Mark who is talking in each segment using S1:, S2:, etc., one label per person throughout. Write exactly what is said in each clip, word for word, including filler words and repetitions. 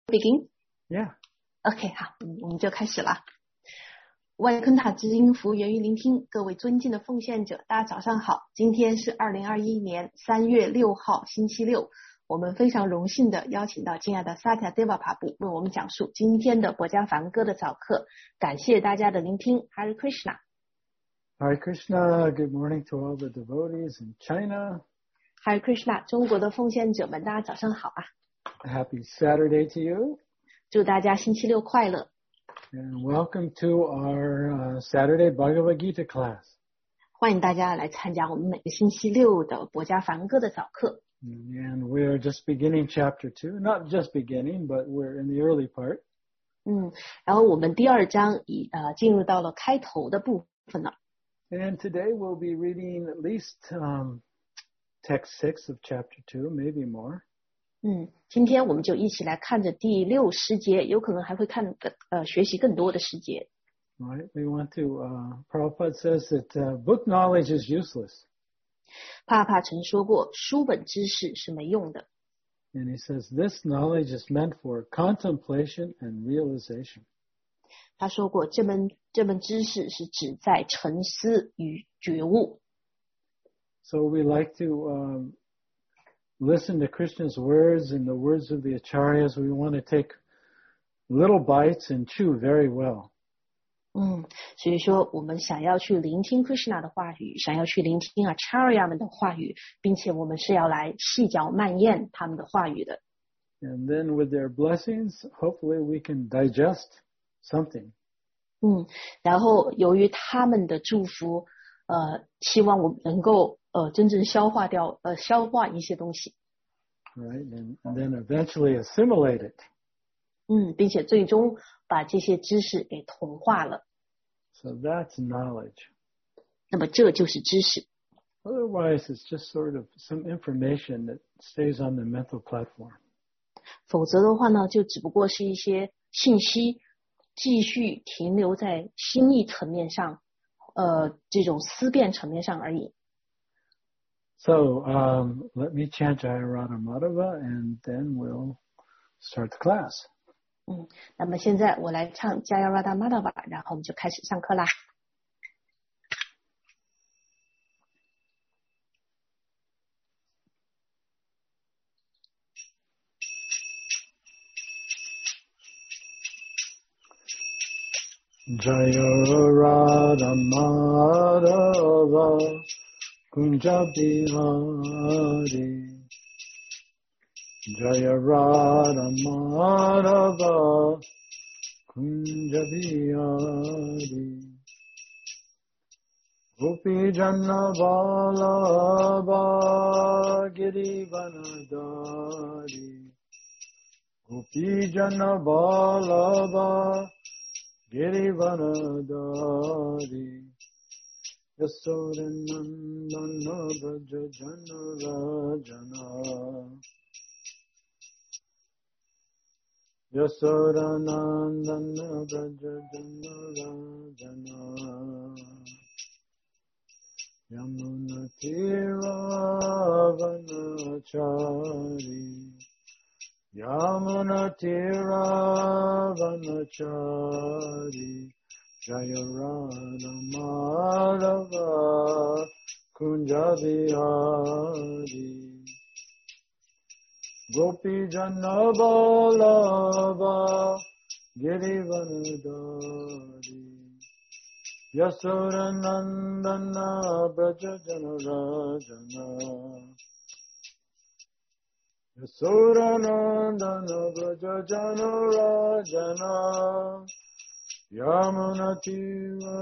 S1: begin?
S2: Yeah.
S1: OK， 好，嗯，我们就开始了。外昆塔之音服务源于聆听，各位尊敬的奉献者，大家早上好。今天是二零二一年三月六号，星期六。我们非常荣幸的邀请到亲爱的萨提亚·德瓦帕布为我们讲述今天的国家梵歌的早课。感谢大家的聆听。Hare Krishna。
S2: Hare Krishna. Good morning to all the devotees in China.
S1: Hare Krishna。中国的奉献者们，大家早上好啊。
S2: Happy Saturday to you.
S1: 祝大家星期六快乐。
S2: And welcome to our uh, Saturday Bhagavad Gita class.
S1: 欢迎大家来参加我们每个星期六的国家梵歌的早课。
S2: And we are just beginning chapter two. Not just beginning, but we're in the early part.
S1: 嗯，然后我们第二章已呃进入到了开头的部分了。
S2: And today we'll be reading at least um, text six of chapter two, maybe more.
S1: 嗯，今天我们就一起来看着第六十节，有可能还会看呃学习更多的十节。
S2: Right? We want to. Uh, Prabhupada says that uh, book knowledge is useless.
S1: 帕帕曾说过，书本知识是没用的。
S2: And he says this knowledge is meant for contemplation and realization.
S1: 他说过，这门这门知识是指在沉思与觉悟。
S2: So we like to um, listen to Krishna's words and the words of the acharyas. We want to take little bites and chew very well.
S1: 嗯，所以说我们想要去聆听 Krishna 的话语，想要去聆听 Acharya 们的话语，并且我们是要来细嚼慢咽他们的话语的。
S2: And then with their blessings, hopefully we can digest something.
S1: 嗯，然后由于他们的祝福，呃，希望我们能够呃真正消化掉呃消化一些东西。
S2: Right, and, and then eventually assimilate it.
S1: 嗯，并且最终把这些知识给同化了。
S2: So that's knowledge.
S1: 那么这就是知识。
S2: Otherwise, it's just sort of some information that stays on the mental platform.
S1: 否则的话呢，就只不过是一些信息继续停留在心意层面上，呃，这种思辨层面上而已。
S2: So um, let me chant Jayarada Madhava, and then we'll start the class.
S1: 嗯，那么现在我来唱 Jayarada Madhava， 然后我们就开始上课啦。
S2: Jayarada Madhava Kunja Bihari Jayarada Madhava Kunja Bihari Gopi Janna Vallabha Giri Vanadari Gopi Janna Vallabha Giri Vanadari Yasodanandana Braja Jana Rajana Yasodanandana Braja Jana Rajana Yamuna Tira Vanachari Yamuna Tira Vanachari Jayarada Madhava Kunja Bihari Gopi Janna Vallabha Giri Vanadari Yasodanandana Braja Jana Rajana Yasodanandana Braja Jana Rajana Yamuna Tira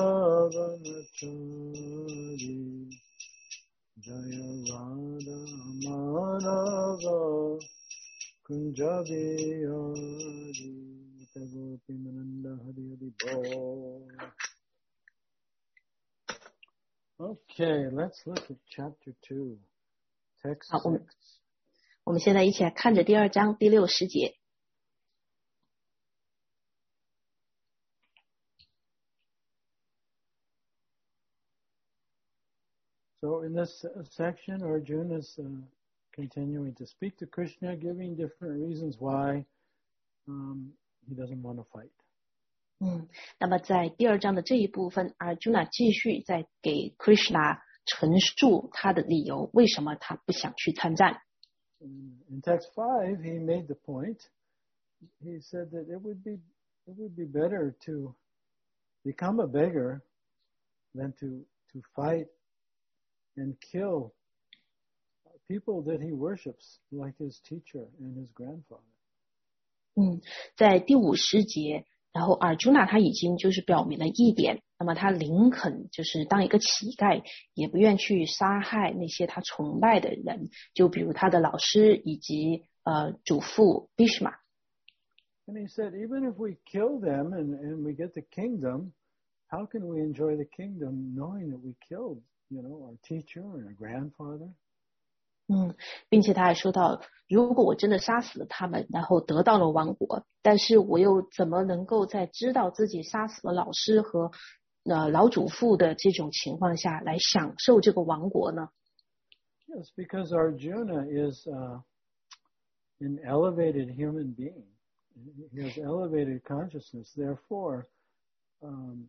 S2: Vanachari Jayarada Madhava Kunja Bihari Gopi Mananda Hari Hari Bol. Okay, let's look at chapter two, text six.
S1: 好，我们我们现在一起来看着第二章第六十节。
S2: So in this section, Arjuna is uh, continuing to speak to Krishna, giving different reasons why um, he doesn't want to fight.
S1: 嗯，那么在第二章的这一部分 ，Arjuna 继续在给 Krishna 陈述他的理由，为什么他不想去参战。
S2: In text five, he made the point. He said that it would be it would be better to become a beggar than to to fight and kill people that he worships, like his teacher and his grandfather.
S1: 嗯，在第五十节。然后 Arjuna 他已经就是表明了一点，那么他宁肯就是当一个乞丐，也不愿去杀害那些他崇拜的人，就比如他的老师以及呃祖父 Bhishma。
S2: And he said, even if we kill them and, and we get the kingdom, how can we enjoy the kingdom knowing that we killed, you know, our teacher and our grandfather?
S1: 嗯，并且他还说到，如果我真的杀死了他们，然后得到了王国，但是我又怎么能够在知道自己杀死了老师和呃老祖父的这种情况下来享受这个王国呢？
S2: Yes, because Arjuna is uh, an elevated human being. He has elevated consciousness. Therefore, um,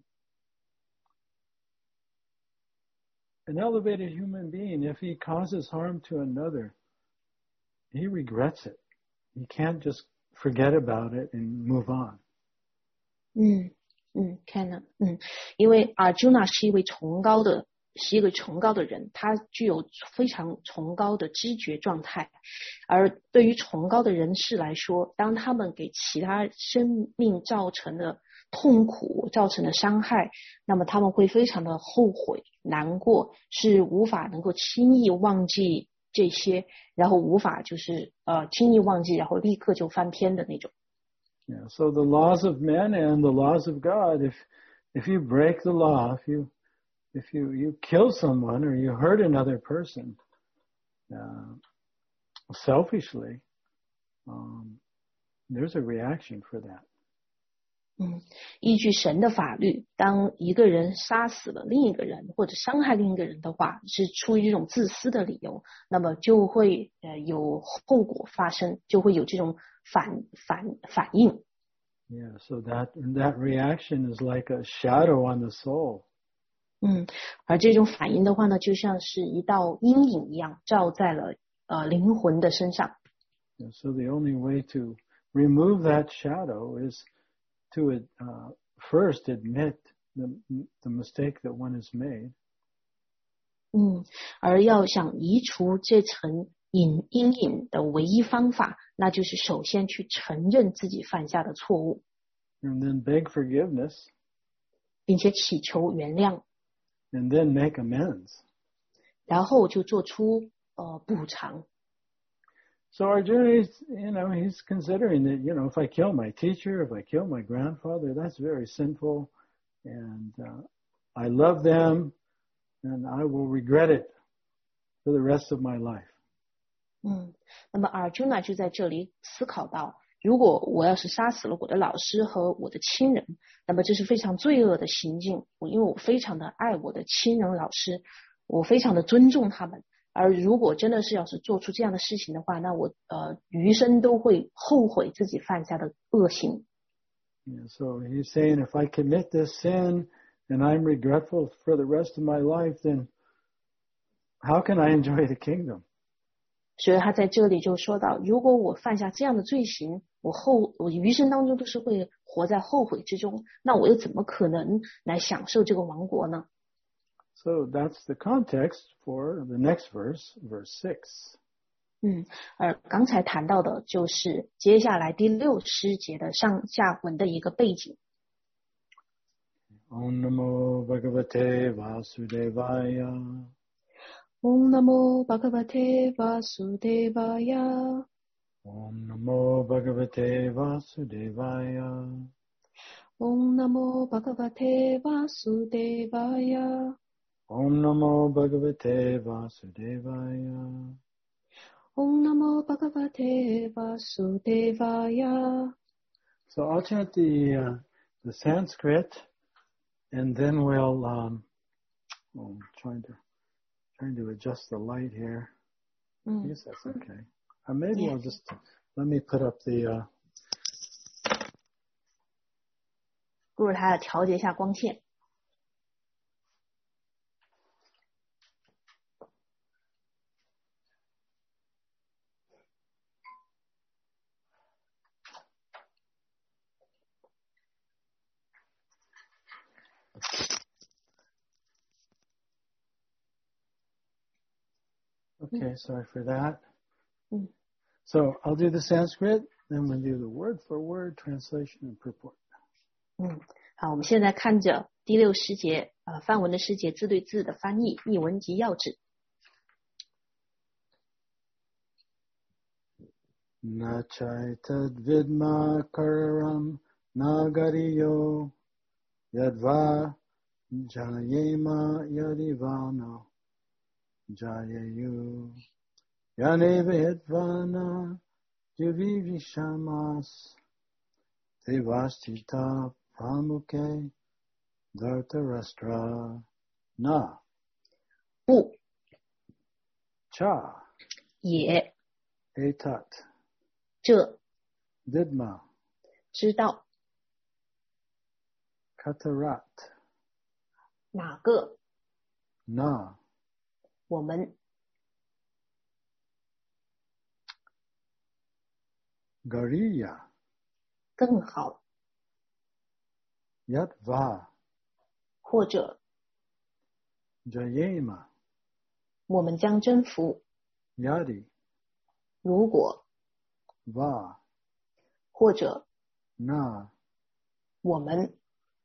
S2: an elevated human being, if he causes harm to another, he regrets it. He can't just forget about it and move on.
S1: 嗯嗯，看了，嗯，因为 Arjuna 是一位崇高的，是一个崇高的人，他具有非常崇高的知觉状态，而对于崇高的人士来说，当他们给其他生命造成了痛苦，造成了伤害，那么他们会非常的后悔、难过，是无法能够轻易忘记这些，然后无法就是呃轻易忘记，然后立刻就翻篇的那种。
S2: Yeah, so the laws of men and the laws of God, if if you break the law, if you if you, you kill someone or you hurt another person uh, selfishly, um, there's a reaction for that.
S1: 嗯，依据神的法律，当一个人杀死了另一个人或者伤害另一个人的话，是出于这种自私的理由，那么就会呃有后果发生，就会有这种反反反应。
S2: Yeah, so that that reaction is like a shadow on the soul.
S1: 嗯，而这种反应的话呢，就像是一道阴影一样，照在了呃灵魂的身上。
S2: Yeah, so the only way to remove that shadow is to uh, first admit the the mistake that one has made.
S1: 嗯，而要想移除这层阴阴影的唯一方法，那就是首先去承认自己犯下的错误，
S2: And then beg forgiveness.
S1: 并且祈求原谅，
S2: And then make amends.
S1: 然后就做出呃补偿。
S2: So Arjuna is, you know, he's considering that, you know, if I kill my teacher, if I kill my grandfather, that's very sinful, and uh, I love them, and I will regret it for the rest of my life.
S1: 嗯，那么 Arjuna 就在这里思考到，如果我要是杀死了我的老师和我的亲人，那么这是非常罪恶的行径。我因为我非常的爱我的亲人老师，我非常的尊重他们。而如果真的是要是做出这样的事情的话，那我呃余生都会后悔自己犯下的恶行。
S2: Yeah, so he's saying, if I commit this sin and I'm regretful for the rest of my life, then how can I enjoy the kingdom?
S1: 所以他在这里就说到，如果我犯下这样的罪行，我后我余生当中都是会活在后悔之中，那我又怎么可能来享受这个王国呢？
S2: So that's the context for the next verse, verse six.
S1: 嗯，而刚才谈到的就是接下来第六诗节的上下文的一个背景。
S2: Om Namo Bhagavate Vasudevaya.
S1: Om Namo Bhagavate Vasudevaya.
S2: Om Namo Bhagavate Vasudevaya.
S1: Om Namo Bhagavate Vasudevaya.
S2: Om Namo Bhagavate Vasudevaya.
S1: Om Namo Bhagavate Vasudevaya.
S2: So I'll chant the uh, the Sanskrit, and then we'll. Um, oh, I'm trying to trying to adjust the light here.
S1: Mm.
S2: I guess that's okay. Uh, maybe
S1: Yeah.
S2: I'll just let me put up the uh,
S1: 不如它调节一下光线。
S2: Okay, sorry for that.
S1: Mm.
S2: So I'll do the Sanskrit, then we'll do the word for word translation and purport.
S1: 嗯，好，我们现在看着第六诗节，呃，梵文的诗节字对字的翻译、译文及要旨。
S2: Na chaitad vidma karam nagariyo yadva jayema yadivano jayayu yaneva yadvana juvivishamas devastita pramuke dhartarashtra na
S1: 不
S2: cha
S1: 也
S2: etat
S1: 这
S2: vidma
S1: 知道
S2: katarat
S1: 哪个
S2: na
S1: 我们
S2: gariya
S1: 更好，
S2: yatva
S1: 或者
S2: jayema
S1: 我们将征服，
S2: yadi
S1: 如果
S2: va
S1: 或者
S2: na
S1: 我们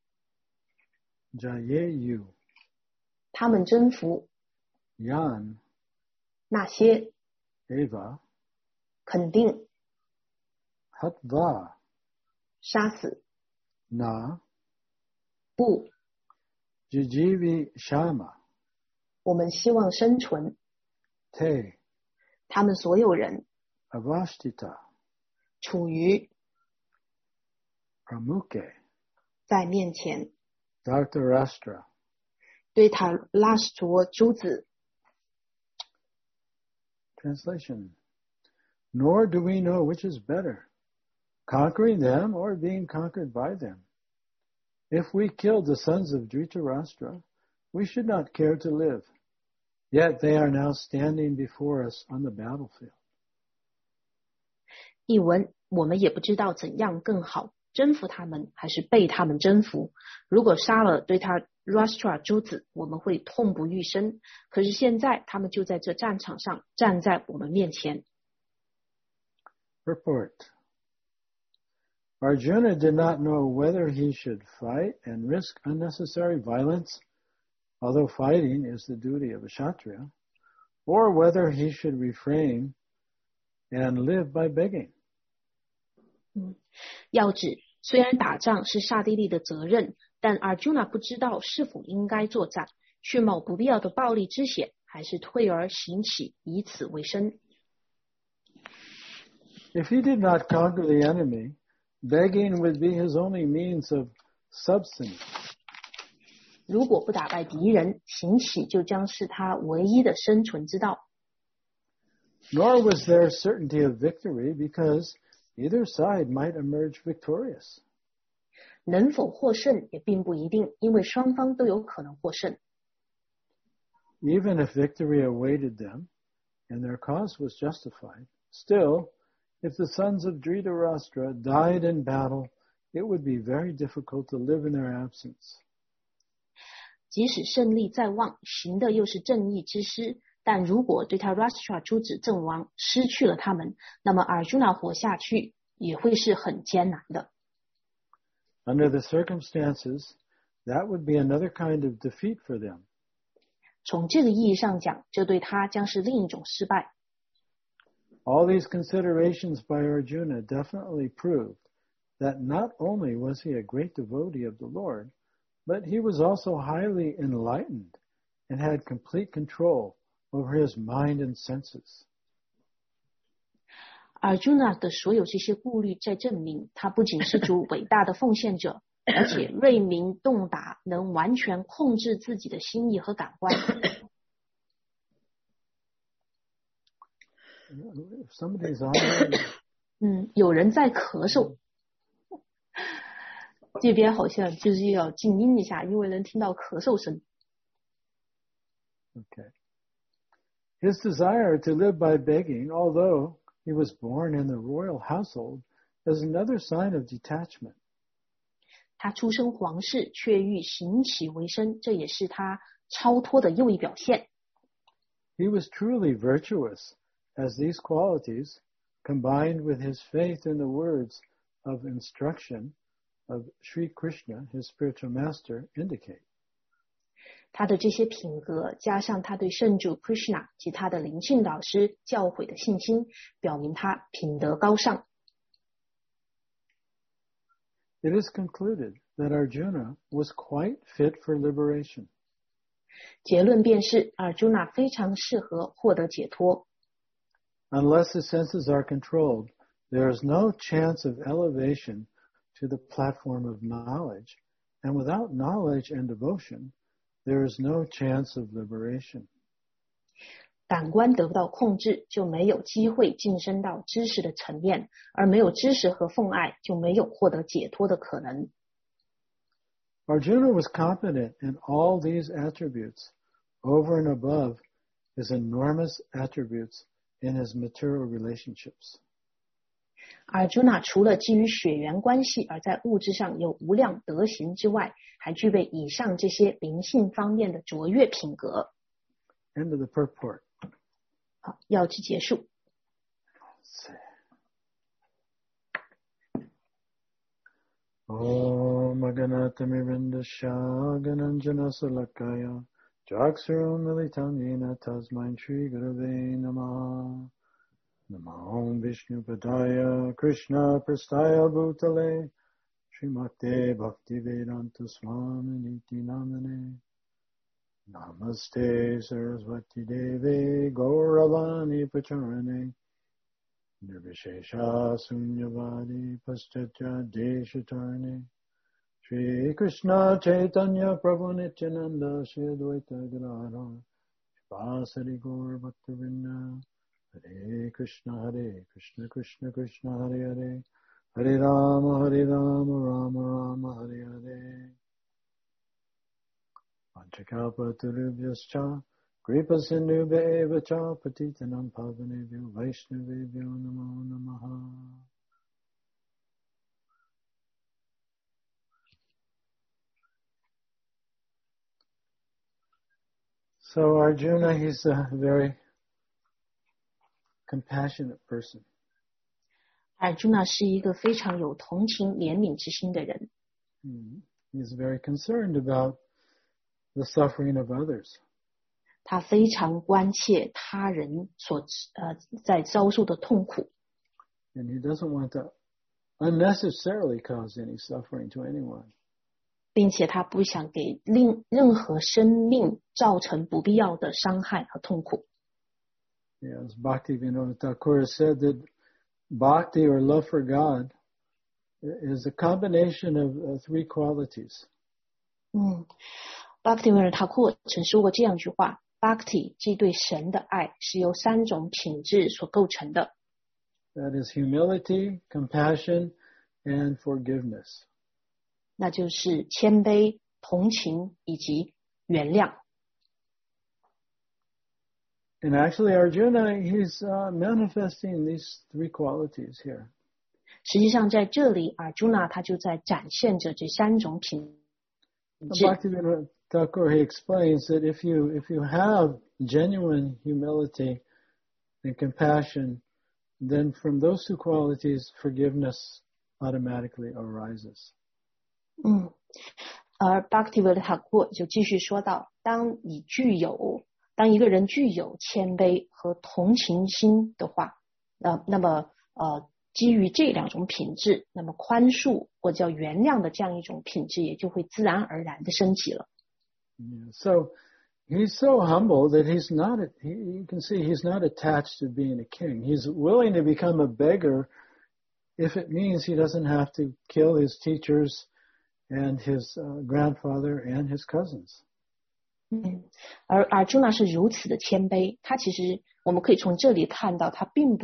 S2: jayeyu
S1: 他们征服
S2: yan
S1: 那些
S2: eva
S1: 肯定
S2: hatva
S1: 杀死
S2: na
S1: 不，
S2: jijivi shama
S1: 我们希望生存，
S2: te
S1: 他们所有人
S2: avashtita
S1: 处于
S2: pramuke
S1: 在面前，
S2: dhartarashtra
S1: 对他拉什卓诸子。
S2: Translation Nor do we know which is better, conquering them or being conquered by them. If we killed the sons of Dhritarashtra, we should not care to live. Yet they are now standing before us on the battlefield.
S1: 译文，我们也不知道怎样更好，征服他们还是被他们征服。如果杀了对他 Rashtra 诸子，我们会痛不欲生。可是现在他们就在这战场上，站在我们面前。
S2: Report Arjuna did not know whether he should fight and risk unnecessary violence, although fighting is the duty of a Kshatriya, or whether he should refrain and live by begging.
S1: 嗯，要旨，虽然打仗是刹帝利的责任，但 Arjuna 不知道是否应该作战，去冒不必要的暴力之险，还是退而行乞，以此为生。
S2: If he did not conquer the enemy, begging would be his only means of subsistence.
S1: 如果不打败敌人，行乞就将是他唯一的生存之道。
S2: Nor was there certainty of victory because either side might emerge victorious.
S1: 能否获胜也并不一定，因为双方都有可能获胜。
S2: Even if victory awaited them and their cause was justified, still, if the sons of Dhritarashtra died in battle, it would be very difficult to live in their absence.
S1: 即使胜利在望，行的又是正义之师，但如果对他 Rashtra 诸子阵亡，失去了他们，那么 Arjuna 活下去也会是很艰难的。
S2: Under the circumstances, that would be another kind of defeat for them.
S1: 从这个意义上讲，这对他将是另一种失败。
S2: All these considerations by Arjuna definitely proved that not only was he a great devotee of the Lord, but he was also highly enlightened and had complete control over his mind and senses.
S1: Arjuna 的所有这些顾虑在证明，他不仅是主伟大的奉献者，而且锐明洞达，能完全控制自己的心意和感官。
S2: Somebody's on.
S1: 嗯，有人在咳嗽。 这边好像就是要静音一下，因为能听到咳嗽声。
S2: Okay. His desire to live by begging, although he was born in the royal household, is another sign of detachment.
S1: 他出身皇室，却欲行乞为生，这也是他超脱的又一表现。
S2: He was truly virtuous, as these qualities, combined with his faith in the words of instruction of Sri Krishna, his spiritual master, indicate.
S1: 他的这些品格，加上他对圣主 Krishna 及他的灵性导师教诲的信心，表明他品德高尚。
S2: It is concluded that Arjuna was quite fit for liberation.
S1: 结论便是 Arjuna 非常适合获得解脱。
S2: Unless the senses are controlled, there is no chance of elevation to the platform of knowledge, and without knowledge and devotion, there is no chance of liberation.
S1: 感官得不到控制，就没有机会晋升到知识的层面，而没有知识和奉爱，就没有获得解脱的可能。
S2: Arjuna was competent in all these attributes, over and above his enormous attributes in his material relationships.
S1: Arjuna 除了基于血缘关系而在物质上有无量德行之外，还具备以上这些灵性方面的卓越品格。
S2: End of the purport.
S1: 好，要旨结束。
S2: Om Aganatamivrindasya Gananjana Salakaya Jaksurum Militam Yena Tasmain Shri Gurave Namaha Namo Vishnu Padaya Krishna Prastaya Bhutale Srimate Bhaktivedanta Swami Niti Namane Namaste Saraswati Devi Gauravani Pacharane Nirvishesha Sunyavadi Paschatya Deshatarne Shri Krishna Chaitanya Prabhu Nityananda Shri Advaita Gadadhar Shivasari Gaur Bhaktavinda Hare Krishna Hare Krishna Krishna Krishna Hare Hare Hare Rama Hare Rama Rama Rama Hare Hare Panchakalpa Tarubhyascha Kripa Sindhubhya eva cha patitanam pavanebhyo Vaishnavebhyo namo namaha. So Arjuna, he's a very compassionate person.
S1: Arjuna 是一个非常有同情怜悯之心的人。
S2: Mm. He's very concerned about the suffering of others.
S1: 他非常关切他人所呃在遭受的痛苦。
S2: And he doesn't want to unnecessarily cause any suffering to anyone.
S1: 并且他不想给另任何生命造成不必要的伤害和痛苦。
S2: Yes, Bhaktivinoda Thakur said that bhakti or love for God is a combination of uh, three qualities.
S1: 嗯 Bhaktivinoda Thakur 曾说过这样一句话 Bhakti 即对神的爱是由三种品质所构成的。
S2: That is humility, compassion, and forgiveness.
S1: 那就是谦卑、同情以及原谅。
S2: And actually Arjuna, he's uh, manifesting these three qualities here.
S1: 实际上在这里 Arjuna 他就在展现着这三种品质。
S2: Bhaktivinoda Thakur, he explains that if you if you have genuine humility and compassion, then from those two qualities, forgiveness automatically arises.
S1: 嗯，而 Bhaktivinoda Thakur 就继续说到，当你具有，当一个人具有谦卑和同情心的话，呃，那么呃，基于这两种品质，那么宽恕或叫原谅的这样一种品质，也就会自然而然的升起了。
S2: Yeah, so he's so humble that he's not, a, he, you can see he's not attached to being a king. He's willing to become a beggar if it means he doesn't have to kill his teachers and his uh, grandfather and his cousins.
S1: 嗯，而 Arjuna 是如此的谦卑，他其实我们可以从这里看到，他并不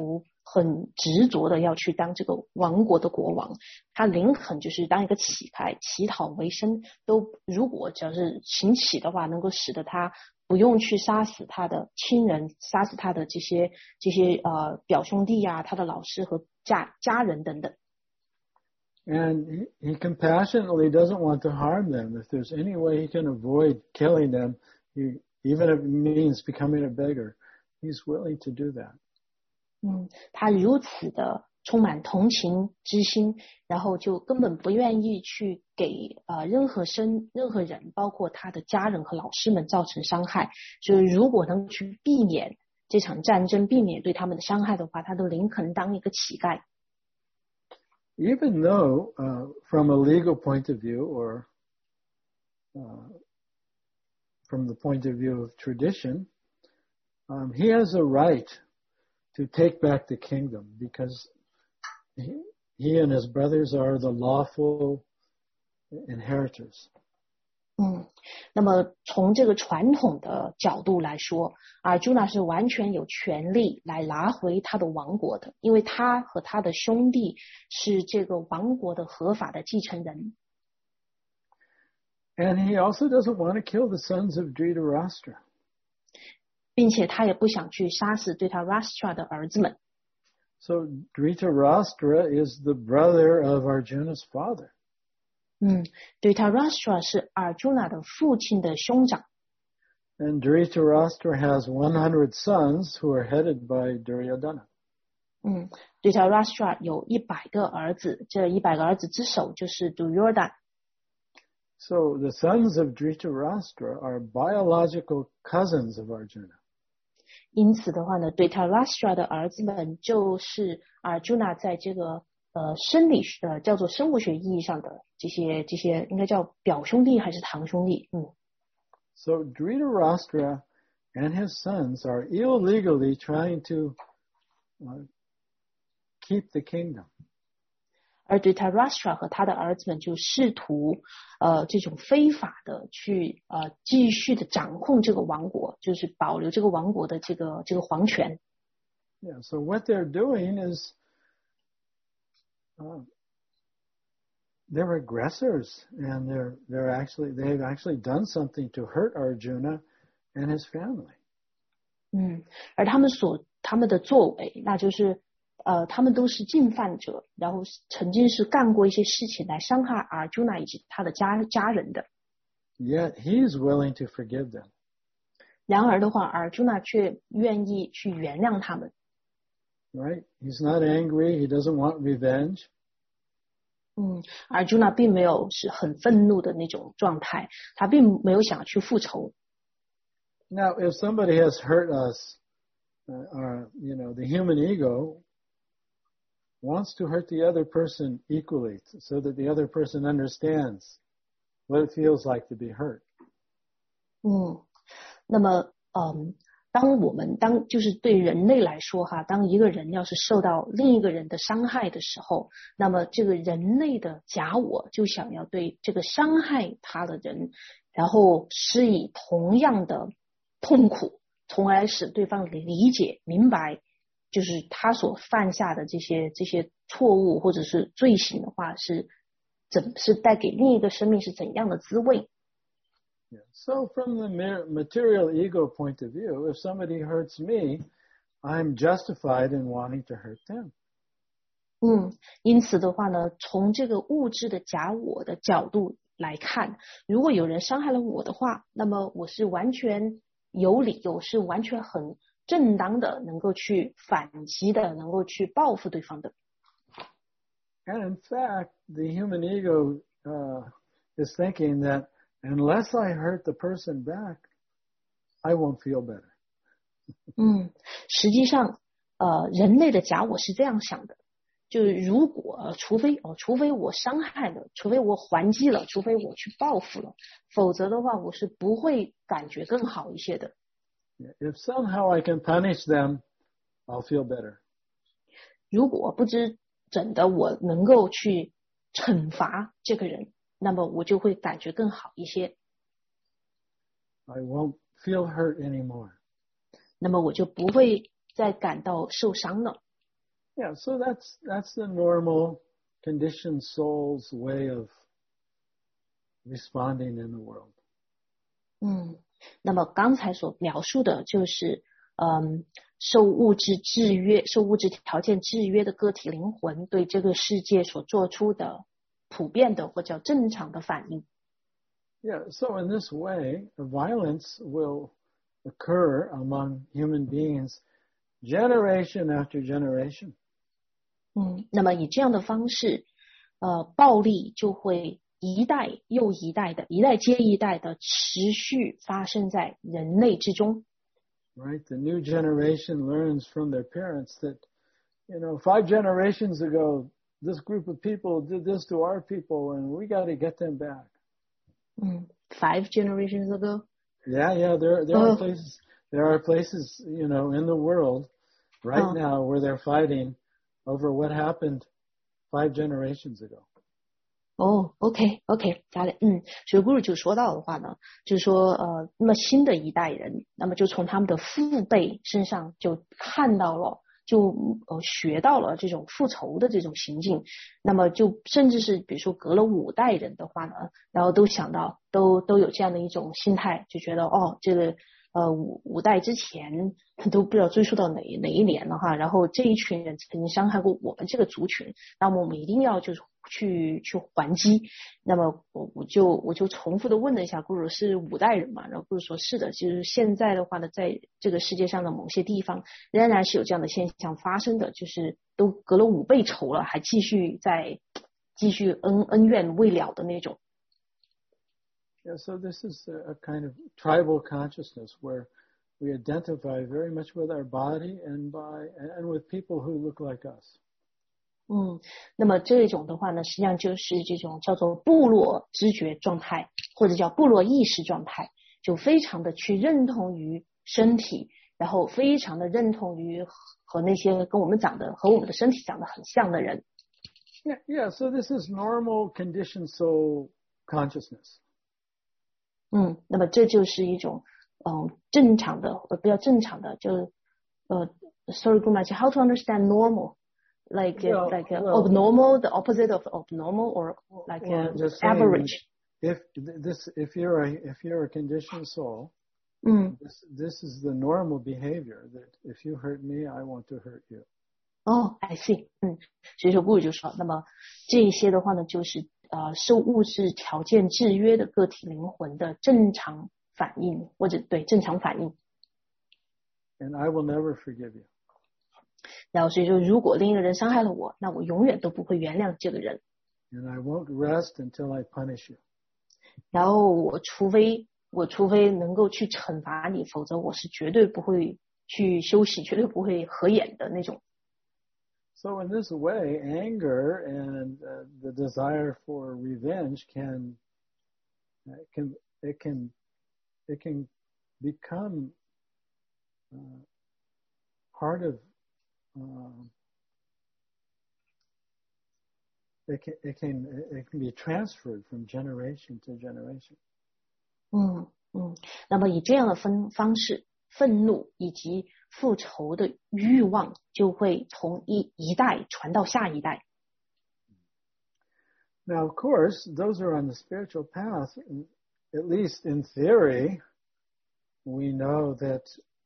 S1: 很执着的要去当这个王国的国王。他林肯就是当一个乞丐，乞讨为生，都如果只要是行乞的话，能够使得他不用去杀死他的亲人，杀死他的这些这些呃表兄弟啊，他的老师和家家人等等。
S2: And he, he compassionately doesn't want to harm them. If there's any way he can avoid killing them, he, even if it means becoming a beggar, he's willing to do that.
S1: 嗯，他如此的充满同情之心，然后就根本不愿意去给呃任何生任何人，包括他的家人和老师们造成伤害。所以如果能去避免这场战争，避免对他们的伤害的话，他都宁肯当一个乞丐。
S2: Even though, uh, from a legal point of view, or uh, from the point of view of tradition, um, he has a right to take back the kingdom because he, he and his brothers are the lawful inheritors.
S1: 嗯，那么从这个传统的角度来说，阿朱那是完全有权利来拿回他的王国的，因为他和他的兄弟是这个王国的合法的继承人。
S2: And he also doesn't want to kill the sons of Dhritarashtra.
S1: 并且他也不想去杀死Dhritarashtra的儿子们。
S2: So Dhritarashtra is the brother of Arjuna's father.
S1: 嗯 Dhritarashtra 是 Arjuna 的父亲的兄长。
S2: And Dhritarashtra has one hundred sons who are headed by Duryodhana.
S1: 嗯 Dhritarashtra 有一百个儿子，这一百个儿子之首就是 Duryodhana。
S2: So the sons of Dhritarashtra are biological cousins of Arjuna.
S1: 因此的话呢 Dhritarashtra 的儿子们就是 Arjuna 在这个呃生理呃叫做生物学意义上的这些这些应该叫表兄弟还是堂兄弟。嗯
S2: So Dhritarashtra and his sons are illegally trying to uh, keep the kingdom.
S1: 而Dhritarashtra 和他的儿子们就试图呃这种非法的去呃继续的掌控这个王国，就是保留这个王国的这个这个皇权。
S2: Yeah, so what they're doing is uh, they're aggressors, and they're they're actually they've actually done something to hurt Arjuna and his family.
S1: 嗯，而他们所他们的作为，那就是呃，他们都是进犯者，然后曾经是干过一些事情来伤害 Arjuna 以及他的家家人的。
S2: Yet he's willing to forgive them.
S1: 然而的话 ，Arjuna 却愿意去原谅他们。
S2: Right? He's not angry. He doesn't want revenge.
S1: 嗯 ，Arjuna 并没有是很愤怒的那种状态，他并没有想去复仇。
S2: Now, if somebody has hurt us, uh, or you know, the human ego wants to hurt the other person equally, so that the other person understands what it feels like to be hurt.
S1: 嗯，那么，嗯，当我们当就是对人类来说哈，当一个人要是受到另一个人的伤害的时候，那么这个人类的假我就想要对这个伤害他的人，然后施以同样的痛苦，从而使对方理解明白，就是他所犯下的这些这些错误或者是罪行的话，是怎是带给另一个生命是怎样的滋味。
S2: Yeah. So from the material ego point of view, if somebody hurts me, I'm justified in wanting to hurt them.
S1: 嗯，因此的话呢，从这个物质的假我的角度来看，如果有人伤害了我的话，那么我是完全有理由，是完全很正当的，能够去反击的，能够去报复对方的。
S2: And in fact, the human ego uh, is thinking that unless I hurt the person back, I won't feel better.
S1: 嗯，实际上，呃，人类的假我是这样想的，就是如果除非哦，除非我伤害了，除非我还击了，除非我去报复了，否则的话，我是不会感觉更好一些的。
S2: If somehow I can punish them, I'll feel better.
S1: 如果不知怎的我能够去惩罚这个人，那么我就会感觉更好一些。
S2: I won't feel hurt anymore.
S1: 那么我就不会再感到受伤了。
S2: Yeah, so that's that's the normal conditioned soul's way of responding in the world.
S1: 嗯，那么刚才所描述的就是，嗯，受物质制约、受物质条件制约的个体灵魂对这个世界所做出的普遍的或者正常的反应。
S2: Yeah, so in this way, the violence will occur among human beings generation after generation.
S1: 嗯，那么以这样的方式，呃，暴力就会一代又一代的，一代接一代的持续发生在人类之中。
S2: Right, the new generation learns from their parents that, you know, five generations ago, this group of people did this to our people, and we got to get them back.
S1: 嗯 ，five generations ago.
S2: Yeah, yeah, there there
S1: Oh.
S2: are places there are places, you know, in the world right
S1: Oh.
S2: now where they're fighting over what happened five generations ago.
S1: 哦、oh, ，OK，OK， got it。嗯，所以 Guru 就说到的话呢，就是说，呃，那么新的一代人，那么就从他们的父辈身上就看到了，就呃学到了这种复仇的这种行径，那么就甚至是比如说隔了五代人的话呢，然后都想到，都都有这样的一种心态，就觉得哦，这个呃五五代之前都不知道追溯到哪哪一年了哈，然后这一群人曾经伤害过我们这个族群，那么我们一定要就是去去还击。那么我我就我就重复的问了一下 Guru 是五代人嘛，然后 Guru 说是的，就是现在的话呢，在这个世界上的某些地方仍然是有这样的现象发生的，就是都隔了五辈仇了，还继续在继续恩恩怨未了的那种。
S2: Yeah, so this is a, a kind of tribal consciousness where we identify very much with our body and by and with people who look like us.
S1: 嗯，那么这种的话呢，实际上就是这种叫做部落知觉状态，或者叫部落意识状态，就非常的去认同于身体，然后非常的认同于和那些跟我们长得和我们的身体长得很像的人。
S2: Yeah, yeah. So this is normal conditioned soul consciousness.
S1: 嗯，那么这就是一种嗯正常的，呃，不要正常的，就呃 ，sorry, Guru Maharaj, how to understand normal? Like
S2: well,
S1: like
S2: well,
S1: abnormal, the opposite of abnormal, or like
S2: well,
S1: uh,
S2: just saying,
S1: average.
S2: If this, if you're a, if you're a conditioned soul,
S1: 嗯
S2: this, this is the normal behavior. That if you hurt me, I want to hurt you.
S1: 哦 I see， 嗯，所以说 Guru 就说，那么这一些的话呢，就是呃受物质条件制约的个体灵魂的正常反应，或者对正常反应。
S2: And I will never forgive you.
S1: 然后所以说，如果另一个人伤害了我，那我永远都不会原谅这个人。
S2: And I won't rest until I punish you.
S1: 然后我除非我除非能够去惩罚你，否则我是绝对不会去休息，绝对不会合眼的那种。
S2: So in this way, anger and uh, the desire for revenge can, uh, can it can it can become uh, part of uh, it can it can it can be transferred from generation to generation.
S1: 嗯嗯，那么以这样的分方式，愤怒以及复仇的欲望就会从一一代传到下一代。
S2: Now, of course, those who are on the spiritual path, at least in theory, we know that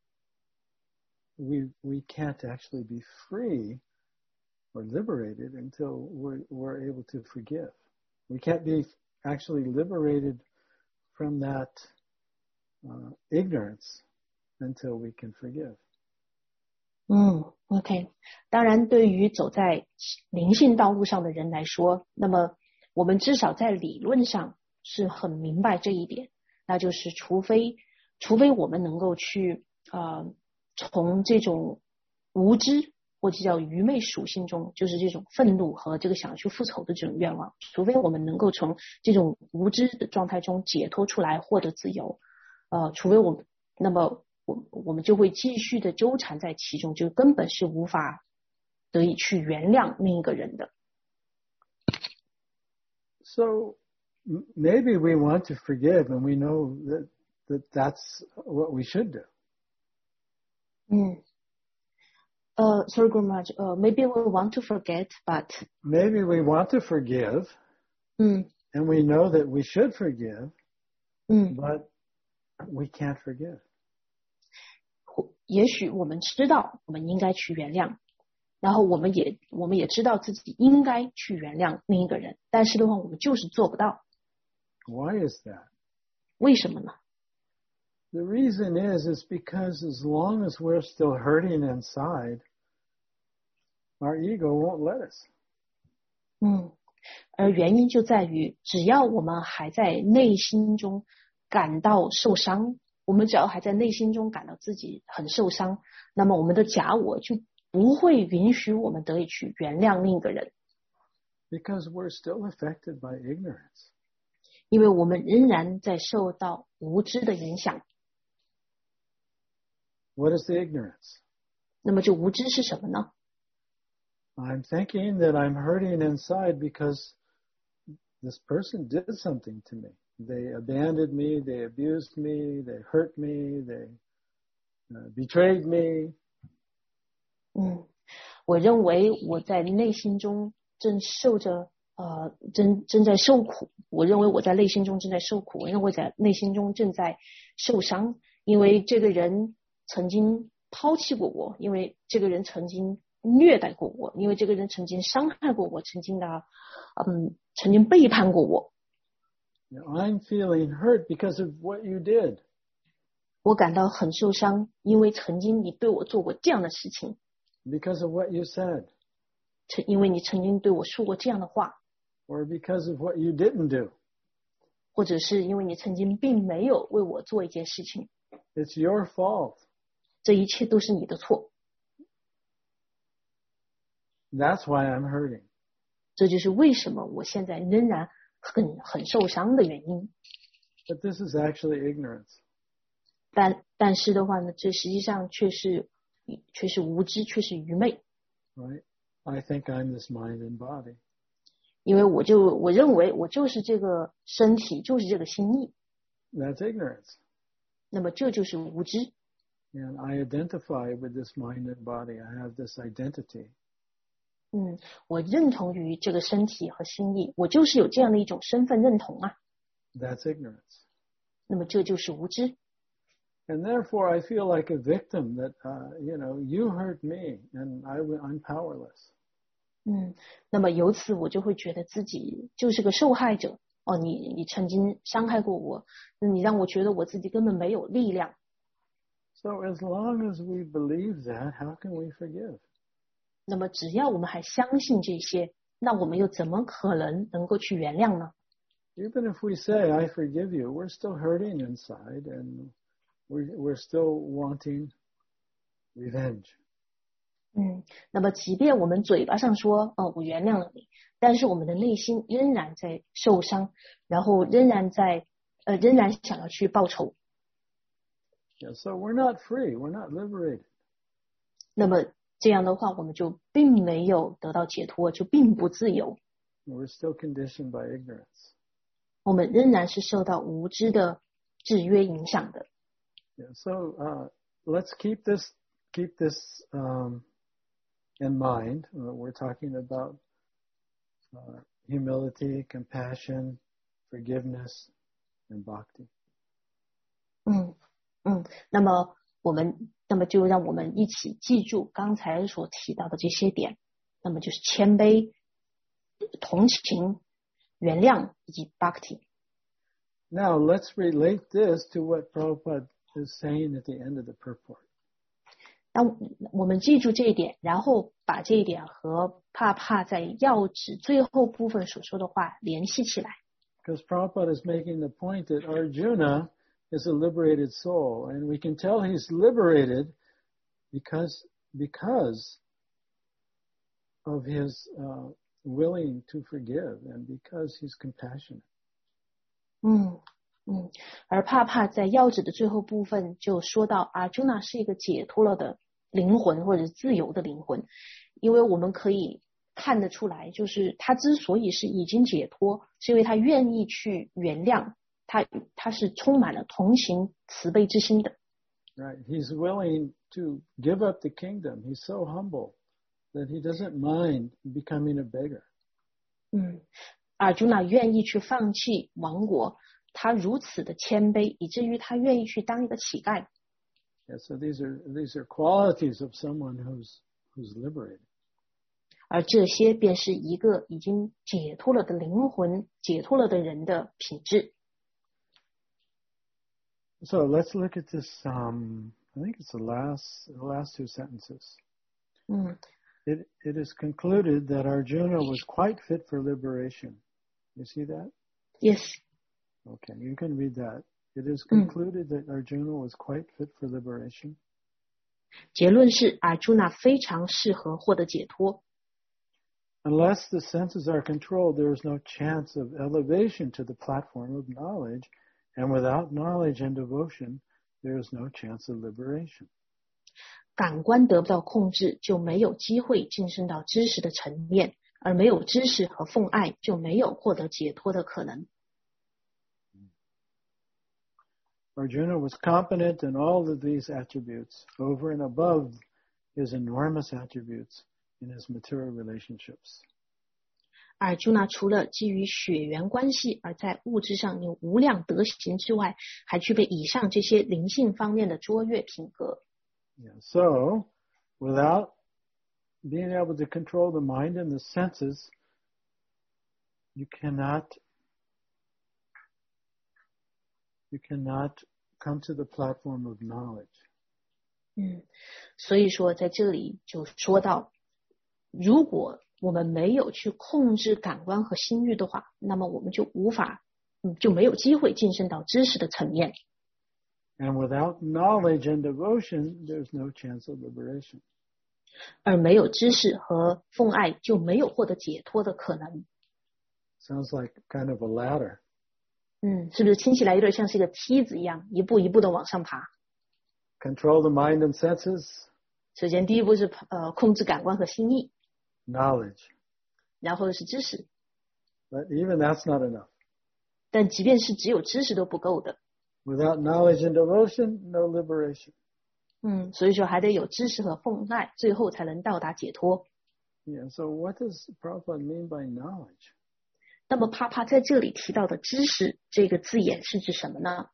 S2: we we can't actually be free or liberated until we're, we're able to forgive. We can't be actually liberated from that uh, ignorance until we can forgive.
S1: 嗯 ，OK， 当然，对于走在灵性道路上的人来说，那么我们至少在理论上是很明白这一点，那就是除非除非我们能够去呃从这种无知或者叫愚昧属性中，就是这种愤怒和这个想去复仇的这种愿望，除非我们能够从这种无知的状态中解脱出来，获得自由，呃，除非我们那么。我我们就会继续的纠缠在其中，就根本是无法得以去原谅另一个人的。
S2: So maybe we want to forgive, and we know that that that's what we should do.
S1: 嗯， Uh, sorry, Gurumaj, uh, maybe we want to forget, but
S2: maybe we want to forgive,
S1: 嗯
S2: and we know that we should forgive,
S1: 嗯，
S2: but we can't forgive.
S1: 或也许我们知道我们应该去原谅，然后我们也我们也知道自己应该去原谅另一个人，但是的话，我们就是做不到。
S2: Why is that?
S1: 为什么呢？
S2: The reason is, is because as long as we're still hurting inside, our ego won't let us.
S1: 嗯，而原因就在于，只要我们还在内心中感到受伤，我们只要还在内心中感到自己很受伤，那么我们的假我就不会允许我们得以去原谅另一个人，
S2: Because we're still affected by ignorance.
S1: 因为我们仍然在受到无知的影响。
S2: What is the ignorance?
S1: 那么这无知是什么呢？
S2: I'm thinking that I'm hurting inside because this person did something to me. They abandoned me, they abused me, they hurt me, they uh, betrayed me.
S1: 嗯，我认为我在内心中正受着呃正正在受苦，我认为我在内心中正在受苦，我认为在内心中正在受伤，因为这个人曾经抛弃过我，因为这个人曾经虐待过我，因为这个人曾经伤害过我，曾经的嗯曾经背叛过我。
S2: I'm feeling hurt because of what you did.
S1: 我感到很受伤，因为曾经你对我做过这样的事情，
S2: Because of what you said.
S1: 曾因为你曾经对我说过这样的话，
S2: Or because of what you didn't do.
S1: 或者是因为你曾经并没有为我做一件事情，
S2: It's your fault.
S1: 这一切都是你的错。
S2: That's why I'm hurting.
S1: 这就是为什么我现在仍然很很受伤的原因。
S2: But this is actually ignorance.
S1: 但但是的话呢，这实际上却是却是无知，却是愚昧。
S2: Right? I think I'm this mind and body.
S1: 因为我就我认为我就是这个身体，就是这个心意，
S2: That's ignorance.
S1: 那么这就是无知。
S2: And I identify with this mind and body. I have this identity.
S1: 嗯，我认同于这个身体和心意，我就是有这样的一种身份认同啊。
S2: That's ignorance.
S1: 那么这就是无知。
S2: And therefore, I feel like a victim that, uh, you know, you hurt me and I, I'm powerless.
S1: 嗯，那么由此我就会觉得自己就是个受害者。哦，你你曾经伤害过我，你让我觉得我自己根本没有力量。
S2: So as long as we believe that, how can we forgive?
S1: 那么只要我们还相信这些，那我们又怎么可能能够去原谅呢？
S2: Even if we say, I forgive you, we're still hurting inside and we're, we're still wanting revenge.
S1: 嗯，那么即便我们嘴巴上说，哦，我原谅了你，但是我们的内心仍然在受伤，然后仍然在呃仍然想要去报仇。
S2: Yeah, so we're not free, we're not liberated.
S1: 那么这样的话，我们就并没有得到解脱，就并不自由。
S2: We're still conditioned by ignorance.
S1: 我们仍然是受到无知的制约影响的。
S2: Yeah, so uh, let's keep this keep this um, in mind. Uh, we're talking about uh, humility, compassion, forgiveness, and bhakti.
S1: 嗯嗯，那么我们，那么就让我们一起记住刚才所提到的这些点，那么就是谦卑、同情、原谅以及 bhakti。
S2: Now let's relate this to what Prabhupada is saying at the end of the purport.
S1: 那我们记住这一点，然后把这一点和帕帕在要旨最后部分所说的话联系起来。
S2: Because Prabhupada is making the point that Arjuna is a liberated soul, and we can tell he's liberated because because of his uh, willing to forgive and because he's compassionate.
S1: 嗯嗯，而帕帕在要旨的最后部分就说到，阿朱那是一个解脱了的灵魂或者自由的灵魂，因为我们可以看得出来，就是他之所以是已经解脱，是因为他愿意去原谅，他他是充满了同情慈悲之心的。
S2: Right? He's willing to give up the kingdom. He's so humble that he doesn't mind becoming a beggar.
S1: 嗯，阿朱那愿意去放弃王国，他如此的谦卑，以至于他愿意去当一个乞丐。
S2: Yeah, so these are these are qualities of someone who's who's liberated.
S1: 而这些便是一个已经解脱了的灵魂，解脱了的人的品质。
S2: So let's look at this. Um, I think it's the last the last two sentences.
S1: 嗯。
S2: It, it is concluded that Arjuna was quite fit for liberation. You see that?
S1: Yes.
S2: Okay, you can read that. It is concluded that Arjuna was quite fit for liberation.
S1: 结论是阿朱那非常适合获得解脱。
S2: Unless the senses are controlled, there is no chance of elevation to the platform of knowledge, and without knowledge and devotion, there is no chance of liberation.
S1: 感官得不到控制，就没有机会晋升到知识的层面，而没有知识和奉爱，就没有获得解脱的可能。
S2: Arjuna was competent in all of these attributes, over and above his enormous attributes in his material relationships.
S1: 阿朱那除了基于血缘关系而在物质上有无量德行之外，还具备以上这些灵性方面的卓越品格。
S2: Yeah, so, without being able to control the mind and the senses, you cannot, you cannot come to the platform of knowledge.
S1: 嗯，所以说在这里就说到，如果我们没有去控制感官和心欲的话，那么我们就无法，嗯，就没有机会晋升到知识的层面。
S2: And without knowledge and devotion, there's no chance of liberation.
S1: 而没有知识和奉爱，就没有获得解脱的可能。
S2: Sounds like kind of a ladder.
S1: 嗯，是不是听起来有点像是一个梯子一样，一步一步的往上爬？
S2: Control the mind and senses.
S1: 首先，第一步是呃控制感官和心意，
S2: Knowledge.
S1: 然后是知识。
S2: But even that's not enough.
S1: 但即便是只有知识都不够的。
S2: Without knowledge and devotion, no liberation.
S1: 嗯，所以说还得有知识和奉爱，最后才能到达解脱。
S2: Yeah, so what does Prabhupada mean by knowledge?
S1: 那么帕帕在这里提到的知识这个字眼是指什么呢？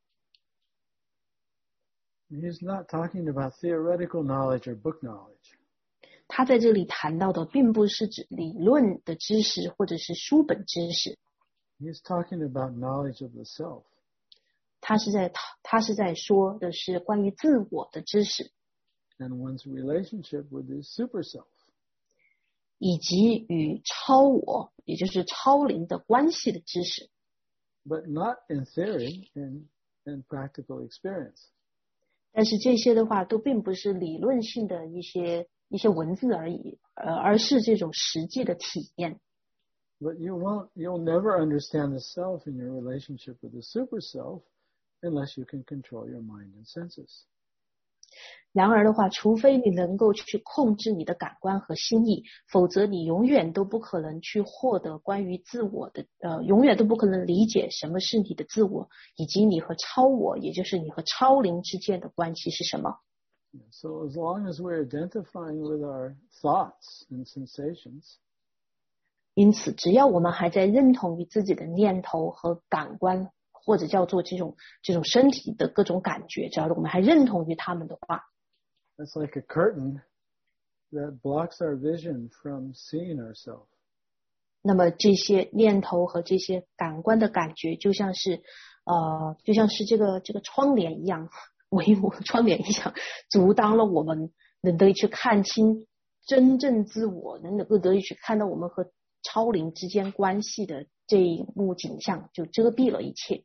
S2: He's not talking about theoretical knowledge or book knowledge.
S1: 他在这里谈到的并不是指理论的知识或者是书本知识。
S2: He's talking about knowledge of the self.
S1: 他是在他是在说的是关于自我的知识，
S2: And one's relationship with his super self.
S1: 以及与超我，也就是超灵的关系的知识。
S2: But not in theory, in, in practical experience.
S1: 但是这些的话都并不是理论性的一些一些文字而已，呃，而是这种实际的体验。
S2: But you won't, you'll never understand the self in your relationship with the super self unless you can control your mind and senses.
S1: 然而的话，除非你能够去控制你的感官和心意，否则你永远都不可能去获得关于自我的，呃，永远都不可能理解什么是你的自我，以及你和超我，也就是你和超灵之间的关系是什么。
S2: So as long as we're identifying with our thoughts and sensations,
S1: 因此，只要我们还在认同于自己的念头和感官，或者叫做这种这种身体的各种感觉，只要我们还认同于他们的话，
S2: that's like a curtain that blocks our vision from seeing ourselves.
S1: 那么这些念头和这些感官的感觉，就像是呃，就像是这个这个窗帘一样，帷幕窗帘一样，阻挡了我们能得以去看清真正自我，能够得以去看到我们和超灵之间关系的这一幕景象，就遮蔽了一切。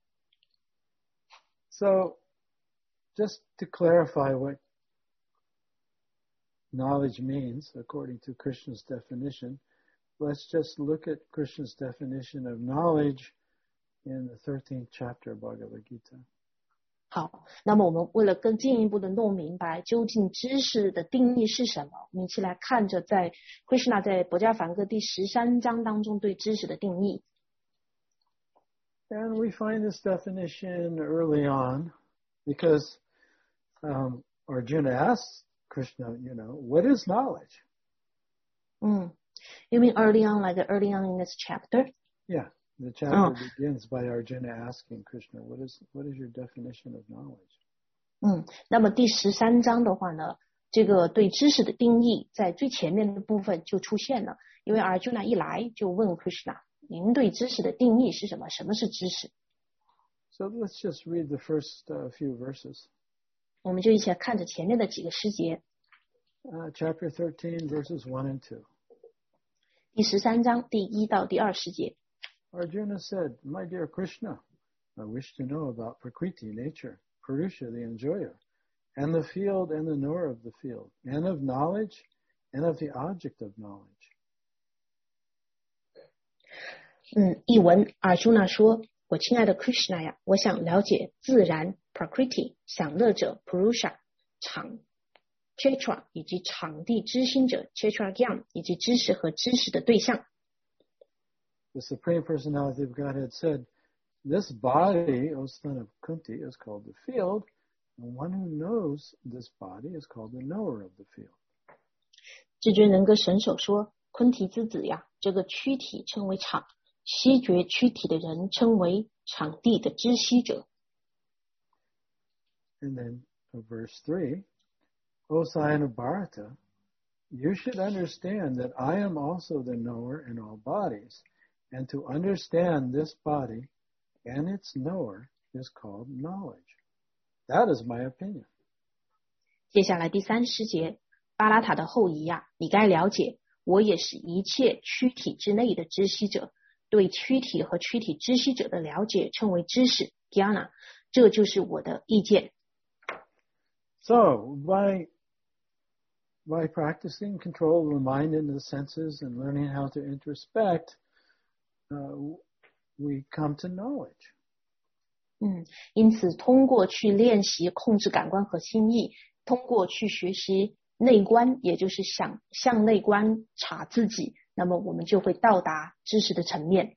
S2: So just to clarify what knowledge means, according to Krishna's definition, let's just look at Krishna's definition of knowledge in the thirteenth chapter of Bhagavad Gita.
S1: 好，那么我们为了更进一步的弄明白究竟知识的定义是什么，我们一起来看着在 Krishna 在博迦梵歌第十三章当中对知识的定义。
S2: And we find this definition early on because um, Arjuna asks Krishna, you know, what is knowledge?
S1: 嗯 You mean early on, like early on in this chapter?
S2: Yeah, the chapter begins by Arjuna asking Krishna, what is what is your definition of knowledge?
S1: 嗯，那么第十三章的话呢，这个对知识的定义在最前面的部分就出现了，因为 Arjuna 一来就问 Krishna， 您对知识的定义是什么？什么是知识？
S2: So let's just read the first uh, few verses.
S1: 我们就一起来看着前面的几个诗节。
S2: Uh, chapter thirteen, verses one and two.
S1: 第十三章第一到第二十节。
S2: Arjuna said, My dear Krishna, I wish to know about Prakriti, nature, Purusha, the enjoyer, and the field and the knower of the field, and of knowledge, and of the object of knowledge.
S1: 嗯，译文 Arjuna 说，我亲爱的 Krishna 呀，我想了解自然 Prakriti 享乐者 Purusha 场 Kshetra 以及场地知心者 Kshetragyan 以及知识和知识的对象。
S2: The Supreme Personality of Godhead said, This body, O son of Kunti, is called the field, and one who knows this body is called the knower of the field.
S1: 至尊人格神手说，昆提之子呀，这个躯体称为场，悉觉躯体的人称为场地的知悉者。
S2: And then uh, verse three, O scion of Bharata, you should understand that I am also the knower in all bodies, and to understand this body and its knower is called knowledge. That is my opinion.
S1: 接下来第三十节，巴拉塔的后裔呀，你该了解，我也是一切躯体之内的知悉者，对躯体和躯体知悉者的了解称为知识 Jnana， 这就是我的意见。
S2: So, by, by practicing control of the mind and the senses and learning how to introspect, uh, we come to knowledge.
S1: 嗯，因此通过去练习控制感官和心意，通过去学习内观，也就是想向内观察自己，那么我们就会到达知识的层面。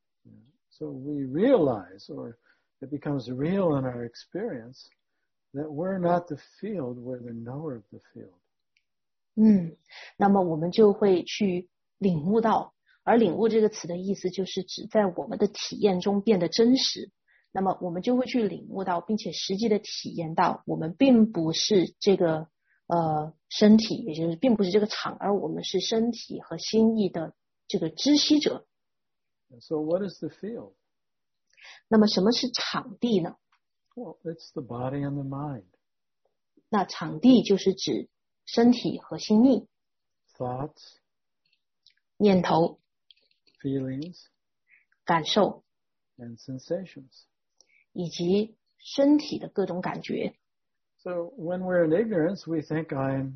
S2: So we realize, or it becomes real in our experience, that we're not the field, we're the knower of the field.
S1: 嗯，那么我们就会去领悟到，而领悟这个词的意思就是指在我们的体验中变得真实。那么我们就会去领悟到，并且实际的体验到，我们并不是这个呃身体，也就是并不是这个场，而我们是身体和心意的这个知悉者。
S2: So what is the field?
S1: 那么什么是场地呢？
S2: Well, it's the body and the mind.
S1: 那场地就是指身体和心意、
S2: Thoughts,
S1: 念头、
S2: feelings,
S1: 感受
S2: and sensations.
S1: 以及身体的各种感觉。
S2: So when we're in ignorance, we think I'm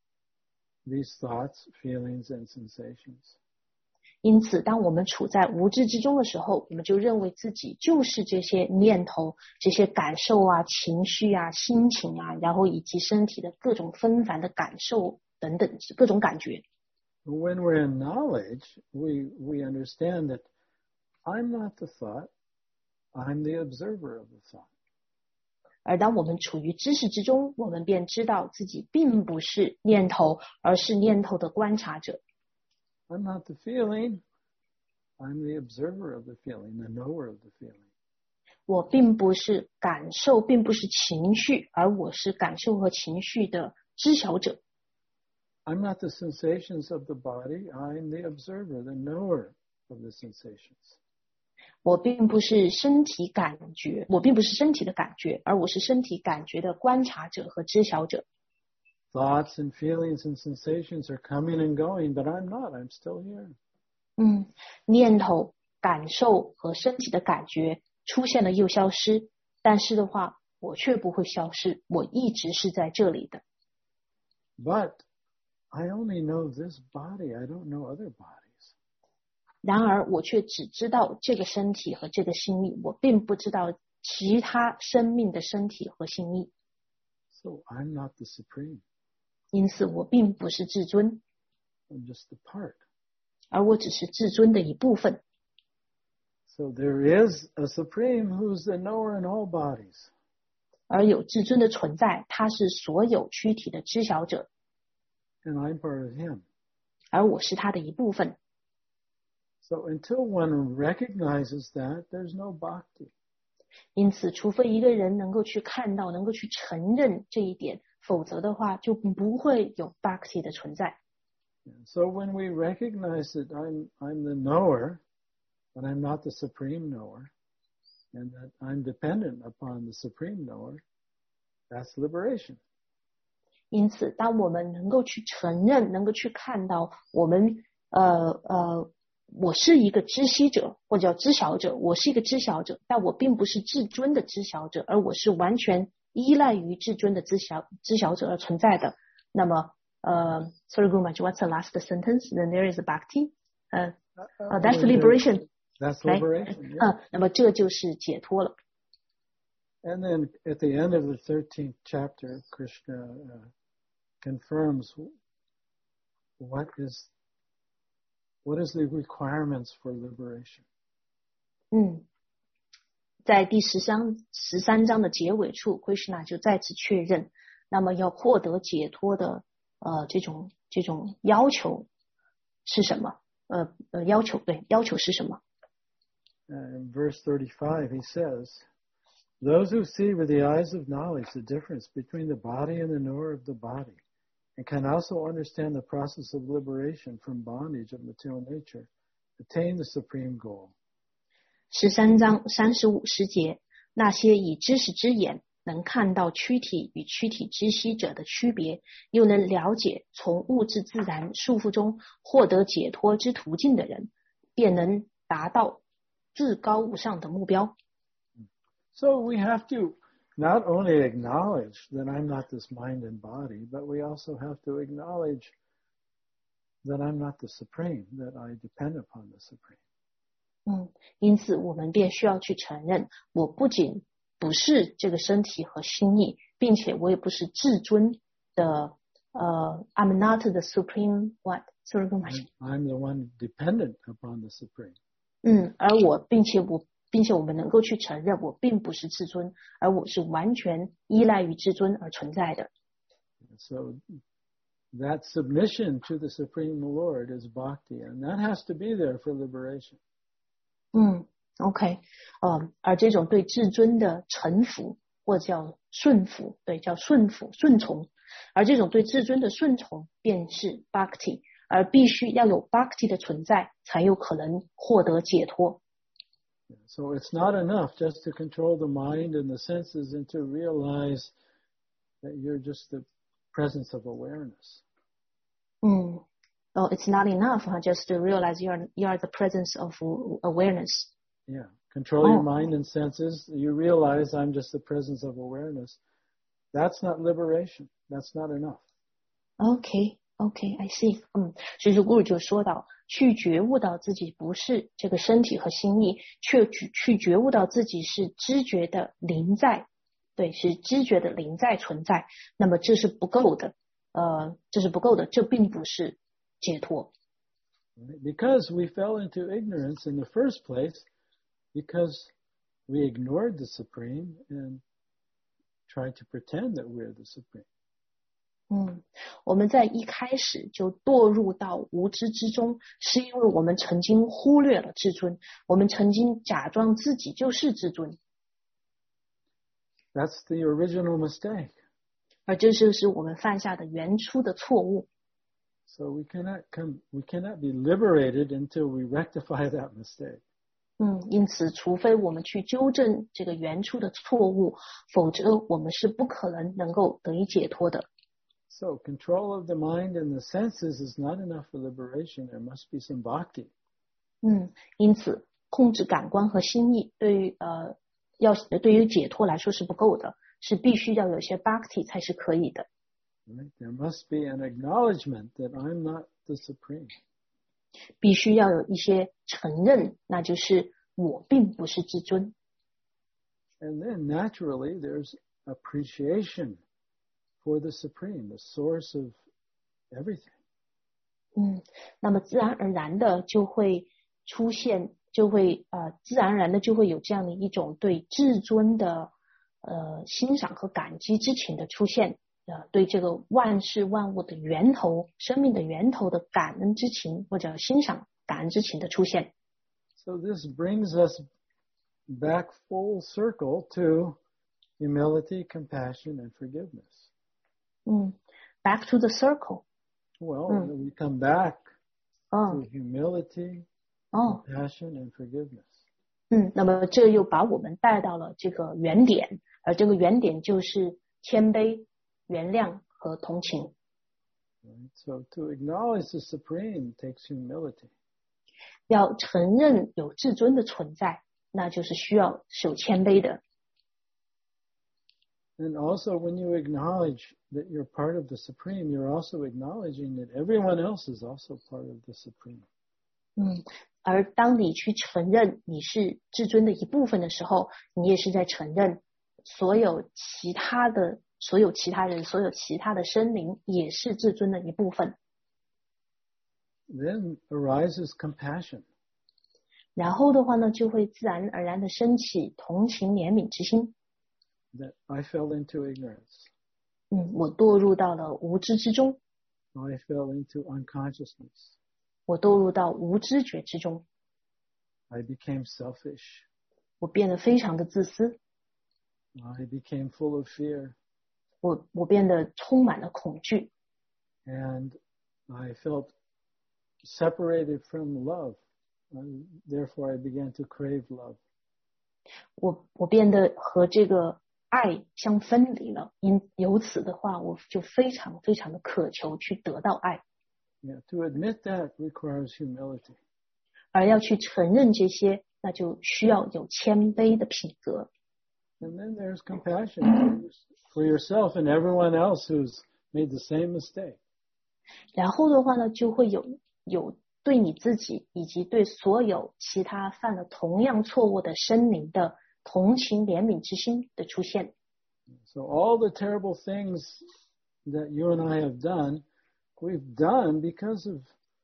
S2: these thoughts, feelings, and sensations.
S1: 因此当我们处在无知之中的时候，我们就认为自己就是这些念头、这些感受啊、情绪啊、心情啊，然后以及身体的各种纷繁的感受等等各种感觉。
S2: When we're in knowledge, we, we understand that I'm not the thought, I'm the observer of the thought.
S1: 而当我们处于知识之中，我们便知道自己并不是念头，而是念头的观察者。
S2: I'm not the feeling, I'm the observer of the feeling, the knower of the feeling.
S1: 我并不是感受，并不是情绪，而我是感受和情绪的知晓者。
S2: I'm not the sensations of the body, I'm the observer, the knower of the sensations.
S1: 我并不是身体感觉，我并不是身体的感觉，而我是身体感觉的观察者和知晓者。
S2: Thoughts and feelings and sensations are coming and going, but I'm not, I'm still here.
S1: 嗯，念头、感受和身体的感觉出现了又消失，但是的话，我却不会消失，我一直是在这里的。
S2: But I only know this body, I don't know other bodies.
S1: 然而，我却只知道这个身体和这个心意，我并不知道其他生命的身体和心意。
S2: So I'm not the supreme.
S1: 因此，我并不是至尊，
S2: I'm just the part.
S1: 而我只是至尊的一部分。
S2: So there is a supreme who's the knower in all bodies.
S1: 而有至尊的存在，他是所有躯体的知晓者，
S2: and I'm part of him.
S1: 而我是他的一部分。
S2: So until one recognizes that, there's no bhakti.
S1: 因此除非一个人能够去看到，能够去承认这一点，否则的话就不会有 bhakti 的存在。
S2: So when we recognize that I'm, I'm the knower, but I'm not the supreme knower, and that I'm dependent upon the supreme knower, that's liberation.
S1: 因此当我们能够去承认，能够去看到我们呃呃我是一个知悉者，或者叫知晓者，我是一个知晓者，但我并不是至尊的知晓者，而我是完全依赖于至尊的知晓知晓者而存在的。那么呃 sorry Guruji, what's the last sentence? Then there is a bhakti. Uh, uh, that's liberation.
S2: That's liberation.
S1: Right? 呃，那么这就是解脱了。
S2: And then at the end of the thirteenth chapter, Krishna uh, confirms what is what is the requirements for liberation.
S1: 嗯，在第十三十三章的结尾处 ，Krishna 就再次确认，那么要获得解脱的呃这种这种要求是什么？呃呃，要求对，要求是什么？
S2: Uh, in verse thirty-five, he says, "Those who see with the eyes of knowledge the difference between the body and the knower of the body, and can also understand the process of liberation from bondage of material nature, attain the supreme goal."
S1: 十三章三十五十节，那些以知识之眼能看到躯体与躯体知悉者的区别，又能了解从物质自然束缚中获得解脱之途径的人，便能达到至高无上的目标。
S2: So we have to not only acknowledge that I'm not this mind and body, but we also have to acknowledge that I'm not the supreme, that I depend upon the supreme.
S1: 嗯，因此我们便需要去承认，我不仅不是这个身体和心意，并且我也不是至尊的。呃 ，I'm not the supreme what? Sorry,
S2: I'm, I'm the one dependent upon the supreme.
S1: 嗯，而我并且我并且我们能够去承认，我并不是至尊，而我是完全依赖于至尊而存在的。
S2: So that submission to the Supreme Lord is bhakti, and that has to be there for liberation.
S1: 嗯 ，OK， 呃，而这种对至尊的臣服，或叫顺服，对，叫顺服、顺从，而这种对至尊的顺从，便是 bhakti， 而必须要有 bhakti 的存在，才有可能获得解脱。
S2: So it's not enough just to control the mind and the senses and to realize that you're just the presence of awareness.
S1: 嗯。Oh, it's not enough, huh? Just to realize you are you are the presence of awareness.
S2: Yeah, control your mind and senses. You realize I'm just the presence of awareness. That's not liberation. That's not enough.
S1: Okay, okay, I see. 嗯，所以说 Guru 就说到，去觉悟到自己不是这个身体和心意，却去觉悟到自己是知觉的灵在，对，是知觉的灵在存在。那么这是不够的，呃，这是不够的，这并不是解脱。
S2: Because we fell into ignorance in the first place, because we ignored the Supreme and tried to pretend that we're the Supreme.
S1: 嗯，我们在一开始就堕入到无知之中，是因为我们曾经忽略了至尊，我们曾经假装自己就是至尊。
S2: That's the original mistake.
S1: 而这就是我们犯下的原初的错误。
S2: So we cannot come, we cannot be liberated until we rectify that mistake.
S1: 嗯，因此，除非我们去纠正这个原初的错误，否则我们是不可能能够得以解脱的。
S2: So control of the mind and the senses is not enough for liberation. There must be some bhakti.
S1: 嗯，因此控制感官和心意，对于呃要对于解脱来说是不够的，是必须要有一些 bhakti 才是可以的。
S2: Right? There must be an acknowledgement that I'm not the supreme.
S1: 必须要有一些承认，那就是我并不是至尊。
S2: And then naturally there's appreciation for the supreme, the source of everything.
S1: 嗯，那么自然而然的就会出现，就会呃自然而然的就会有这样的一种对至尊的呃欣赏和感激之情的出现，呃对这个万事万物的源头、生命的源头的感恩之情或者欣赏感恩之情的出现。
S2: So this brings us back full circle to humility, compassion, and forgiveness.
S1: 嗯 ，back to the circle.
S2: Well,
S1: 嗯
S2: we come back
S1: 哦
S2: to humility,
S1: 哦
S2: compassion, and forgiveness.
S1: 嗯，那么这又把我们带到了这个原点，而这个原点就是谦卑、原谅和同情。
S2: Right? So to acknowledge the supreme takes humility.
S1: 要承认有至尊的存在，那就是需要有谦卑的。
S2: And also when you acknowledge that you're part of the supreme, you're also acknowledging that everyone else is also part of the supreme.
S1: 嗯，而当你去承认你是至尊的一部分的时候，你也是在承认所有其他的、所有其他人、所有其他的生灵也是至尊的一部分。
S2: Then arises compassion.
S1: 然后的话呢，就会自然而然的升起同情怜悯之心。
S2: That I fell into ignorance.
S1: 嗯，我堕入到了无知之中，
S2: I fell into unconsciousness.
S1: 我堕入到无知觉之中，
S2: I became selfish.
S1: 我变得非常的自私，
S2: I became full of fear.
S1: 我我变得充满了恐惧，
S2: And I felt separated from love. And therefore I began to crave love.
S1: 我我变得和这个爱相分离了，因由此的话，我就非常非常的渴求去得到爱，
S2: Yeah, to admit that requires humility.
S1: 而要去承认这些，那就需要有谦卑的品格。
S2: And then there's compassion for, your, for yourself and everyone else who's made the same mistake.
S1: 然后的话呢，就会有有对你自己以及对所有其他犯了同样错误的生灵的同情怜悯之心的出现。
S2: So all the terrible things that you and I have done, we've done because of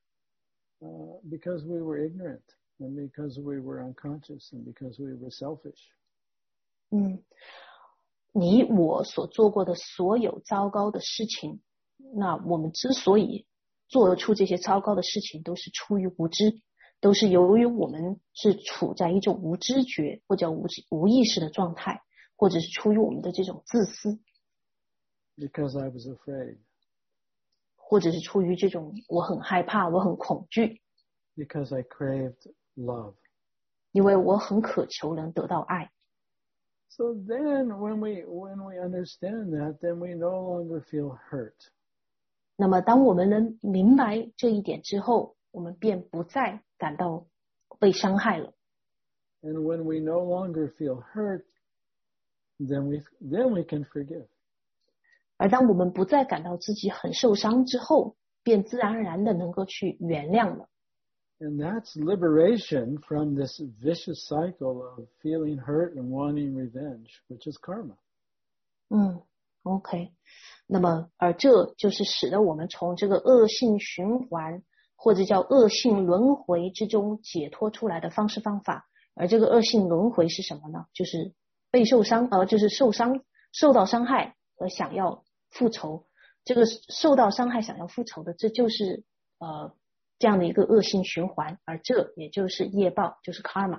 S2: uh, because we were ignorant and because we were unconscious and because we were selfish.
S1: 嗯，你我所做过的所有糟糕的事情，那我们之所以做出这些糟糕的事情，都是出于无知，都是由于我们是处在一种无知觉或者无无意识的状态，或者是出于我们的这种自私，
S2: Because I was afraid.
S1: 或者是出于这种我很害怕，我很恐惧，
S2: Because I craved love.
S1: 因为我很渴求能得到爱。
S2: So then when we when we understand that, then we no longer feel hurt.
S1: 那么当我们能明白这一点之后，我们便不再感到被伤害了。
S2: And when we no longer feel hurt, then we then we can forgive.
S1: 而当我们不再感到自己很受伤之后，便自然而然的能够去原谅了。
S2: And that's liberation from this vicious cycle of feeling hurt and wanting revenge, which is karma.
S1: 嗯 ，OK。那么，而这就是使得我们从这个恶性循环或者叫恶性轮回之中解脱出来的方式方法。而这个恶性轮回是什么呢？就是被受伤，呃，就是受伤、受到伤害和想要复仇。这个受到伤害、想要复仇的，这就是呃这样的一个恶性循环，而这也就是业报，就是 karma。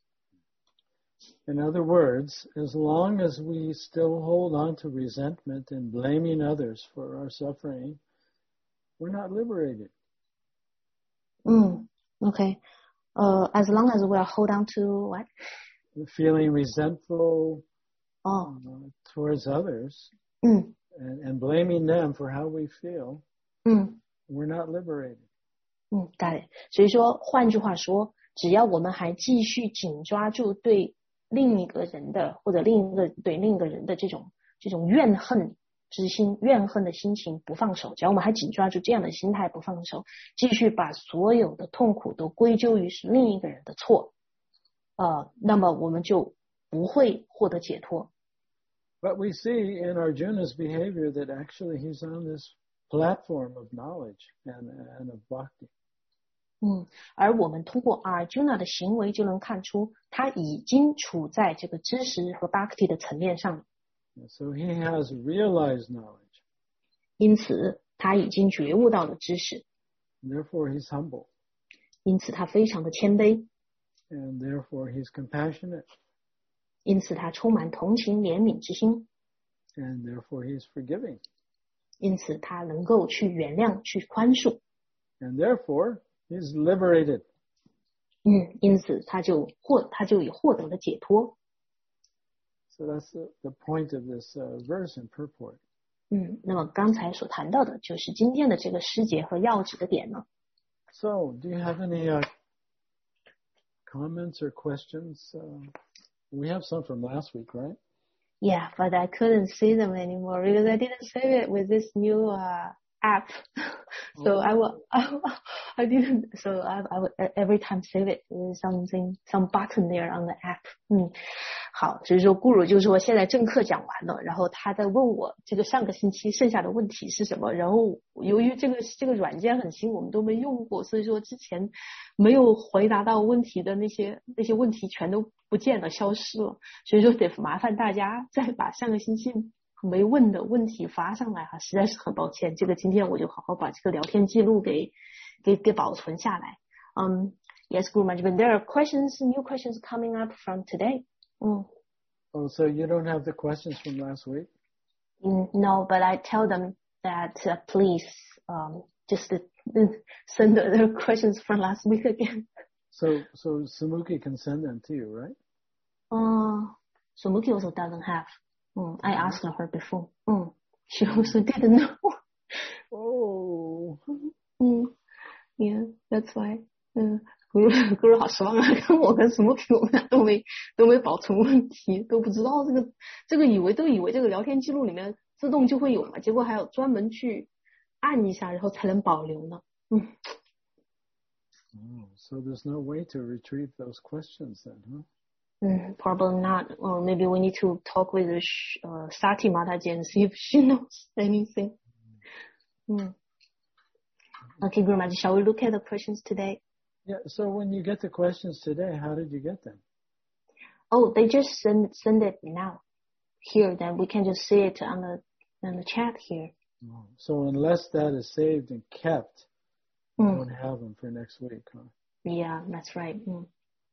S2: In other words, as long as we still hold on to resentment and blaming others for our suffering, we're not liberated.
S1: 嗯 ，OK， 呃、uh, ，as long as we are hold on to what?
S2: Feeling resentful
S1: oh.
S2: uh, towards others,
S1: 嗯
S2: and, and blaming them for how we feel,
S1: 嗯
S2: we're not liberated.
S1: 嗯 ，got it。所以说，换句话说，只要我们还继续紧抓住对另一个人的或者另一个对另一个人的这种这种怨恨之心、怨恨的心情不放手，只要我们还紧抓住这样的心态不放手，继续把所有的痛苦都归咎于是另一个人的错，呃，那么我们就不会获得解脱。
S2: But we see in Arjuna's behavior that actually he's on this platform of knowledge and, and of bhakti.
S1: 嗯，而我们通过 Arjuna 的行为就能看出，他已经处在这个知识和 Bhakti 的层面上了。
S2: So he has realized knowledge.
S1: 因此，他已经觉悟到了知识。
S2: Therefore, he's humble.
S1: 因此，他非常的谦卑。
S2: And therefore, he's compassionate.
S1: 因此，他充满同情怜悯之心。
S2: And therefore, he's forgiving.
S1: 因此，他能够去原谅、去宽恕。
S2: And therefore, he's liberated.
S1: 嗯，因此他就获他就也获得了解脱。
S2: So that's the, the point of this uh, verse and purport.
S1: 嗯，那么刚才所谈到的就是今天的这个诗节和要旨的点呢。
S2: So, do you have any uh, comments or questions? Uh, we have some from last week, right?
S1: Yeah, but I couldn't see them anymore because I didn't save it with this new uh, app. so oh. I will, I, I didn't. So I, I would every time save it with something, some button there on the app. 嗯，好，所以说顾鲁就说现在正课讲完了，然后他在问我这个上个星期剩下的问题是什么。然后由于这个这个软件很新，我们都没用过，所以说之前没有回答到问题的那些那些问题全都不见了，消失了。所以说得麻烦大家再把上个星期没问的问题发上来哈，实在是很抱歉。这个今天我就好好把这个聊天记录给给给保存下来。Um, yes, Guru Maharaj, but there are questions, new questions coming up from today. Mm.
S2: Oh, so you don't have the questions from last week?
S1: Mm, no, but I tell them that uh, please um, just uh, send the, the questions from last week again.
S2: So, so Sumuki can send them to you, right?
S1: Uh, Sumuki also doesn't have. Mm, I asked her before. Mm, she also didn't know.
S2: Oh.
S1: Mm, yeah, that's why. Mm. 咕噜咕噜好失望啊！跟我跟什么我们俩都没都没保存问题，都不知道这个这个以为都以为这个聊天记录里面自动就会有嘛，结果还要专门去按一下，然后才能保留呢。嗯。
S2: Oh, so there's no way to retrieve those questions then, huh?
S1: Mm, probably not. Or maybe we need to talk with uh, Sati Mataji and see if she knows anything. Mm. Okay, Guru Maharaj, shall we look at the questions today?
S2: Yeah, so when you get the questions today, how did you get them?
S1: Oh, they just send send it now. Here, then we can just see it on the on the chat here.
S2: Oh, so unless that is saved and kept, you
S1: mm.
S2: won't have them for next week, huh?
S1: Yeah, that's right. Mm.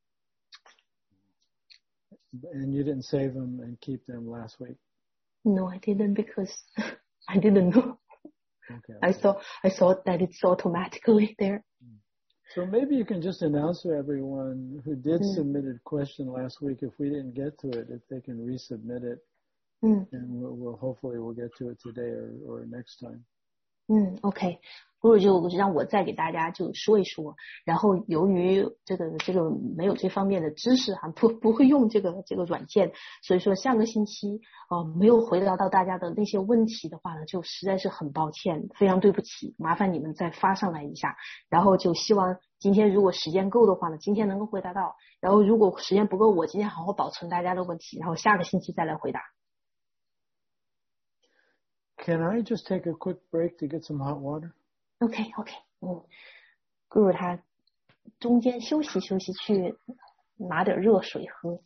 S2: And you didn't save them and keep them last week?
S1: No, I didn't because I didn't know.
S2: Okay.
S1: I saw I thought that it's automatically there.
S2: Mm. So maybe you can just announce to everyone who did
S1: mm.
S2: submit a question last week, if we didn't get to it, if they can resubmit it,
S1: mm.
S2: and we'll, we'll hopefully we'll get to it today or, or next time.
S1: 嗯 ，OK， 不如就让我再给大家就说一说。然后由于这个这个没有这方面的知识哈，不不会用这个这个软件，所以说上个星期呃没有回答到大家的那些问题的话呢，就实在是很抱歉，非常对不起，麻烦你们再发上来一下。然后就希望今天如果时间够的话呢，今天能够回答到。然后如果时间不够，我今天好好保存大家的问题，然后下个星期再来回答。
S2: Can I just take a quick break to get some hot water?
S1: OK OK， 嗯，顾如他中间休息休息，去拿点热水喝。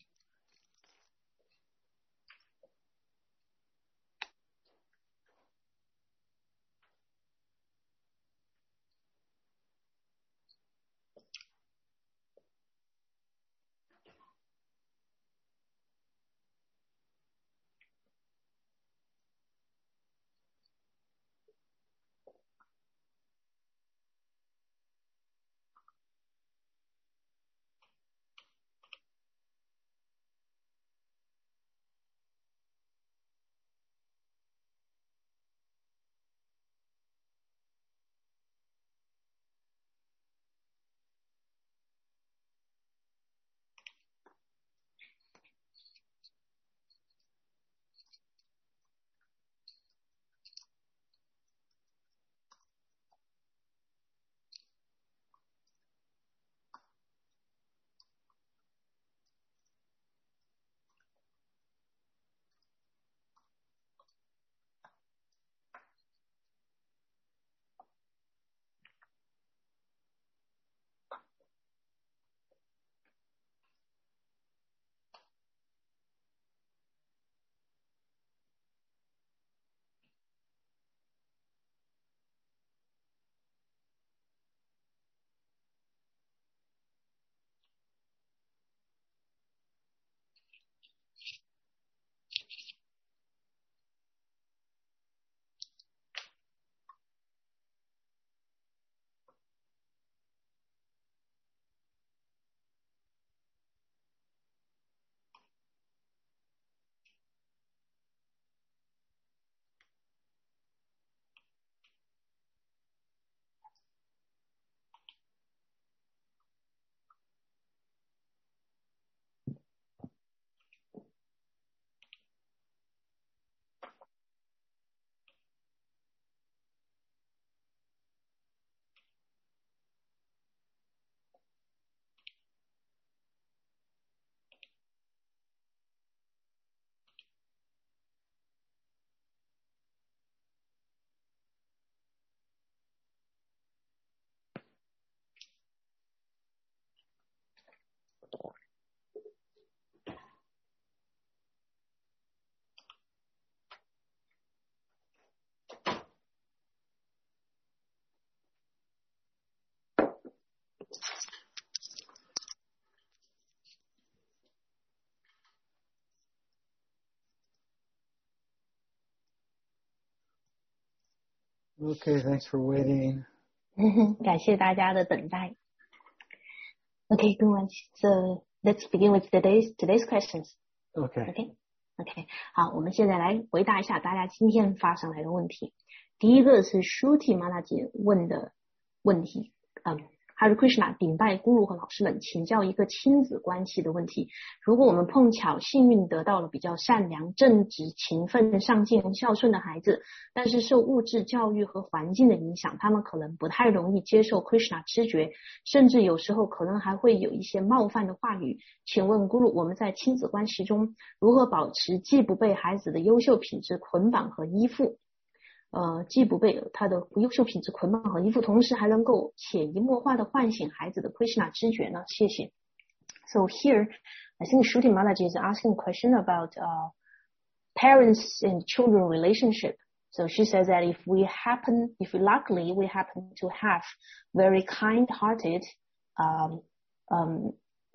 S2: Okay, thanks for waiting.
S1: 感谢大家的等待。Okay, good one. So let's begin with today's today's questions.
S2: Okay.
S1: Okay, okay. 好，我们现在来回答一下大家今天发上来的问题。第一个是 Shruti 妈妈姐问的问题，嗯。Hare Krishna 顶拜咕噜和老师们请教一个亲子关系的问题。如果我们碰巧幸运得到了比较善良、正直、勤奋、上进、孝顺的孩子，但是受物质教育和环境的影响，他们可能不太容易接受 Krishna 知觉，甚至有时候可能还会有一些冒犯的话语。请问咕噜，我们在亲子关系中如何保持既不被孩子的优秀品质捆绑和依附，呃，既不被他的优秀品质捆绑和依附，同时还能够潜移默化的唤醒孩子的 Krishna 知觉呢？谢谢。So here, I think Shruti Mataji is asking a question about uh, parents and children relationship. So she says that if we happen, if we luckily we happen to have very kind-hearted, um, um,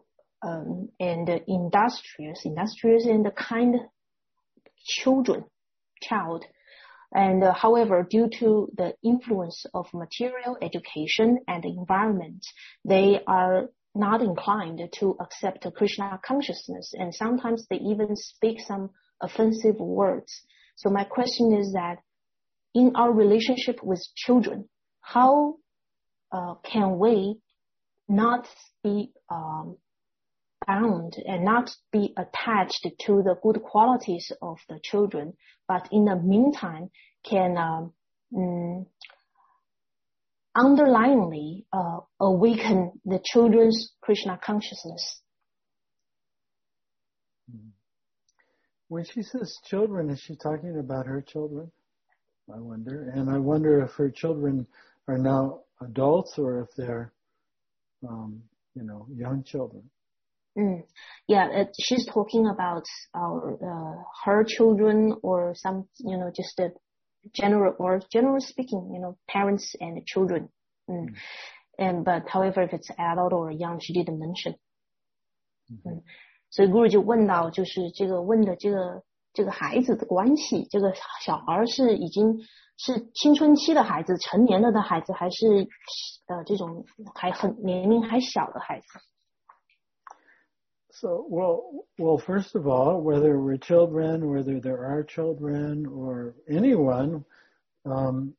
S1: um, and industrious, industrious and kind children, child. And uh, however, due to the influence of material education and the environment, they are not inclined to accept Krishna consciousness, and sometimes they even speak some offensive words. So my question is that in our relationship with children, how uh, can we not be um, bound and not be attached to the good qualities of the children, but in the meantime can um, mm, underlyingly uh, awaken the children's Krishna consciousness?
S2: When she says children, is she talking about her children? I wonder. And I wonder if her children are now adults or if they're, um, you know, young children.
S1: Mm. Yeah, it, she's talking about our uh, her children or some, you know, just a general or general speaking, you know, parents and children. Mm. Mm. And but however, if it's adult or young, she didn't mention. Mm-hmm. Mm. 所以 Guru 就问到，就是这个问的这个这个孩子的关系，这个小孩是已经是青春期的孩子、成年了的孩子，还是呃这种还很年龄还小的孩子？
S2: So, well, well, first of all, whether we're children, whether there are children, or anyone, um,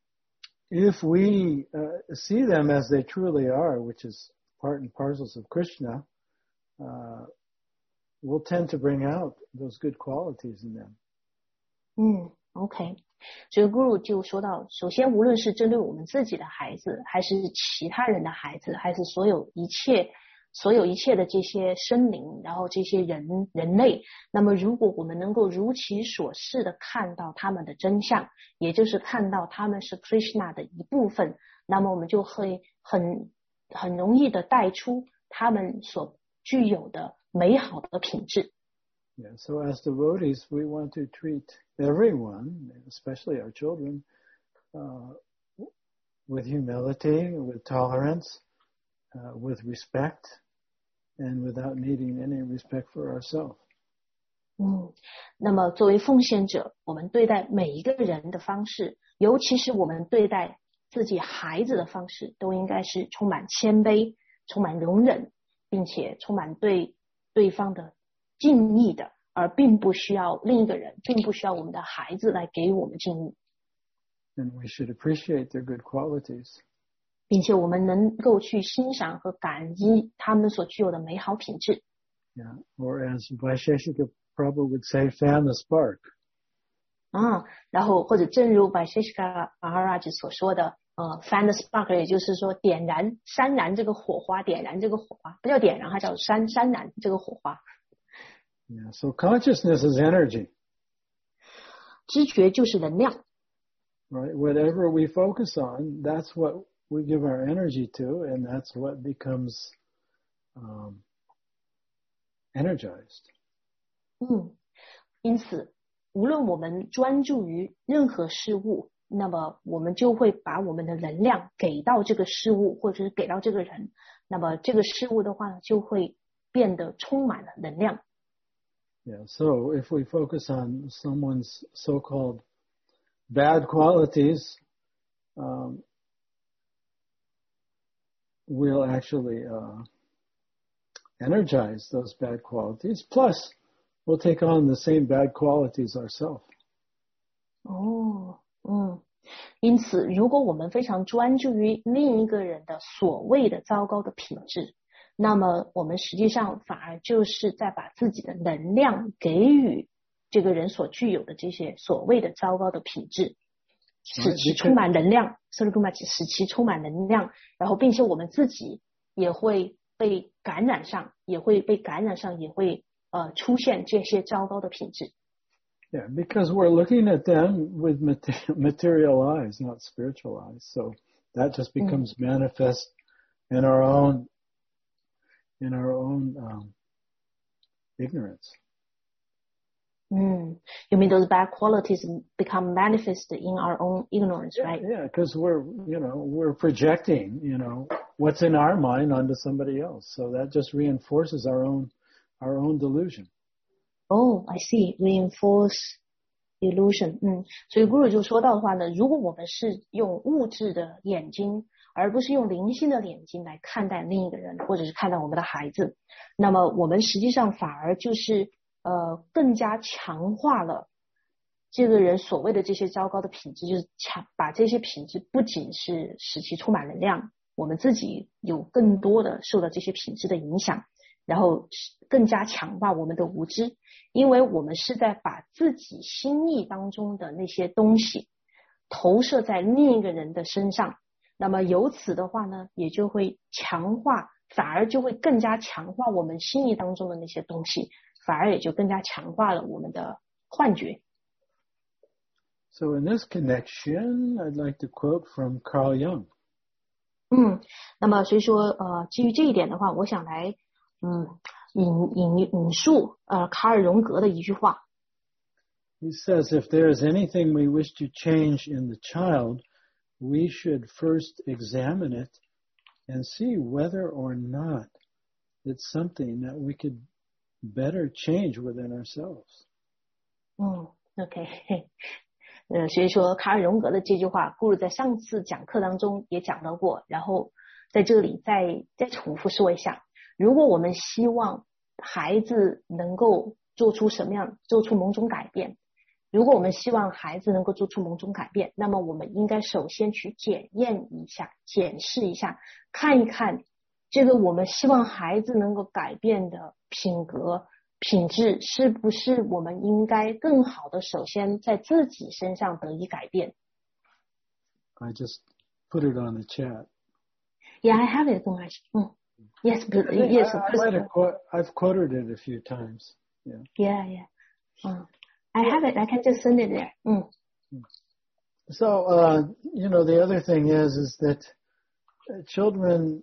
S2: if we uh, see them as they truly are, which is part and parcels of Krishna, uh, we'll tend to bring out those good qualities in them.
S1: 嗯 ，OK， 所以 Guru 就说到，首先无论是针对我们自己的孩子，还是其他人的孩子，还是所有一切。所有一切的这些生灵，然后这些人人类，那么如果我们能够如其所示的看到他们的真相，也就是看到他们是 Krishna 的一部分，那么我们就会很很容易的带出他们所具有的美好的品质。
S2: Yeah, so as devotees, we want to treat everyone, especially our children, uh, with humility, with tolerance, uh, with respect, and without needing any respect for ourselves.
S1: 嗯，那么作为奉献者，我们对待每一个人的方式，尤其是我们对待自己孩子的方式，都应该是充满谦卑、充满容忍，并且充满对对方的敬意的，而并不需要另一个人，并不需要我们的孩子来给我们敬意。
S2: And we should appreciate their good qualities.
S1: 并且我们能够去欣赏和感激他们所具有的美好品质。
S2: Yeah, or as Vaisheshika Prabhu would say, fan the spark.
S1: 啊，然后或者正如 Vaisheshika Maharaj 所说的，呃 ，fan the spark， 也就是说点燃、煽燃这个火花，点燃这个火花，不叫点燃，它叫煽煽燃这个火花。
S2: Yeah, so consciousness is energy.
S1: 知觉就是能量。
S2: Right, whatever we focus on, that's what we give our energy to, and that's what becomes um, energized.
S1: 嗯，因此，无论我们专注于任何事物，那么我们就会把我们的能量给到这个事物，或者是给到这个人。那么这个事物的话呢，就会变得充满了能量。
S2: Yeah, so if we focus on someone's so-called bad qualities, um, we'll actually uh, energize those bad qualities. Plus, we'll take on the same bad qualities ourselves.
S1: 哦，嗯，因此，如果我们非常专注于另一个人的所谓的糟糕的品质，那么我们实际上反而就是在把自己的能量给予这个人所具有的这些所谓的糟糕的品质，使其充满能量，使其充满能量，然后并且我们自己也会被感染上，也会被感染上，也会呃出现这些糟糕的品质。
S2: Yeah, because we're looking at them with material eyes, not spiritual eyes. So that just becomes mm. manifest in our own in our own um, ignorance.
S1: Mm. You mean those bad qualities become manifest in our own ignorance, right?
S2: Yeah, because yeah, we're, you know, we're projecting, you know, what's in our mind onto somebody else. So that just reinforces our own our own delusion.
S1: Oh, I see. Reinforce illusion. 嗯，所以 Guru 就说到的话呢，如果我们是用物质的眼睛，而不是用灵性的眼睛来看待另一个人，或者是看待我们的孩子，那么我们实际上反而就是呃更加强化了这个人所谓的这些糟糕的品质，就是强把这些品质不仅是使其充满能量，我们自己有更多的受到这些品质的影响。然后更加强化我们的无知，因为我们是在把自己心意当中的那些东西投射在另一个人的身上，那么由此的话呢，也就会强化，反而就会更加强化我们心意当中的那些东西，反而也就更加强化了我们的幻觉。
S2: So in this connection, I'd like to quote from Carl Jung.
S1: 嗯，那么所以说呃，基于这一点的话，我想来嗯，引引引述呃卡尔荣格的一句话。
S2: He says, if there is anything we wish to change in the child, we should first examine it and see whether or not it's something that we could better change within ourselves.
S1: 嗯 ，OK， 呃，所以说卡尔荣格的这句话，顾鲁在上次讲课当中也讲到过，然后在这里再再重复说一下。如果我们希望孩子能够做出什么样，做出某种改变，如果我们希望孩子能够做出某种改变，那么我们应该首先去检验一下，检视一下，看一看这个我们希望孩子能够改变的品格、品质，是不是我们应该更好的首先在自己身上得以改变。
S2: I just put it on the chat.
S1: Yeah, I have it, Gumarj. 嗯。Yes, but, yes.
S2: I, I might have quote, I've quoted it a few times. Yeah.
S1: Yeah, yeah. Uh, I have it. I can just send it there. Mm.
S2: So, uh, you know, the other thing is, is that children,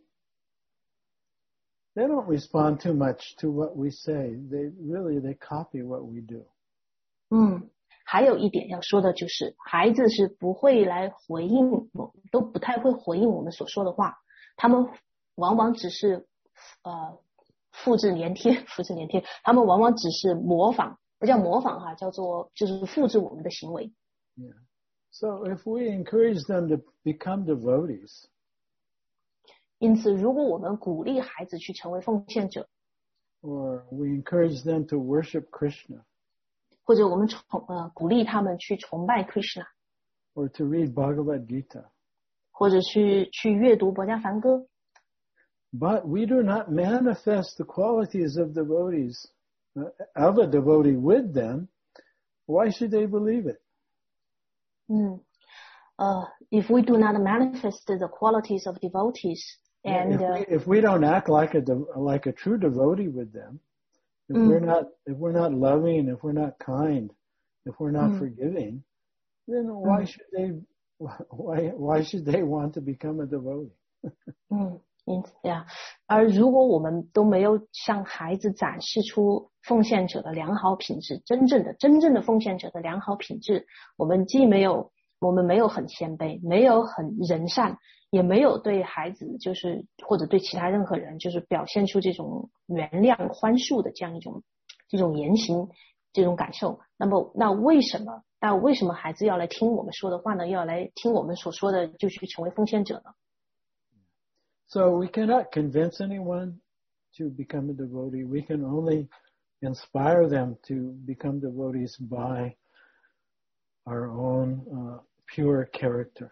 S2: they don't respond too much to what we say. They really, they copy what we do.
S1: 嗯，还有一点要说的就是，孩子是不会来回应，都不太会回应我们所说的话，他们。往往只是呃复制粘贴，复制粘贴，他们往往只是模仿，不叫模仿哈，叫做就是复制我们的行为。
S2: Yeah. So if we encourage them to become devotees,
S1: 因此，如果我们鼓励孩子去成为奉献者
S2: ，or we encourage them to worship Krishna,
S1: 或者我们崇呃鼓励他们去崇拜 Krishna,
S2: or to read Bhagavad Gita,
S1: 或者去去阅读博伽梵歌。
S2: But we do not manifest the qualities of devotees, uh, of a devotee with them. Why should they believe it?
S1: Mm. Uh, if we do not manifest the qualities of devotees, and
S2: if we, if we don't act like a like a true devotee with them, if mm. we're not if we're not loving, if we're not kind, if we're not mm. forgiving, then why mm. should they why why should they want to become a devotee?
S1: 嗯。 因此呀，而如果我们都没有向孩子展示出奉献者的良好品质，真正的真正的奉献者的良好品质，我们既没有我们没有很谦卑，没有很仁善，也没有对孩子就是或者对其他任何人就是表现出这种原谅宽恕的这样一种这种言行这种感受，那么那为什么那为什么孩子要来听我们说的话呢？要来听我们所说的就去成为奉献者呢？
S2: So we cannot convince anyone to become a devotee. We can only inspire them to become devotees by our own uh, pure character.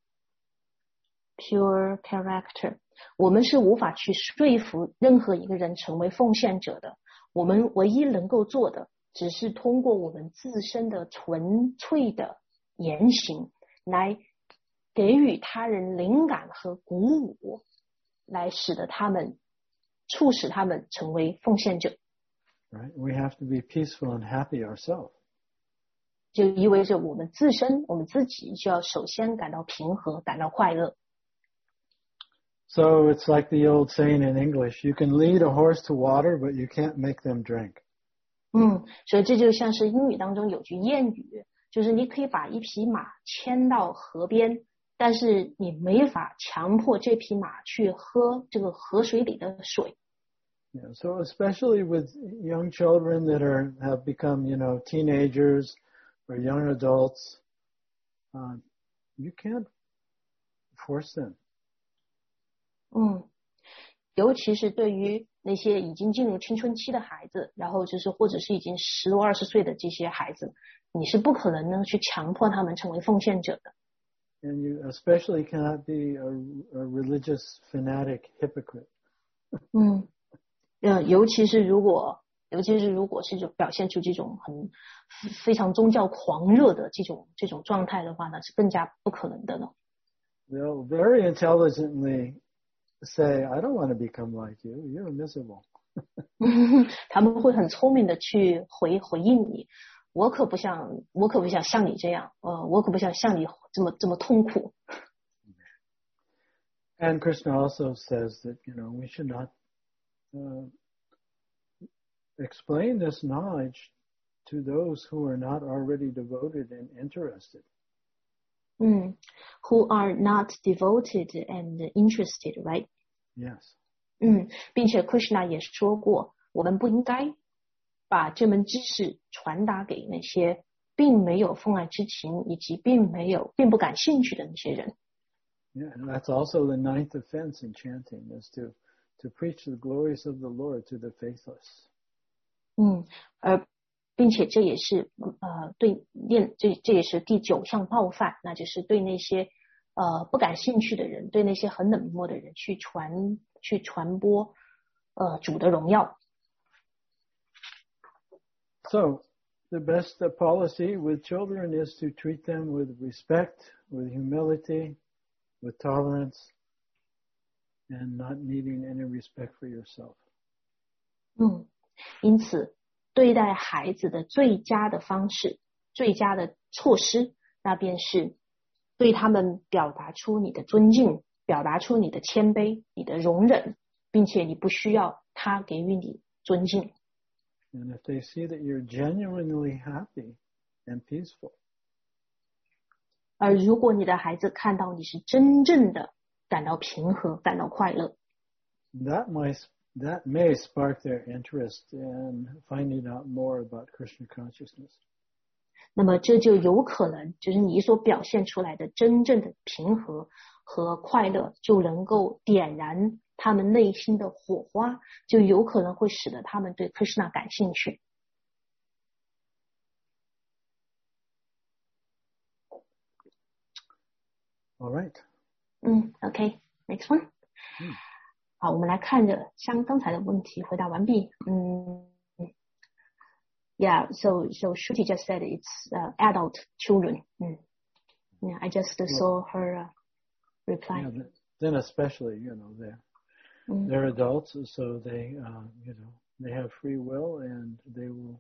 S1: Pure character， 我们是无法去说服任何一个人成为奉献者的。我们唯一能够做的，只是通过我们自身的纯粹的言行，来给予他人灵感和鼓舞，来使得他们，促使他们成为奉献者。
S2: Right? We have to be peaceful and happy ourselves.
S1: 就意味着我们自身，我们自己就要首先感到平和，感到快乐。
S2: So it's like the old saying in English, you can lead a horse to water, but you can't make them drink.
S1: 嗯，所以这就像是英语当中有句谚语，就是你可以把一匹马牵到河边，但是你没法强迫这匹马去喝这个河水里的水。
S2: Yeah, so especially with young children that are have become, you know, teenagers or young adults, uh, you can't force them.
S1: 嗯，尤其是对于那些已经进入青春期的孩子，然后就是或者是已经十多二十岁的这些孩子，你是不可能呢去强迫他们成为奉献者的。
S2: And you especially cannot be a, a religious fanatic hypocrite.
S1: 嗯，呃，尤其是如果，尤其是如果是就表现出这种很非常宗教狂热的这种这种状态的话呢，是更加不可能的呢。
S2: They'll very intelligently say, I don't want to become like you. You're miserable.
S1: 他们会很聪明的去回回应你，我可不想，我可不想像你这样，呃，我可不想像你这么这么痛苦。
S2: And Krishna also says that, you know, we should not uh, explain this knowledge to those who are not already devoted and interested.
S1: 嗯 ，who are not devoted and interested, right?
S2: Yes.
S1: 嗯，并且 Krishna 也说过，我们不应该把这门知识传达给那些并没有奉爱之情以及并没有并不感兴趣的那些人。
S2: Yeah, and that's also the ninth offense in chanting, is to to preach the glories of the Lord to the faithless.
S1: 嗯，而并且这也是呃对念这这也是第九项冒犯，那就是对那些呃不感兴趣的人，对那些很冷漠的人去传去传播呃主的荣耀。
S2: So the best policy with children is to treat them with respect, with humility, with tolerance, and not needing any respect for yourself.
S1: 嗯，因此对待孩子的最佳的方式，最佳的措施，那便是对他们表达出你的尊敬，表达出你的谦卑，你的容忍，并且你不需要他给予你尊敬。
S2: And if they see that you're genuinely happy and peaceful,
S1: 而如果你的孩子看到你是真正的感到平和，感到快乐，
S2: that might that may spark their interest in finding out more about Krishna consciousness.
S1: 那么这就有可能就是你所表现出来的真正的平和和快乐，就能够点燃他们内心的火花，就有可能会使得他们对 Krishna 感兴趣。
S2: All right.
S1: 嗯 ，OK，next one。
S2: 嗯
S1: 好，我们来看着像刚才的问题回答完毕。嗯 ，Yeah, so so Shruti just said it's uh, adult children. 嗯 ，Yeah, I just saw her uh, reply.
S2: Yeah, then especially, you know, they're
S1: Mm.
S2: they're adults, so they, uh, you know, they have free will, and they will.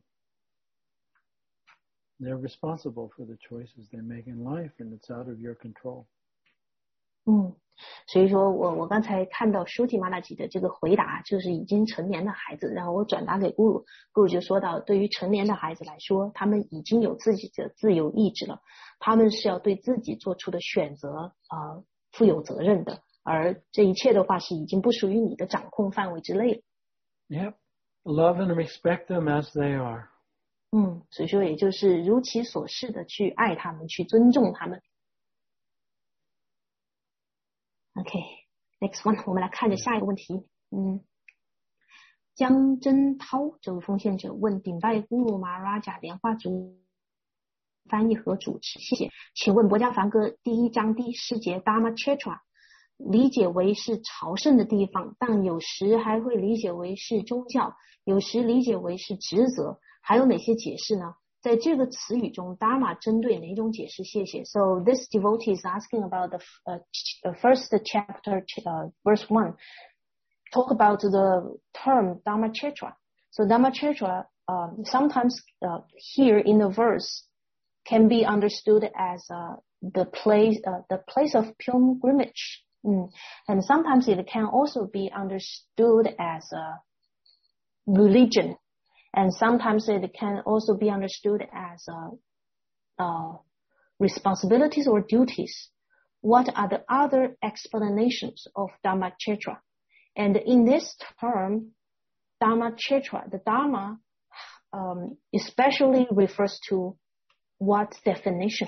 S2: They're responsible for the choices they make in life, and it's out of your control.
S1: 嗯， 所以说我我刚才看到舒提玛拉吉的这个回答，就是已经成年的孩子，然后我转达给咕噜，咕噜就说到，对于成年的孩子来说，他们已经有自己的自由意志了，他们是要对自己做出的选择啊、呃、负有责任的，而这一切的话是已经不属于你的掌控范围之内了。
S2: Yep, love and respect them as they are.
S1: 嗯，所以说也就是如其所是的去爱他们，去尊重他们。OK，next one， 我们来看着下一个问题。嗯，江真涛这位奉献者问顶拜咕噜马拉贾莲花族翻译和主持，谢谢。请问《博家梵歌》第一章第四节 Dharma Chetra 理解为是朝圣的地方，但有时还会理解为是宗教，有时理解为是职责，还有哪些解释呢？在这个词语中 Dharma 针对哪种解释？谢谢。 So this devotee is asking about the uh, first chapter uh, verse one, talk about the term Dharma Chetra. So Dharma Chetra um, sometimes uh, here in the verse can be understood as uh, the place uh, the place of pilgrimage. Mm. And sometimes it can also be understood as a religion. And sometimes it can also be understood as uh, uh, responsibilities or duties. What are the other explanations of Dharma Chetra? And in this term, Dharma Chetra, the Dharma um, especially refers to what definition?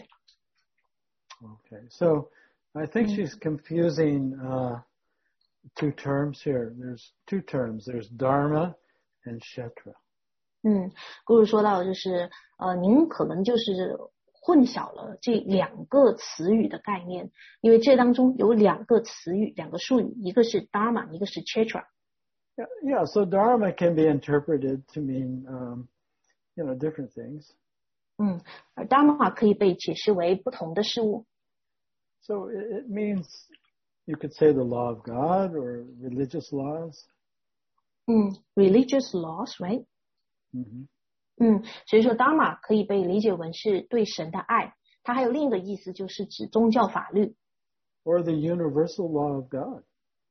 S2: Okay, so I think
S1: mm.
S2: she's confusing uh, two terms here. There's two terms. There's Dharma and Kshetra.
S1: 嗯，咕噜说到就是呃，您可能就是混淆了这两个词语的概念，因为这当中有两个词语，两个术语，一个是 Dharma， 一个是 Chetra。
S2: Yeah, yeah, so Dharma can be interpreted to mean, um, you know, different things.
S1: 嗯，而 Dharma 可以被解释为不同的事物。
S2: So it, it means you could say the law of God or religious laws.
S1: 嗯 ，religious laws, right?
S2: 嗯哼，
S1: 嗯，所以说 Dharma 可以被理解为是对神的爱，它还有另一个意思，就是指宗教法律。
S2: Or the universal law of God.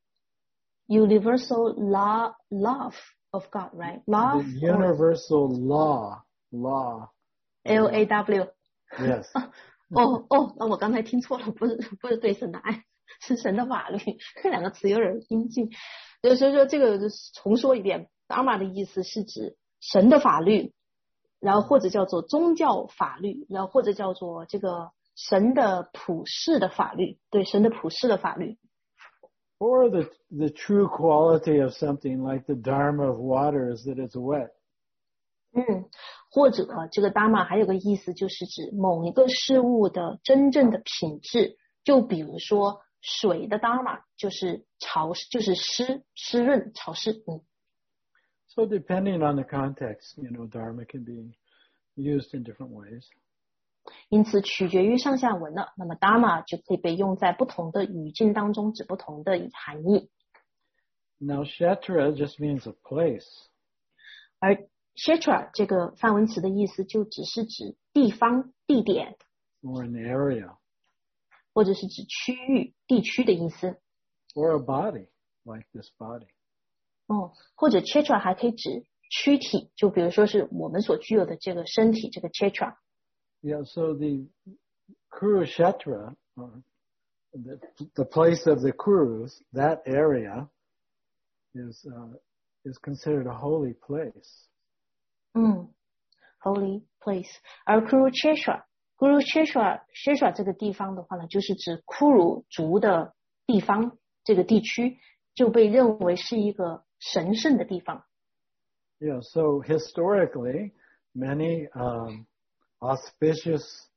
S1: Universal law, love of God, right? Love.
S2: The universal law, law.
S1: L A W.
S2: Yes.
S1: 哦哦，那我刚才听错了，不是不是对神的爱，是神的法律，这两个词有点音近。所以说这个重说一遍 ，Dharma 的意思是指神的法律，然后或者叫做宗教法律，然后或者叫做这个神的普世的法律，对神的普世的法律。
S2: Or the the true quality of something like the dharma of water is that it's wet.
S1: 嗯，或者这个 Dharma 还有个意思，就是指某一个事物的真正的品质。就比如说水的 Dharma 就是潮，就是湿湿润潮湿。嗯。
S2: So depending on the context, you know, Dharma can be used in different ways.
S1: 因此取决于上下文了，那么 Dharma 就可以被用在不同的语境当中，指不同的含义。
S2: Now, Kshetra just means a place.
S1: 而 Kshetra 这个梵文词的意思就只是指地方、地点，
S2: or an area,
S1: 或者是指区域、地区的意思。
S2: or a body, like this body.
S1: 哦，或者 Kshetra 还可以指躯体，就比如说是我们所具有的这个身体，这个 Kshetra。
S2: Yeah, so the Kurukshetra, or the, the place of the Kurus, that area is uh, is considered a holy place.
S1: 嗯 ，holy place。而 Kurukshetra，Kurukshetra Kshetra 这个地方的话呢，就是指库鲁族的地方，这个地区就被认为是一个神圣的地方。
S2: Yeah, so historically, many um, auspicious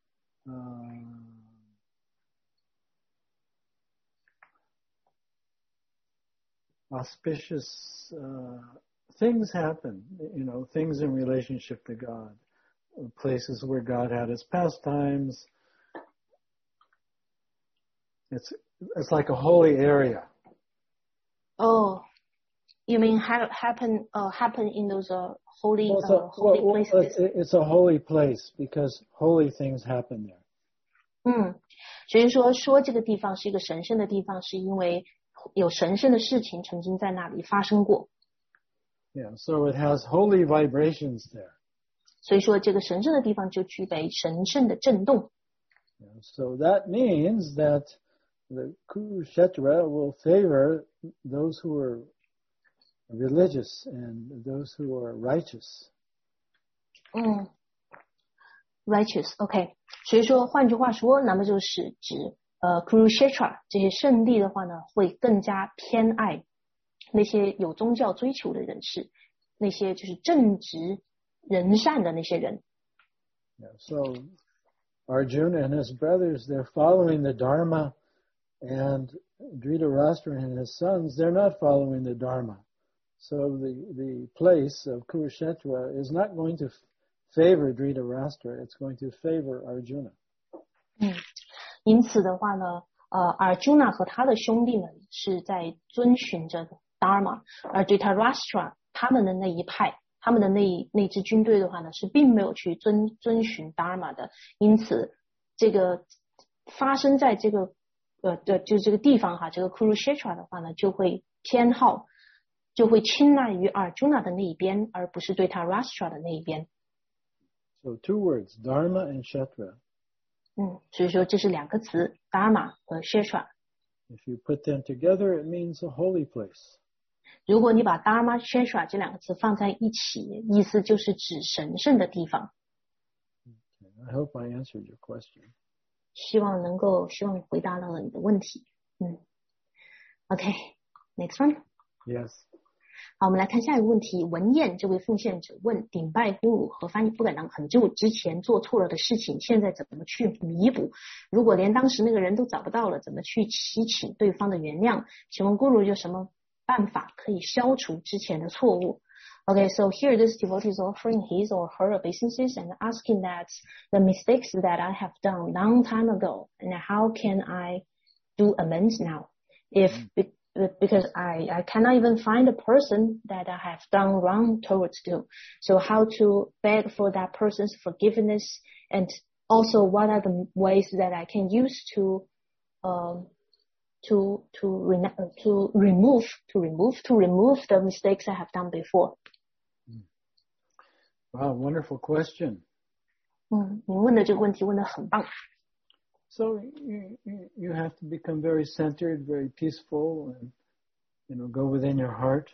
S2: uh, auspicious uh, things happen, you know, things in relationship to God, places where God had his pastimes. It's it's like a holy area.
S1: Oh, you mean ha- happen uh, happen in those uh, holy
S2: Well,
S1: uh, holy
S2: well,
S1: places?
S2: It's a holy place because holy things happen there.
S1: 嗯，所以说说这个地方是一个神圣的地方，是因为有神圣的事情曾经在那里发生过。
S2: Yeah, so it has holy vibrations there.
S1: 所以说这个神圣的地方就具备神圣的震动。
S2: Yeah, so that means that the Kurukshetra will favor those who are religious and those who are righteous.
S1: 嗯 ，righteous, OK。所以说，换句话说，那么就是指呃 Kurukshetra 这些圣地的话呢，会更加偏爱那些有宗教追求的人士，那些就是正直仁善的那些人。
S2: Yeah, so Arjuna and his brothers, they're following the Dharma, and Dhritarashtra and his sons, they're not following the Dharma. So the, the place of Kurukshetra is not going to favor Dhritarashtra, it's going to favor Arjuna.
S1: 嗯，因此的话呢，呃 ，Arjuna 和他的兄弟们是在遵循着 Dharma， 而 Dhritarashtra 他们的那一派，他们的那那支军队的话呢，是并没有去遵遵循 Dharma 的，因此这个发生在这个呃的就这个地方哈，这个 Kurukshetra 的话呢，就会偏好，就会青睐于 Arjuna 的那一边，而不是 Dhritarashtra 的那一边。
S2: So two words, Dharma and Kshetra.
S1: 嗯，所以说这是两个词 ，Dharma 和 Kshetra。
S2: If you put them together, it means a holy place.
S1: 如果你把 Dharma Kshetra 这两个词放在一起，意思就是指神圣的地方。
S2: Okay, I hope I answered your question.
S1: 希望能够，希望回答了你的问题。嗯 ，OK，next one。
S2: Yes.
S1: 好，我们来看下一个问题。文彦这位奉献者问：顶拜咕噜和翻译不敢当很久之前做错了的事情，现在怎么去弥补？如果连当时那个人都找不到了，怎么去祈请对方的原谅？请问咕噜有什么办法可以消除之前的错误？ Okay, so here this devotee is offering his or her obeisances and asking that the mistakes that I have done long time ago, and how can I do amends now? If because I, I cannot even find the person that I have done wrong towards to. So how to beg for that person's forgiveness, and also what are the ways that I can use to um to to re- to remove to remove to remove the mistakes I have done before.
S2: Wow, wonderful question.
S1: 嗯，你问的这个问题问得很棒。
S2: So you, you, you have to become very centered, very peaceful, and, you know, go within your heart.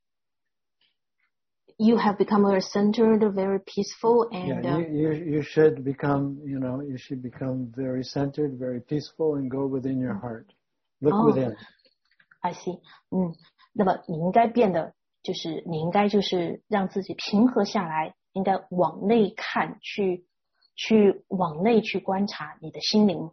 S1: You have become very centered, very peaceful, and
S2: yeah, you, you, you should become, you know, you should become very centered, very peaceful, and go within your heart. Look
S1: oh,
S2: within.
S1: I see. 嗯，那么你应该变得就是你应该就是让自己平和下来，应该往内看，去去往内去观察你的心灵。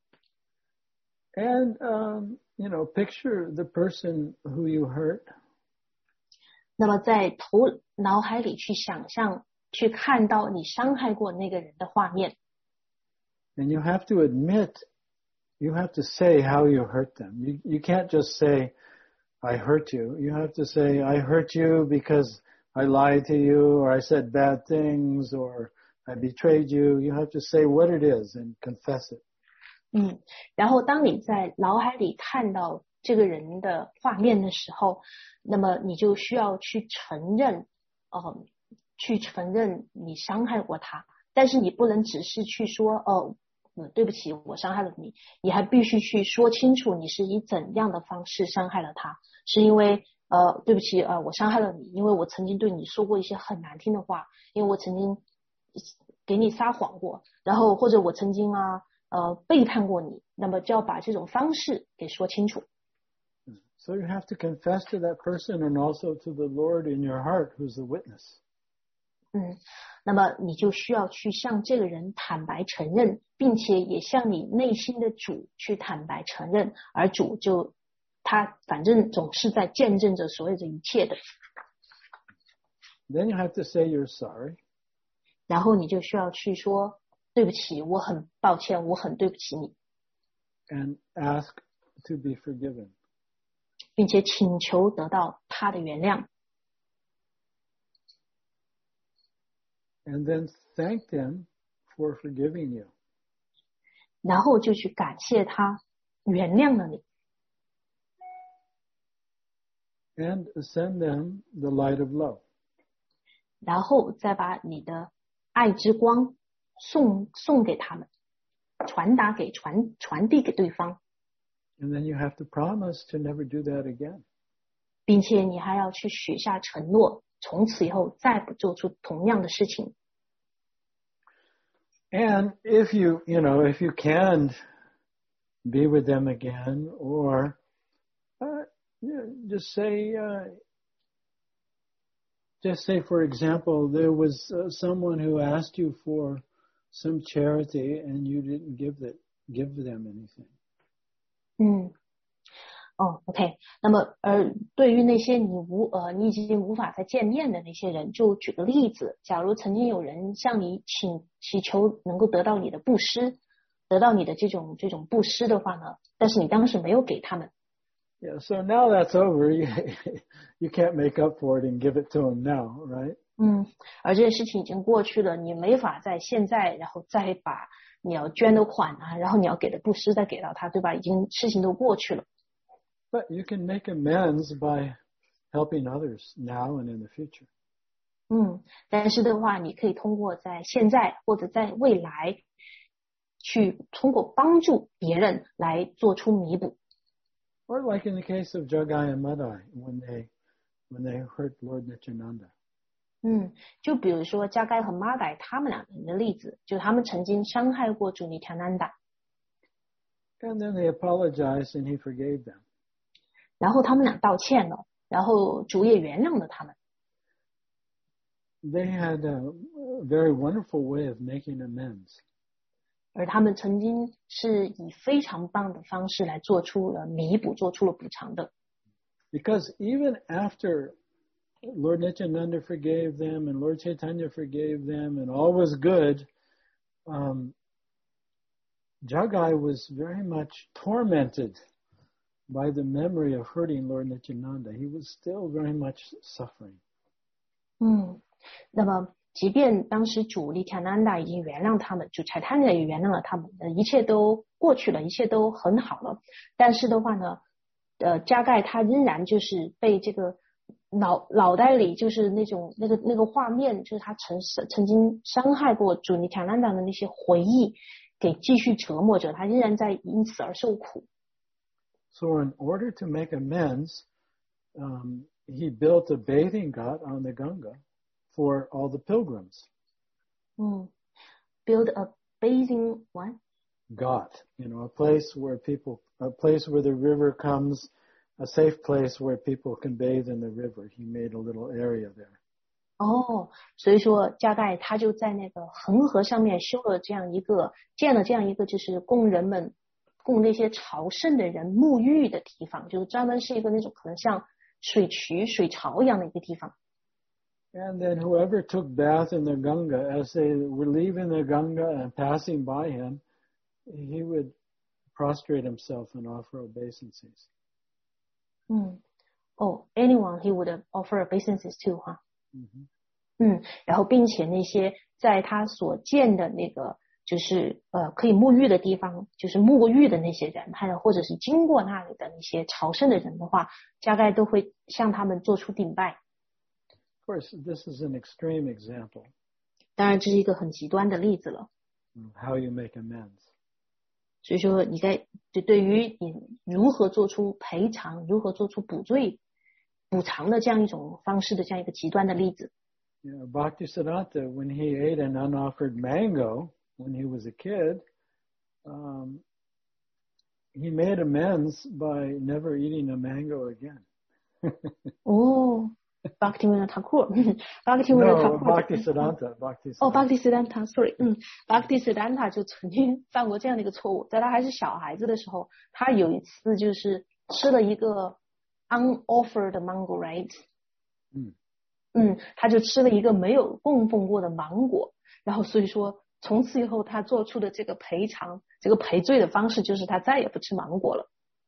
S2: And um, you know, picture the person who you hurt.
S1: 那么在头脑海里去想象，去看到你伤害过那个人的画面。
S2: And you have to admit, you have to say how you hurt them. You you can't just say, I hurt you. You have to say, I hurt you because I lied to you, or I said bad things, or I betrayed you. You have to say what it is and confess it.
S1: 嗯，然后当你在脑海里看到这个人的画面的时候，那么你就需要去承认，呃，去承认你伤害过他，但是你不能只是去说，哦，嗯，对不起，我伤害了你，你还必须去说清楚你是以怎样的方式伤害了他，是因为，呃，对不起，呃，我伤害了你，因为我曾经对你说过一些很难听的话，因为我曾经给你撒谎过，然后或者我曾经啊。呃，背叛过你，那么就要把这种方式给说清楚。
S2: So you have to confess to that person and also to the Lord in your heart, who's the witness.
S1: 嗯，那么你就需要去向这个人坦白承认，并且也向你内心的主去坦白承认，而主就他反正总是在见证着所有的一切的。
S2: Then you have to say you're sorry.
S1: 然后你就需要去说。对不起，我很抱歉，我很对不起你。
S2: And ask to be forgiven.
S1: 并且请求得到他的原谅。
S2: And then thank them for forgiving you.
S1: 然后就去感谢他原谅了你。
S2: And send them the light of love.
S1: 然后再把你的爱之光送送给他们，传达给传传递给对方。
S2: And then you have to promise to never do that again.
S1: 并且你还要去许下承诺，从此以后再不做出同样的事情。
S2: And if you, you know, if you can be with them again, or uh, just say, uh, just say, for example, there was uh, someone who asked you for some charity and you didn't give it, give them anything.
S1: 嗯，哦 ，OK， 那么呃，对于那些你无呃你已经无法再见面的那些人，就举个例子，假如曾经有人向你请祈求能够得到你的布施，得到你的这种这种布施的话呢，但是你当时没有给他们。
S2: Yeah, so now that's over. You, you can't make up for it and give it to them now, right?
S1: 嗯，而这件事情已经过去了，你没法在现在，然后再把你要捐的款啊，然后你要给的布施再给到他，对吧？已经事情都过去了。
S2: But you can make amends by helping others now and in the future.
S1: 嗯，但是的话，你可以通过在现在或者在未来，去通过帮助别人来做出弥补。
S2: Or like in the case of Jagai and Madai, when they when they hurt Lord Nityananda.
S1: 嗯，就比如说加该和玛代他们两个人的例子，就他们曾经伤害过主尼田南达。
S2: And then they apologized and he forgave them.
S1: 然后他们俩道歉了，然后主也原谅了他们。
S2: They had a very wonderful way of making amends.
S1: 而他们曾经是以非常棒的方式来做出了弥补，做出了补偿的。
S2: Because even after Lord Nityananda forgave them and Lord Chaitanya forgave them and all was good, um, Jagai was very much tormented by the memory of hurting Lord Nityananda. He was still very much suffering.
S1: 嗯，那么即便当时主尼田南达已经原谅他们，主Chaitanya也原谅了他们，一切都过去了，一切都很好了。但是的话呢，呃，加盖他仍然就是被这个脑脑袋里就是那种那个那个画面，就是他曾曾经伤害过主尼田南达的那些回忆，给继续折磨着他，仍然在因此而受苦。
S2: So in order to make amends, um, he built a bathing ghat on the Ganga for all the pilgrims.
S1: 嗯 ，build a bathing what?
S2: Ghat, you know, a place where people, a place where the river comes, a safe place where people can bathe in the river. He made a little area there.
S1: 哦，所以说加盖他就在那个恒河上面修了这样一个，建了这样一个，就是供人们，供那些朝圣的人沐浴的地方，就是专门是一个那种可能像水渠、水槽一样的一个地方。
S2: And then whoever took bath in the Ganga, as they were leaving the Ganga and passing by him, he would prostrate himself and offer obeisances.
S1: 嗯，哦 ，anyone he would offer obeisances to 哈。
S2: Mm-hmm.
S1: 嗯，然后并且那些在他所见的那个就是呃可以沐浴的地方，就是沐浴的那些人，还有或者是经过那里的那些朝圣的人的话，大概都会向他们做出顶拜。
S2: Of course, this is an extreme example.
S1: 当然，这是一个很极端的例子了。
S2: How you make amends.
S1: 所以说，你在对对于你如何做出赔偿、如何做出补罪、补偿的这样一种方式的这样一个极端的例子。
S2: Yeah, Bhaktisiddhanta, when he ate an unoffered mango when he was a kid, um, he made amends by never eating a mango again.
S1: 哦。Bhaktivinoda Thakur，Bhaktivinoda
S2: No,
S1: Thakur，
S2: Bhaktisiddhanta, Bhaktisiddhanta.
S1: 哦 ，Bhaktisiddhanta，sorry， 嗯 ，Bhaktisiddhanta 就曾经犯过这样的一个错误，在他还是小孩子的时候，他有一次就是吃了一个 unoffered mango，right？
S2: 嗯
S1: 嗯，他就吃了一个没有供奉过的芒果，然后所以说从此以后他做出的这个赔偿、这个赔罪的方式就是他再也不吃芒果了。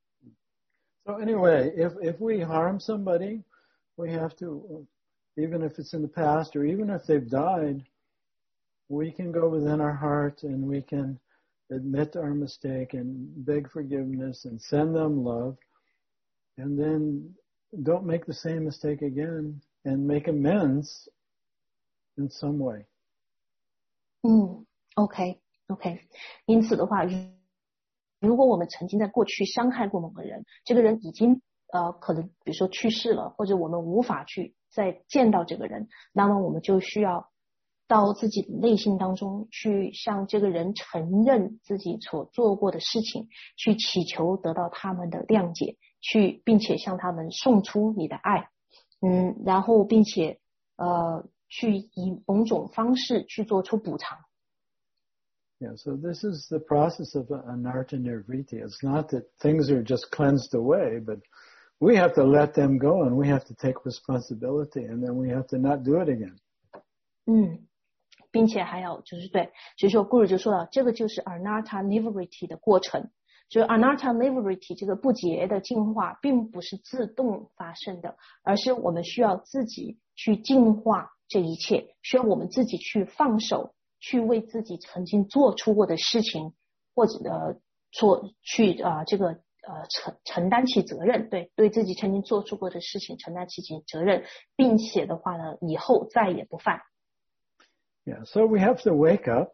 S2: So anyway, if if we harm somebody, we have to, even if it's in the past or even if they've died, we can go within our heart and we can admit our mistake and beg forgiveness and send them love, and then don't make the same mistake again and make amends in some way.
S1: 嗯 ，OK OK， 因此的话，如果我们曾经在过去伤害过某个人，这个人已经呃可能比如说去世了，或者我们无法去再见到这个人，那么我们就需要到自己的内心当中去向这个人承认自己所做过的事情，去祈求得到他们的谅解，去并且向他们送出你的爱，嗯，然后并且呃去以某种方式去做出补偿。
S2: Yeah, so this is the process of anartha nirvriti. It's not that things are just cleansed away, but we have to let them go and we have to take responsibility and then we have to not do it again.
S1: 嗯，并且还有就是对，所以说 Guru 就说了，这个就是 anartha nirvriti 的过程。就是 anartha nirvriti 这个不洁的净化并不是自动发生的，而是我们需要自己去净化这一切，需要我们自己去放手，去为自己曾经做出过的事情，或者呃做去啊、呃、这个呃承承担起责任，对对自己曾经做出过的事情承担起责任，并且的话呢，以后再也不犯。
S2: Yeah, so we have to wake up.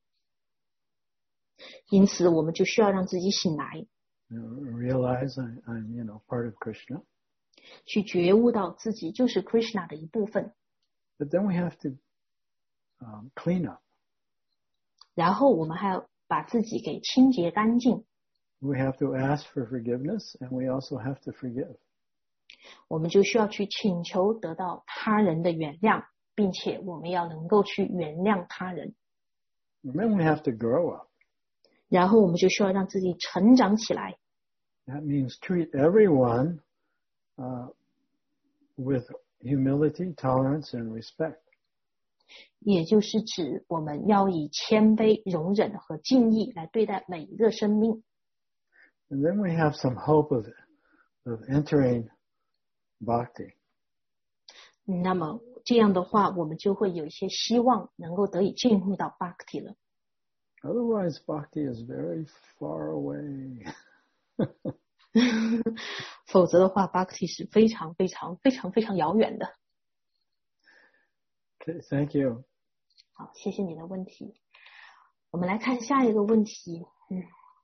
S1: 因此，我们就需要让自己醒来，
S2: You know, realize I, I'm, you know, part of Krishna.
S1: 去觉悟到自己就是 Krishna 的一部分。
S2: But then we have to um, clean up.
S1: 然后我们还要把自己给清洁干净。
S2: We have to ask for forgiveness, and we also have to forgive.
S1: 我们就需要去请求得到他人的原谅，并且我们要能够去原谅他人。
S2: And then we have to grow up.
S1: 然后我们就需要让自己成长起来。
S2: That means treat everyone uh, with humility, tolerance, and respect.
S1: 也就是指我们要以谦卑、容忍和敬意来对待每一个生命。
S2: And then we have some hope of, of entering bhakti.
S1: 那么这样的话，我们就会有一些希望能够得以进入到 bhakti 了。
S2: Otherwise, bhakti is very far away.
S1: 否则的话 bhakti 是非常非常非常非常遥远的。
S2: Okay, thank you.
S1: 好，谢谢你的问题。我们来看下一个问题。嗯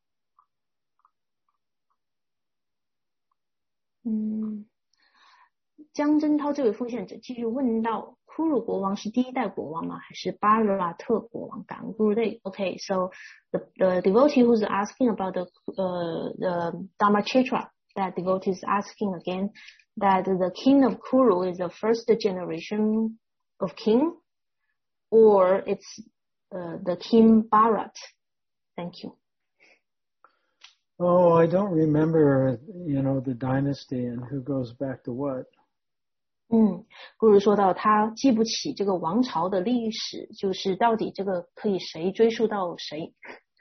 S1: 嗯，江真涛这位奉献者继续问到，库鲁国王是第一代国王吗？还是巴拉特国王？感恩 Gurudev. Okay, so the the devotee who's asking about the uh the Dharmachitra, that devotee is asking again that the king of Kuru is the first generation of king, or it's uh, the king Bharat. Thank you.
S2: Oh, I don't remember, you know, the dynasty and who goes back to what.
S1: 嗯，不如说到他记不起这个王朝的历史，就是到底这个可以谁追溯到谁。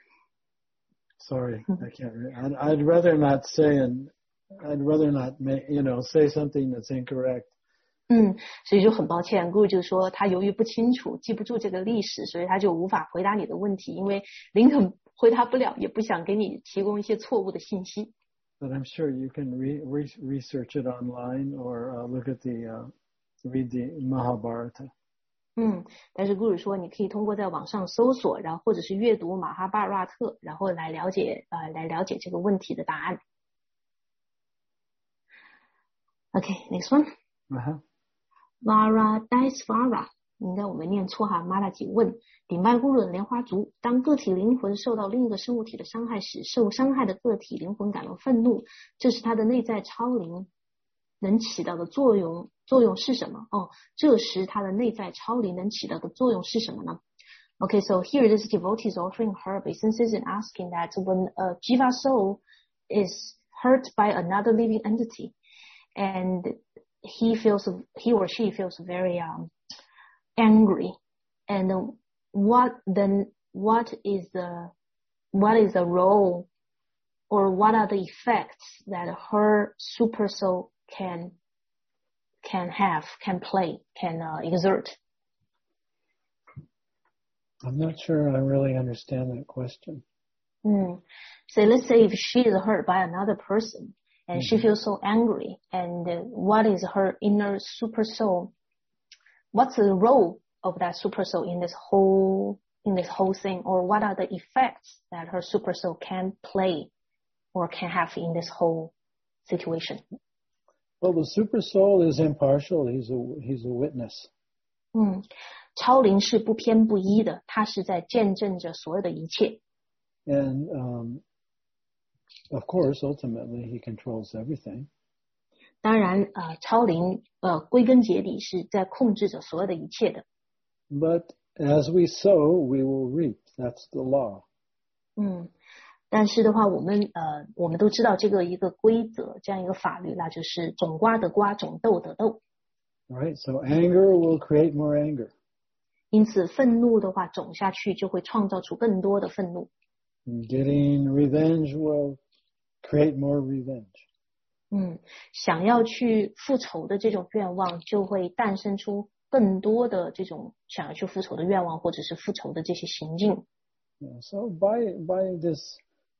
S2: Sorry, I can't. Re- I'd, I'd rather not say, and I'd rather not, make, you know, say something that's incorrect.
S1: 嗯，所以就很抱歉，顾就说他由于不清楚，记不住这个历史，所以他就无法回答你的问题，因为林肯回答不了，也不想给你提供一些错误的信息。
S2: But I'm sure you can re- re- research it online or uh, look at the, uh, read the Mahabharata.
S1: 嗯，但是 Guru 说你可以通过在网上搜索，然后或者是阅读马哈巴拉特，然后来了解呃来了解这个问题的答案。Okay, next one.
S2: Uh-huh.
S1: Vara Daisvara， 应该我没念错哈。马拉吉问：顶拜 Guru 的莲花足，当个体灵魂受到另一个生物体的伤害时，受伤害的个体灵魂感到愤怒，这是它的内在超灵能起到的作用。作用是什么？哦，这时它的内在超灵能起到的作用是什么呢？ Okay, so here this devotee is offering her obeisances and asking that when a jiva soul is hurt by another living entity, and he feels he or she feels very um, angry, and what then what is the what is the role or what are the effects that her super soul can can have, can play, can uh, exert?
S2: I'm not sure I really understand that question.
S1: Mm. So let's say if she is hurt by another person and
S2: Mhm.
S1: she feels so angry, and uh, what is her inner super soul? What's the role of that super soul in this whole in this whole thing, or what are the effects that her super soul can play or can have in this whole situation?
S2: Well, the super soul is impartial. He's a he's a witness.
S1: 嗯，超灵是不偏不倚的，他是在见证着所有的一切。
S2: And um, of course, ultimately, he controls everything.
S1: 当然，呃，超灵呃归根结底是在控制着所有的一切的。
S2: But as we sow, we will reap. That's the law.
S1: 嗯，但是的话，我们呃我们都知道这个一个规则，这样一个法律，那就是种瓜得瓜，种豆得豆。
S2: Right? So anger will create more anger.
S1: 因此，愤怒的话种下去，就会创造出更多的愤怒。
S2: And getting revenge will create more revenge.
S1: 嗯，想要去复仇的这种愿望，就会诞生出更多的这种想要去复仇的愿望，或者是复仇的这些行径。
S2: Yeah, so by by this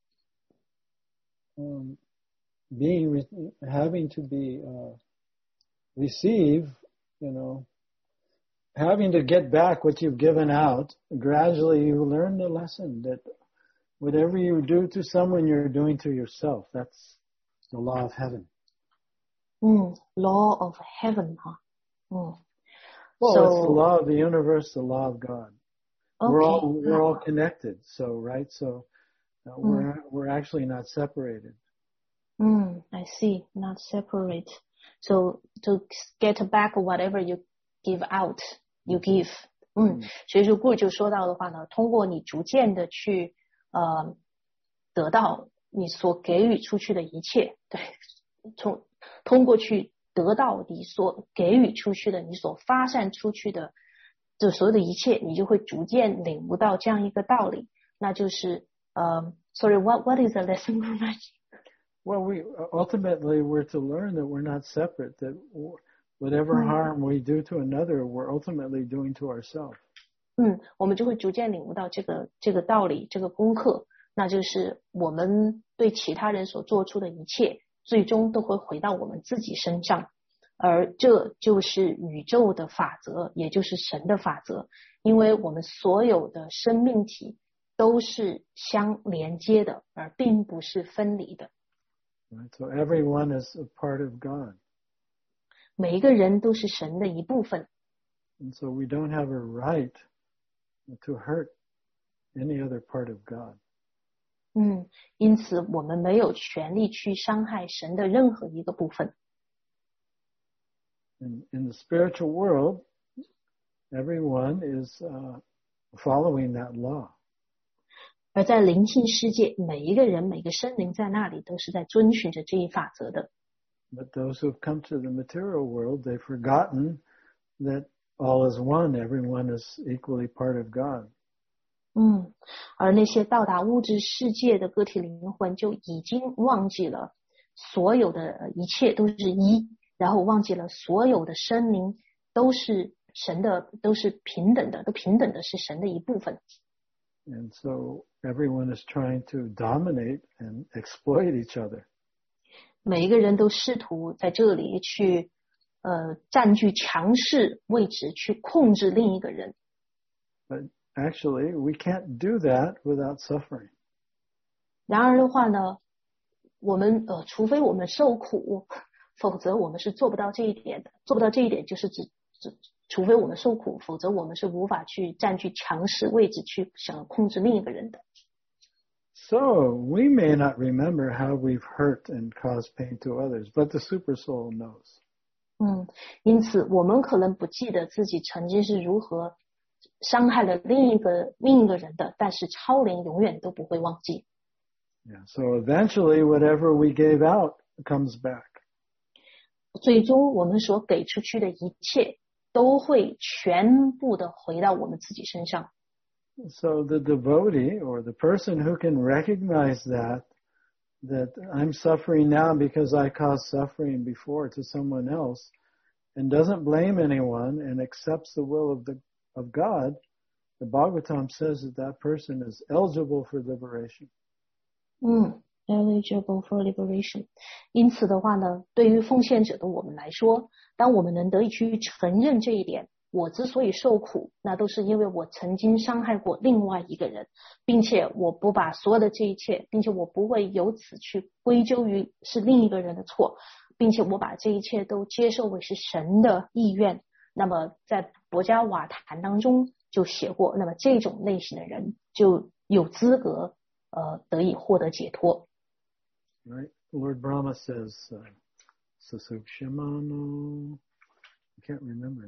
S2: um, being re- having to be uh, receive, you know, having to get back what you've given out, gradually you learn the lesson that whatever you do to someone, you're doing to yourself. That's the law of heaven.
S1: 嗯 ，law of heaven 哈，嗯
S2: Well,
S1: So-
S2: it's the law of the universe, the law of God. We're all
S1: OK，
S2: we're all connected. So right, so uh, we're we're actually not separated.
S1: 嗯 I see, not separate. So to get back whatever you give out, you give. 嗯，所以如果就说到的话呢，通过你逐渐的去呃得到你所给予出去的一切，对，从通过去得到你所给予出去的，你所发散出去的这所有的一切，你就会逐渐领悟到这样一个道理，那就是呃 ，sorry, what what is the lesson?
S2: Well, we ultimately we're to learn that we're not separate. That whatever harm we do to another, we're ultimately doing to ourselves.
S1: 嗯，我们就会逐渐领悟到这个这个道理，这个功课，那就是我们对其他人所做出的一切，最终都会回到我们自己身上，而这就是宇宙的法则，也就是神的法则，因为我们所有的生命体都是相连接的，而并不是分离的。
S2: Right? So everyone is a part of God.
S1: 每一个人都是神的一部分。
S2: And so we don't have a right to hurt any other part of God.
S1: 嗯，因此我们没有权利去伤害神的任何一个部分。
S2: In, in the spiritual world, everyone is uh, following that law.
S1: 而在灵性世界，每一个人每个生灵在那里都是在遵循着这一法则的。
S2: But those who have come to the material world, they've forgotten that all is one. Everyone is equally part of God.
S1: 嗯，而那些到达物质世界的个体灵魂就已经忘记了所有的一切都是一，然后忘记了所有的生灵都是神的，都是平等的，都平等的是神的一部分。
S2: And so everyone is trying to dominate and exploit each other.
S1: 每一个人都试图在这里去呃占据强势位置，去控制另一个人。
S2: But actually, we can't do that without suffering.
S1: 然而的话呢，我们呃除非我们受苦，否则我们是做不到这一点的。做不到这一点，就是指指除非我们受苦，否则我们是无法去占据强势位置，去想控制另一个人的。
S2: So we may not remember how we've hurt and caused pain to others, but the super soul knows.
S1: 嗯，因此我们可能不记得自己曾经是如何伤害了另一个另一个人的，但是超灵永远都不会忘记。
S2: Yeah, so eventually whatever we gave out comes back.
S1: 最终我们所给出去的一切都会全部的回到我们自己身上。
S2: So the devotee or the person who can recognize that, that I'm suffering now because I caused suffering before to someone else, and doesn't blame anyone and accepts the will of the of God, the Bhagavatam says that that person is eligible for liberation.
S1: 嗯 eligible for liberation。 因此的话呢，对于奉献者的我们来说，当我们能得以去承认这一点，我之所以受苦，那都是因为我曾经伤害过另外一个人，并且我不把所有的这一切，并且我不会由此去归咎于是另一个人的错，并且我把这一切都接受为是神的意愿。那么在博加瓦坛当中就写过，那么这种类型的人就有资格呃得以获得解脱。
S2: Right. Lord Brahma says, uh, Susukshimano, I can't remember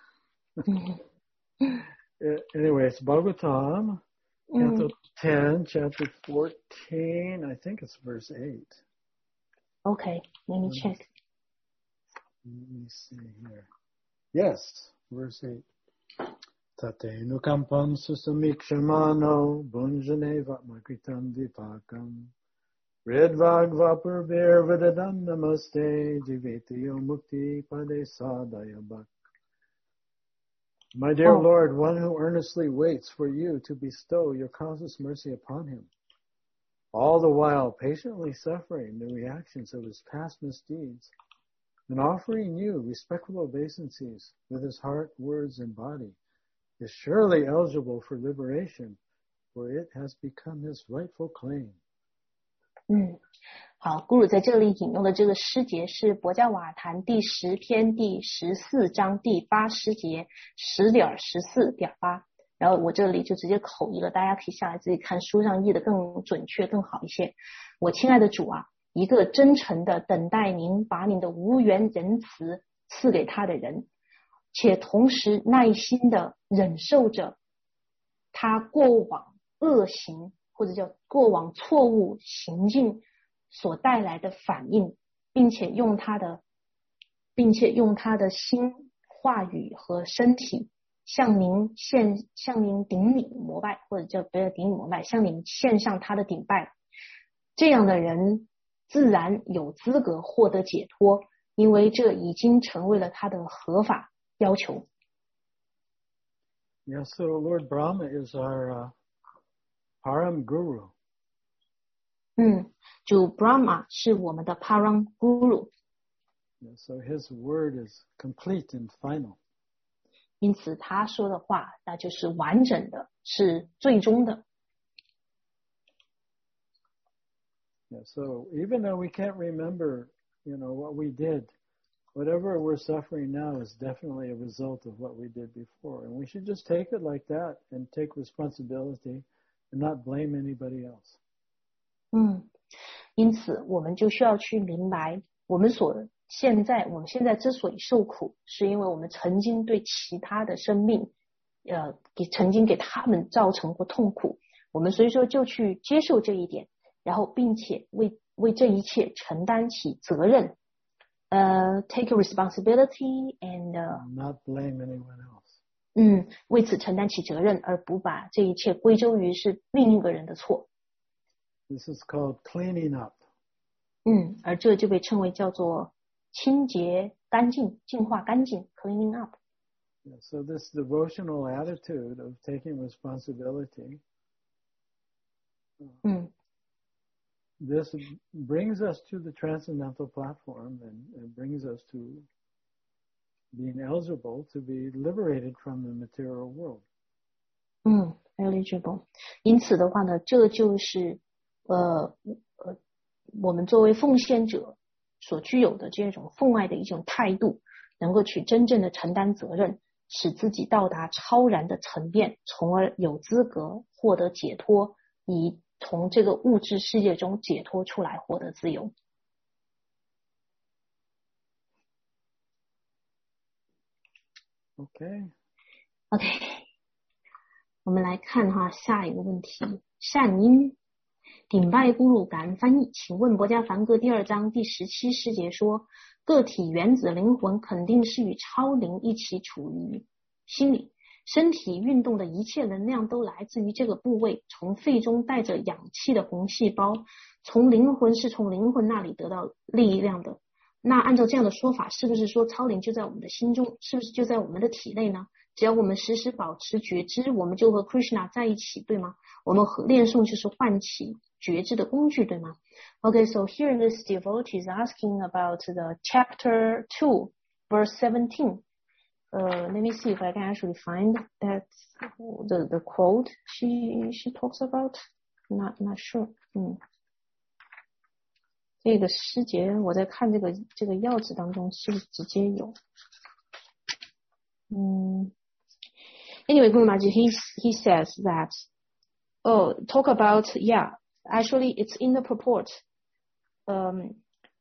S2: now. Anyway, it's Bhagavatam, Canto mm. ten, chapter fourteen, I think it's verse eight.
S1: Okay, let me check.
S2: Let me see here. Yes, verse eight. Tatenu kampam susamikshamano bunjane vatmakritam vipakam Redvag vapurvir vidadam namaste jivetiyo mukti pade sadaya bhak. My dear oh. Lord, one who earnestly waits for you to bestow your causeless mercy upon him, all the while patiently suffering the reactions of his past misdeeds, and offering you respectful obeisances with his heart, words, and body, is surely eligible for liberation, for it has become his rightful claim.
S1: 嗯，好，古鲁在这里引用的这个诗节是博加瓦坛第十篇第十四章第八诗节十点十四点八，然后我这里就直接口译了，大家可以下来自己看书上译的更准确更好一些。我亲爱的主啊，一个真诚的等待您把您的无缘仁慈赐给他的人，且同时耐心的忍受着他过往恶行或者叫过往错误行径所带来的反应，并且用他的并且用他的心话语和身体向您献向您顶礼膜拜，或者叫不要顶礼膜拜，向您献上他的顶拜。这样的人自然有资格获得解脱，因为这已经成为了他的合法要求。
S2: Yes, so Lord Brahma is our uh, Param Guru.
S1: 嗯，主 Brahma 是我们的 Param Guru.
S2: Yeah, so his word is complete and final.
S1: 因此他说的话那就是完整的，是最终的。
S2: Yeah, so even though we can't remember, you know, what we did, whatever we're suffering now is definitely a result of what we did before. And we should just take it like that and take responsibility and not blame anybody else.
S1: 嗯，因此我们就需要去明白，我们所现在我们现在之所以受苦，是因为我们曾经对其他的生命，呃，给曾经给他们造成过痛苦。我们所以说就去接受这一点，然后并且为为这一切承担起责任。呃、uh, ，take responsibility and、uh,
S2: not blame anyone else.
S1: 嗯，为此承担起责任，而不把这一切归咎于是另一个人的错。
S2: This is called cleaning up.
S1: 嗯，而这就被称为叫做清洁、干净、净化干净 ，cleaning up.
S2: Yeah, so this devotional attitude of taking responsibility.
S1: 嗯。
S2: This brings us to the transcendental platform and, and brings us to being eligible to be liberated from the material world.
S1: 嗯 eligible. 因此的话呢，这就是呃呃我们作为奉献者所具有的这种奉爱的一种态度，能够去真正的承担责任，使自己到达超然的层面，从而有资格获得解脱，以从这个物质世界中解脱出来，获得自由。
S2: OK，
S1: OK， 我们来看哈下一个问题。善因顶拜咕噜感恩翻译，请问博家梵歌第二章第十七诗节说，个体原子灵魂肯定是与超灵一起处于心里。身体运动的一切能量都来自于这个部位，从肺中带着氧气的红细胞，从灵魂是从灵魂那里得到力量的。那按照这样的说法，是不是说超灵就在我们的心中，是不是就在我们的体内呢？只要我们时时保持觉知，我们就和 Krishna 在一起，对吗？我们和练诵就是唤起觉知的工具，对吗 ？Okay, so here this devotee is asking about the chapter two, verse seventeen. Uh, let me see if I can actually find that the the quote she she talks about. Not not sure. 嗯，这个诗节我在看这个这个要旨当中是不是直接有？嗯。Anyway, Guru Maharaj, he he says that, oh, talk about, yeah, actually it's in the purport. Um,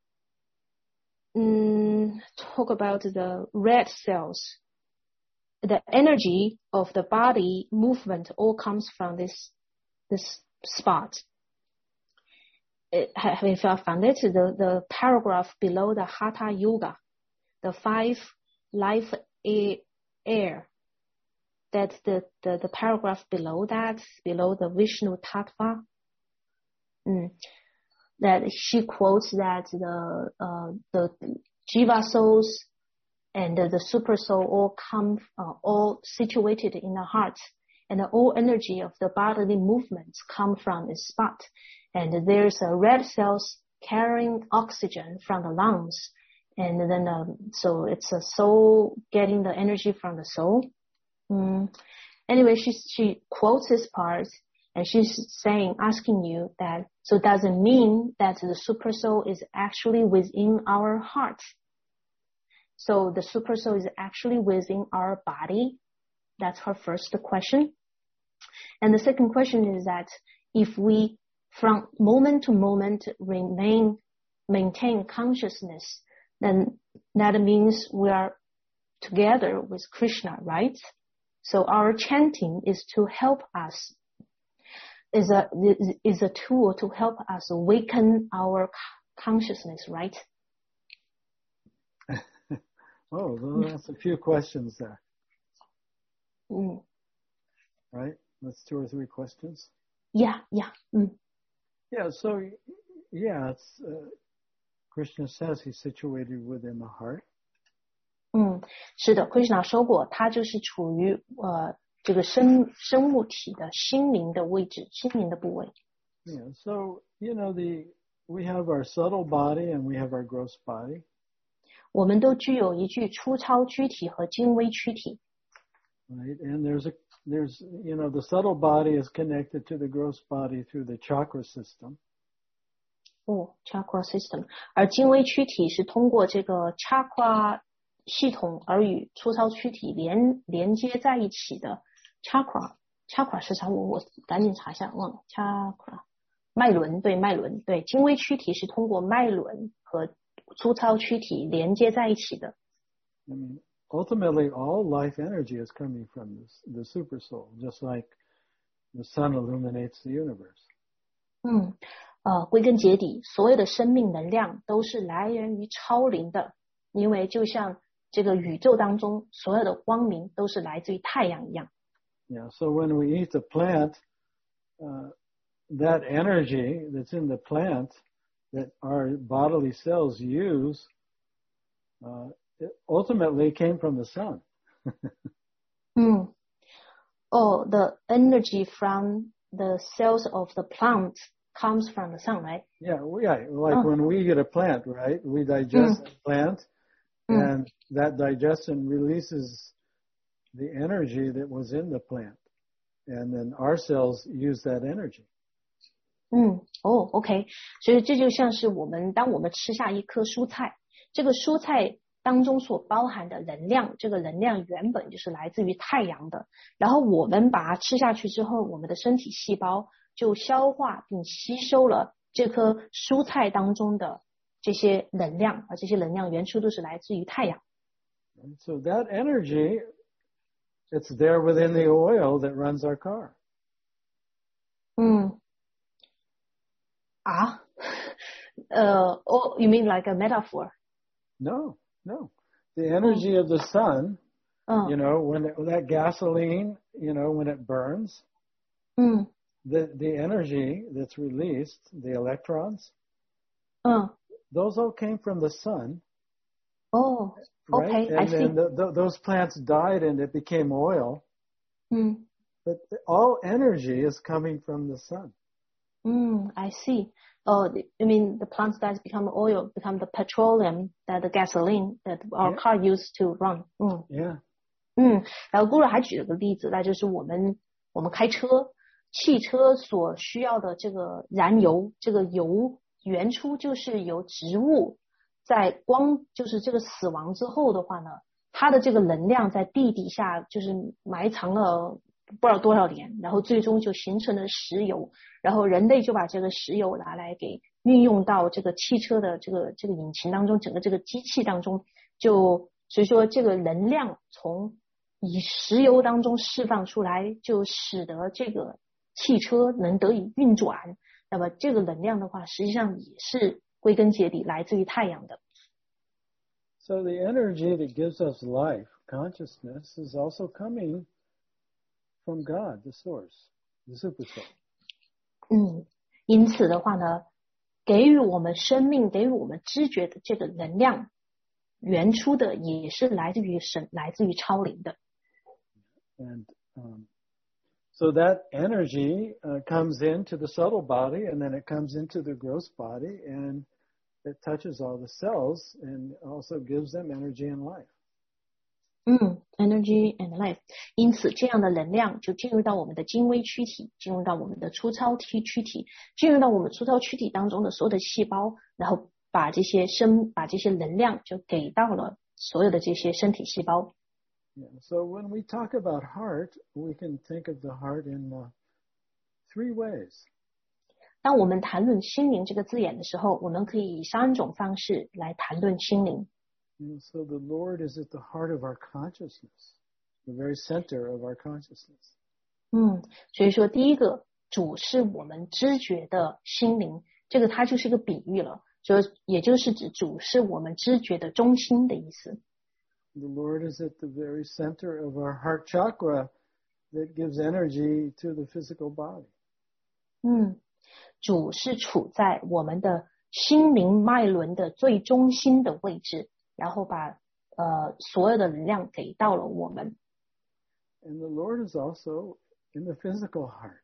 S1: mm, talk about the red cells. The energy of the body movement all comes from this this spot. It, if I found it, the, the paragraph below the Hatha Yoga, the five life air. That's the, the, the paragraph below that, below the Vishnu Tattva. Mm. That she quotes that the uh, the Jiva souls and the, the super soul all come, uh, all situated in the heart, and all energy of the bodily movements come from this spot. And there's a red cells carrying oxygen from the lungs, and then um, so it's a soul getting the energy from the soul. Mm. Anyway, she she quotes this part, and she's saying, asking you that, so does it mean that the super soul is actually within our heart? So the super soul is actually within our body? That's her first question. And the second question is that if we, from moment to moment, remain, maintain consciousness, then that means we are together with Krishna, right? So our chanting is to help us, is a, is a tool to help us awaken our consciousness, right?
S2: Oh, well, that's a few questions there.
S1: Mm.
S2: Right? That's two or three questions.
S1: Yeah, yeah. Mm.
S2: Yeah, so, yeah, it's, uh, Krishna says he's situated within the heart.
S1: 嗯，是的 ，Krishna 说过，他就是处于呃这个生生物体的心灵的位置，心灵的部位。
S2: Yeah, so you know the we have our subtle body and we have our gross body.
S1: 我们都具有一具粗糙躯体和精微躯体。
S2: Right, and there's a there's you know the subtle body is connected to the gross body through the chakra system.
S1: 哦 ，chakra system， 而精微躯体是通过这个 chakra 系统而与粗糙躯体连连接在一起的 chakra chakra 是啥？我我赶紧查一下，忘了 chakra 脉轮，对脉轮，对精微躯体是通过脉轮和粗糙躯体连接在一起的。
S2: I mean, ultimately, all life energy is coming from this, the super soul, just like the sun illuminates the universe.
S1: 嗯，呃，归根结底，所有的生命能量都是来源于超灵的，因为就像这个宇宙当中所有的光明都是来自于太阳一样。
S2: Yeah, so when we eat the plant, uh, that energy that's in the plant that our bodily cells use, uh, it ultimately came from the sun.
S1: 嗯 Oh, the energy from the cells of the plant comes from the sun, right?
S2: Yeah, we, yeah, like
S1: oh.
S2: when we eat a plant, right? We digest
S1: mm.
S2: the plant,
S1: mm.
S2: and that digestion releases the energy that was in the plant. And then our cells use that energy.
S1: 嗯，哦 ，OK， 所以这就像是我们当我们吃下一颗蔬菜，这个蔬菜当中所包含的能量，这个能量原本就是来自于太阳的，然后我们把它吃下去之后，我们的身体细胞就消化并吸收了这颗蔬菜当中的这些能量，而这些能量原初都是来自于太阳。
S2: So that energy, it's there within the oil that runs our car.
S1: 嗯。Ah, uh, oh, you mean like a metaphor?
S2: No, no. The energy of the sun,
S1: oh.
S2: you know, when it, that gasoline, you know, when it burns,
S1: mm.
S2: the, the energy that's released, the electrons,
S1: oh.
S2: those all came from the sun.
S1: Oh,
S2: right?
S1: okay,
S2: and
S1: I
S2: then
S1: see.
S2: The, the, those plants died and it became oil.
S1: Mm.
S2: But the, all energy is coming from the sun.
S1: Mm, I see. Oh, I mean the plants that become oil become the petroleum, that the gasoline that our
S2: Yeah.
S1: car used to run. 嗯
S2: Yeah.
S1: 嗯，然后 Guru 还举了个例子，那就是我们我们开车，汽车所需要的这个燃油，这个油原初就是由植物在光就是这个死亡之后的话呢，它的这个能量在地底下就是埋藏了不知道多少年，然后最终就形成了石油，然后人类就把这个石油拿来给运用到这个汽车的这个这个引擎当中，整个这个机器当中，就所以说这个能量从以石油当中释放出来，就使得这个汽车能得以运转。那么这个能量的话，实际上也是归根结底来自于太阳的。
S2: So the energy that gives us life, consciousness, is also coming from God, the source, the supersoul.
S1: 嗯，因此的话呢，给予我们生命、给予我们知觉的这个能量，原初的也是来自于神，来自于超灵的。
S2: And um, so that energy uh, comes into the subtle body, and then it comes into the gross body, and it touches all the cells and also gives them energy and life.
S1: 嗯 ，energy and life。因此，这样的能量就进入到我们的精微躯体，进入到我们的粗糙体躯体，进入到我们粗糙躯体当中的所有的细胞，然后把这些生把这些能量就给到了所有的这些身体细胞。
S2: Yeah, so when we talk about heart, we can think of the heart in uh, three ways.
S1: 当我们谈论心灵这个字眼的时候，我们可以以三种方式来谈论心灵。
S2: And so the Lord is at the heart of our consciousness, the very center of our consciousness.
S1: 嗯，所以说第一个主是我们知觉的心灵，这个它就是一个比喻了，就也就是指主是我们知觉的中心的意思。
S2: The Lord is at the very center of our heart chakra that gives energy to the physical body.
S1: 嗯，主是处在我们的心灵脉轮的最中心的位置，然后把呃所有的能量给到了我们。
S2: And the Lord is also in the physical heart.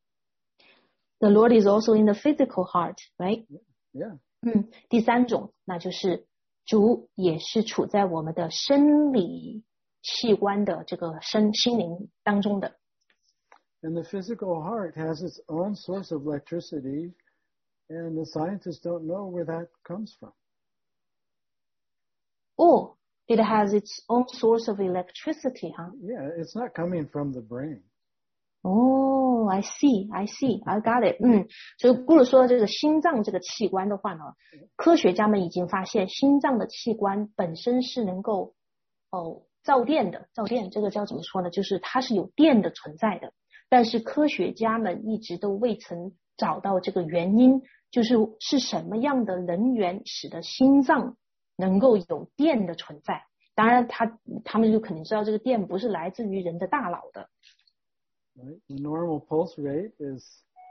S1: The Lord is also in the physical heart, right?
S2: Yeah.
S1: 嗯，第三种那就是主也是处在我们的生理器官的这个身心灵当中的。
S2: And the physical heart has its own source of electricity, and the scientists don't know where that comes from.
S1: Oh, it has its own source of electricity, huh?
S2: Yeah, it's not coming from the brain.
S1: Oh, I see, I see, I got it. 嗯，所以顾鲁说这个心脏这个器官的话呢，科学家们已经发现心脏的器官本身是能够哦造电的，造电这个叫怎么说呢？就是它是有电的存在的。但是科学家们一直都未曾找到这个原因，就是是什么样的能源使得心脏能够有电的存在。当然他他们就肯定知道这个电不是来自于人的大脑的。
S2: Right? The normal pulse rate is,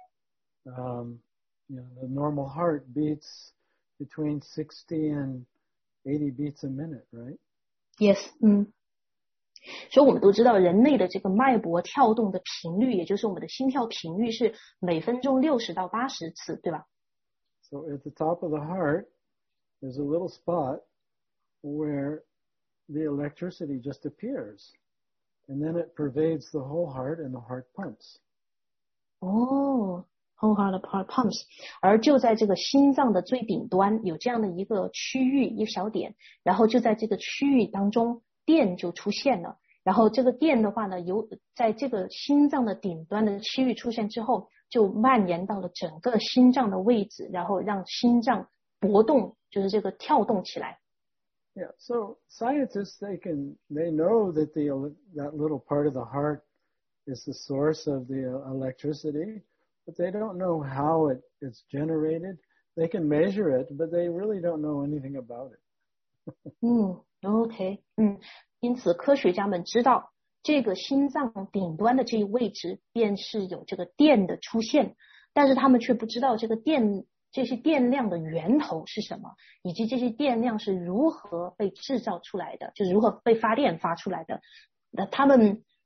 S2: um, you know, the normal heart beats between sixty and eighty beats a minute, right?
S1: Yes, 嗯。所以我们都知道人类的这个脉搏跳动的频率，也就是我们的心跳频率是每分钟六十到八十次，对吧？
S2: So at the top of the heart, there's a little spot where the electricity just appears, and then it pervades the whole heart and the heart pumps.
S1: 哦 whole heart pumps， 而就在这个心脏的最顶端有这样的一个区域，一个小点，然后就在这个区域当中电就出现了，然后这个电的话呢，由在这个心脏的顶端的区域出现之后，就蔓延到了整个心脏的位置，然后让心脏搏动，就是这个跳动起来。
S2: Yeah, so scientists, they can, they know that the, that little part of the heart is the source of the electricity, but they don't know how it, it's generated. They can measure it, but they really don't know anything about it.
S1: 嗯 OK， 嗯，因此科学家们知道这个心脏顶端的这一位置便是有这个电的出现，但是他们却不知道这个电这些电量的源头是什么，以及这些电量是如何被制造出来的，就是如何被发电发出来的。那他们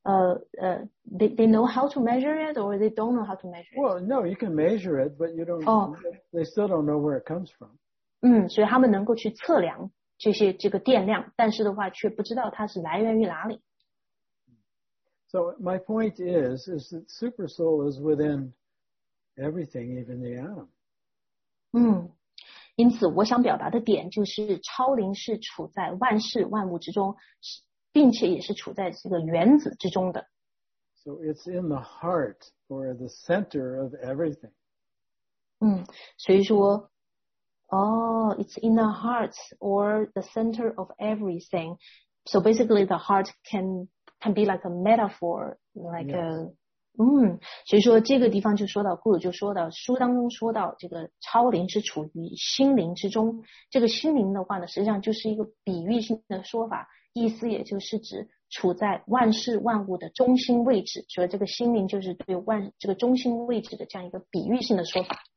S1: uh, uh, they, they know how to measure it, or they don't know how to measure it?
S2: Well, no, you can measure it, but you don't,
S1: Oh.
S2: they still don't know where it comes from.
S1: 嗯，所以他们能够去测量这些这个电量，但是的话却不知道它是来源于哪里。
S2: So my point is, is that Supersoul is within everything, even the atom.
S1: 嗯，因此我想表达的点就是超灵是处在万事万物之中，并且也是处在这个原子之中的。
S2: So it's in the heart or the center of everything.
S1: 嗯，所以说，哦 ，it's in the heart or the center of everything. So basically, the heart can can be like a metaphor, like
S2: Yes.
S1: a 嗯，所以说这个地方就说到，古鲁就说到书当中说到这个超灵是处于心灵之中。这个心灵的话呢，实际上就是一个比喻性的说法，意思也就是指处在万事万物的中心位置。所以这个心灵就是对万这个中心位置的这样一个比喻性的说法。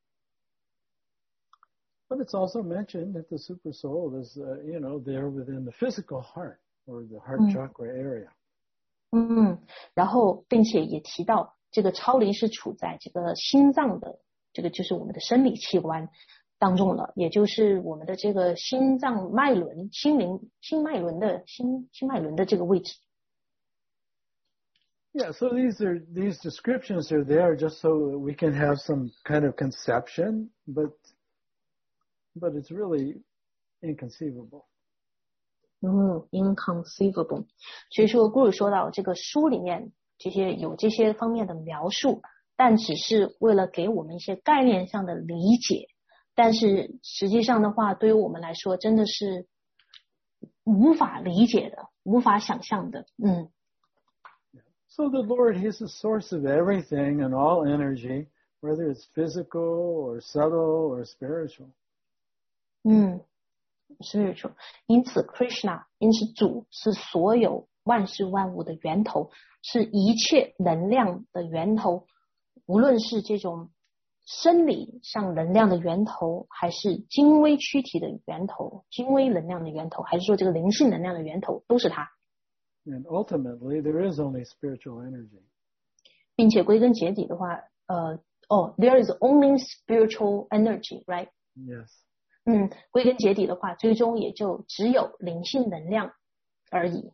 S2: But it's also mentioned that the Supersoul is, uh, you know, there within the physical heart or the heart
S1: Mm.
S2: chakra area.
S1: 嗯，然后并且也提到这个超灵是处在这个心脏的这个就是我们的生理器官当中了，也就是我们的这个心脏脉轮、心灵、心脉轮的心心脉轮的这个位置。
S2: Yeah, so these are these descriptions are there just so that we can have some kind of conception, but but it's really inconceivable.
S1: 嗯 ，inconceivable。所以说，古鲁说到这个书里面这些有这些方面的描述，但只是为了给我们一些概念上的理解，但是实际上的话，对于我们来说真的是无法理解的，无法想象的。嗯。
S2: So the Lord, He's the source of everything and all energy, whether it's physical or subtle or spiritual.
S1: 嗯。spiritual， 因此 Krishna， 因此主是所有万事万物的源头，是一切能量的源头，无论是这种生理上能量的源头，还是精微躯体的源头，精微能量的源头，还是说这个灵性能量的源头，都是它。
S2: And ultimately, there is only spiritual energy.
S1: 并且归根结底的话，呃，哦 ，there is only spiritual energy, right?
S2: Yes.
S1: 嗯，归根结底的话，最终也就只有灵性能量而已。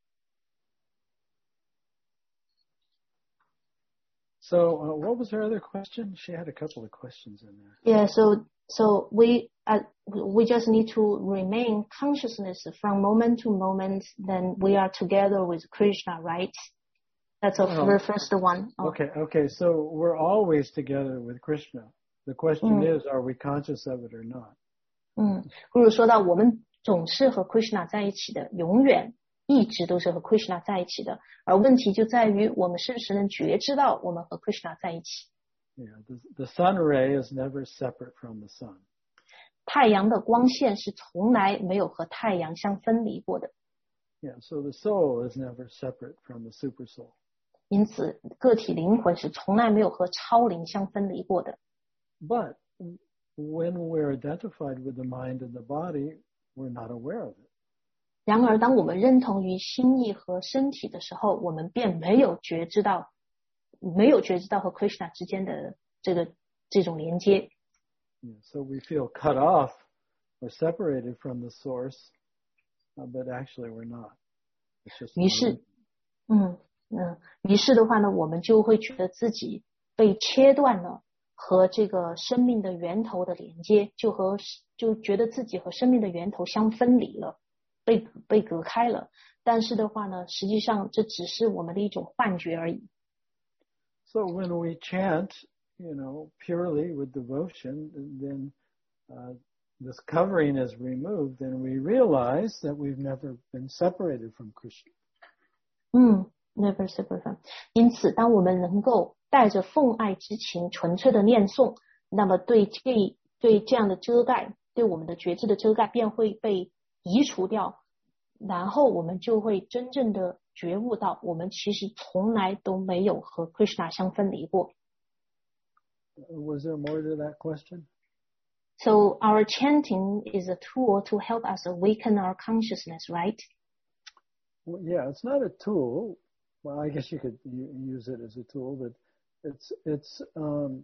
S2: So, uh, what was her other question? She had a couple of questions in there.
S1: Yeah, so so we uh, we just need to remain consciousness from moment to moment. Then we are together with Krishna, right? That's the
S2: Oh.
S1: first one. Oh.
S2: Okay, okay. So we're always together with Krishna. The question
S1: Mm.
S2: is, are we conscious of it or not?
S1: 嗯，古鲁说到，我们总是和 Krishna 在一起的，永远一直都是和 Krishna 在一起的。而问题就在于，我们是不是能觉知到我们和 Krishna 在一起？
S2: Yeah, the, the sun ray is never separate from the sun.
S1: 太阳的光线是从来没有和太阳相分离过的。
S2: Yeah, so the soul is never separate from the super soul.
S1: 因此，个体灵魂是从来没有和超灵相分离过的。
S2: But when we're identified with the mind and the body, we're not aware of it.
S1: 然而，当我们认同于心意和身体的时候，我们便没有觉知到，没有觉知到和 Krishna 之间的这个这种连接。
S2: Yeah, so we feel cut off or separated from the source, uh, but actually we're not. It's just
S1: 于是，嗯嗯，于是的话呢，我们就会觉得自己被切断了和这个生命的源头的连接，就和就觉得自己和生命的源头相分离了，被被隔开了。但是的话呢，实际上这只是我们的一种幻觉而已。
S2: So when we chant, you know, purely with devotion, then uh, this covering is removed, and we realize that we've never been separated from Krishna.
S1: 嗯 ，never separate from。因此，当我们能够带着奉爱之情，纯粹的念诵，那么对这对这样的遮盖，对我们的觉知的遮盖便会被移除掉，然后我们就会真正的觉悟到，我们其实从来都没有和 Krishna 相分离过。
S2: Was there more to that question?
S1: So our chanting is a tool to help us awaken our consciousness, right?
S2: Well, yeah, it's not a tool. well, I guess you could use it as a tool, but it's it's um,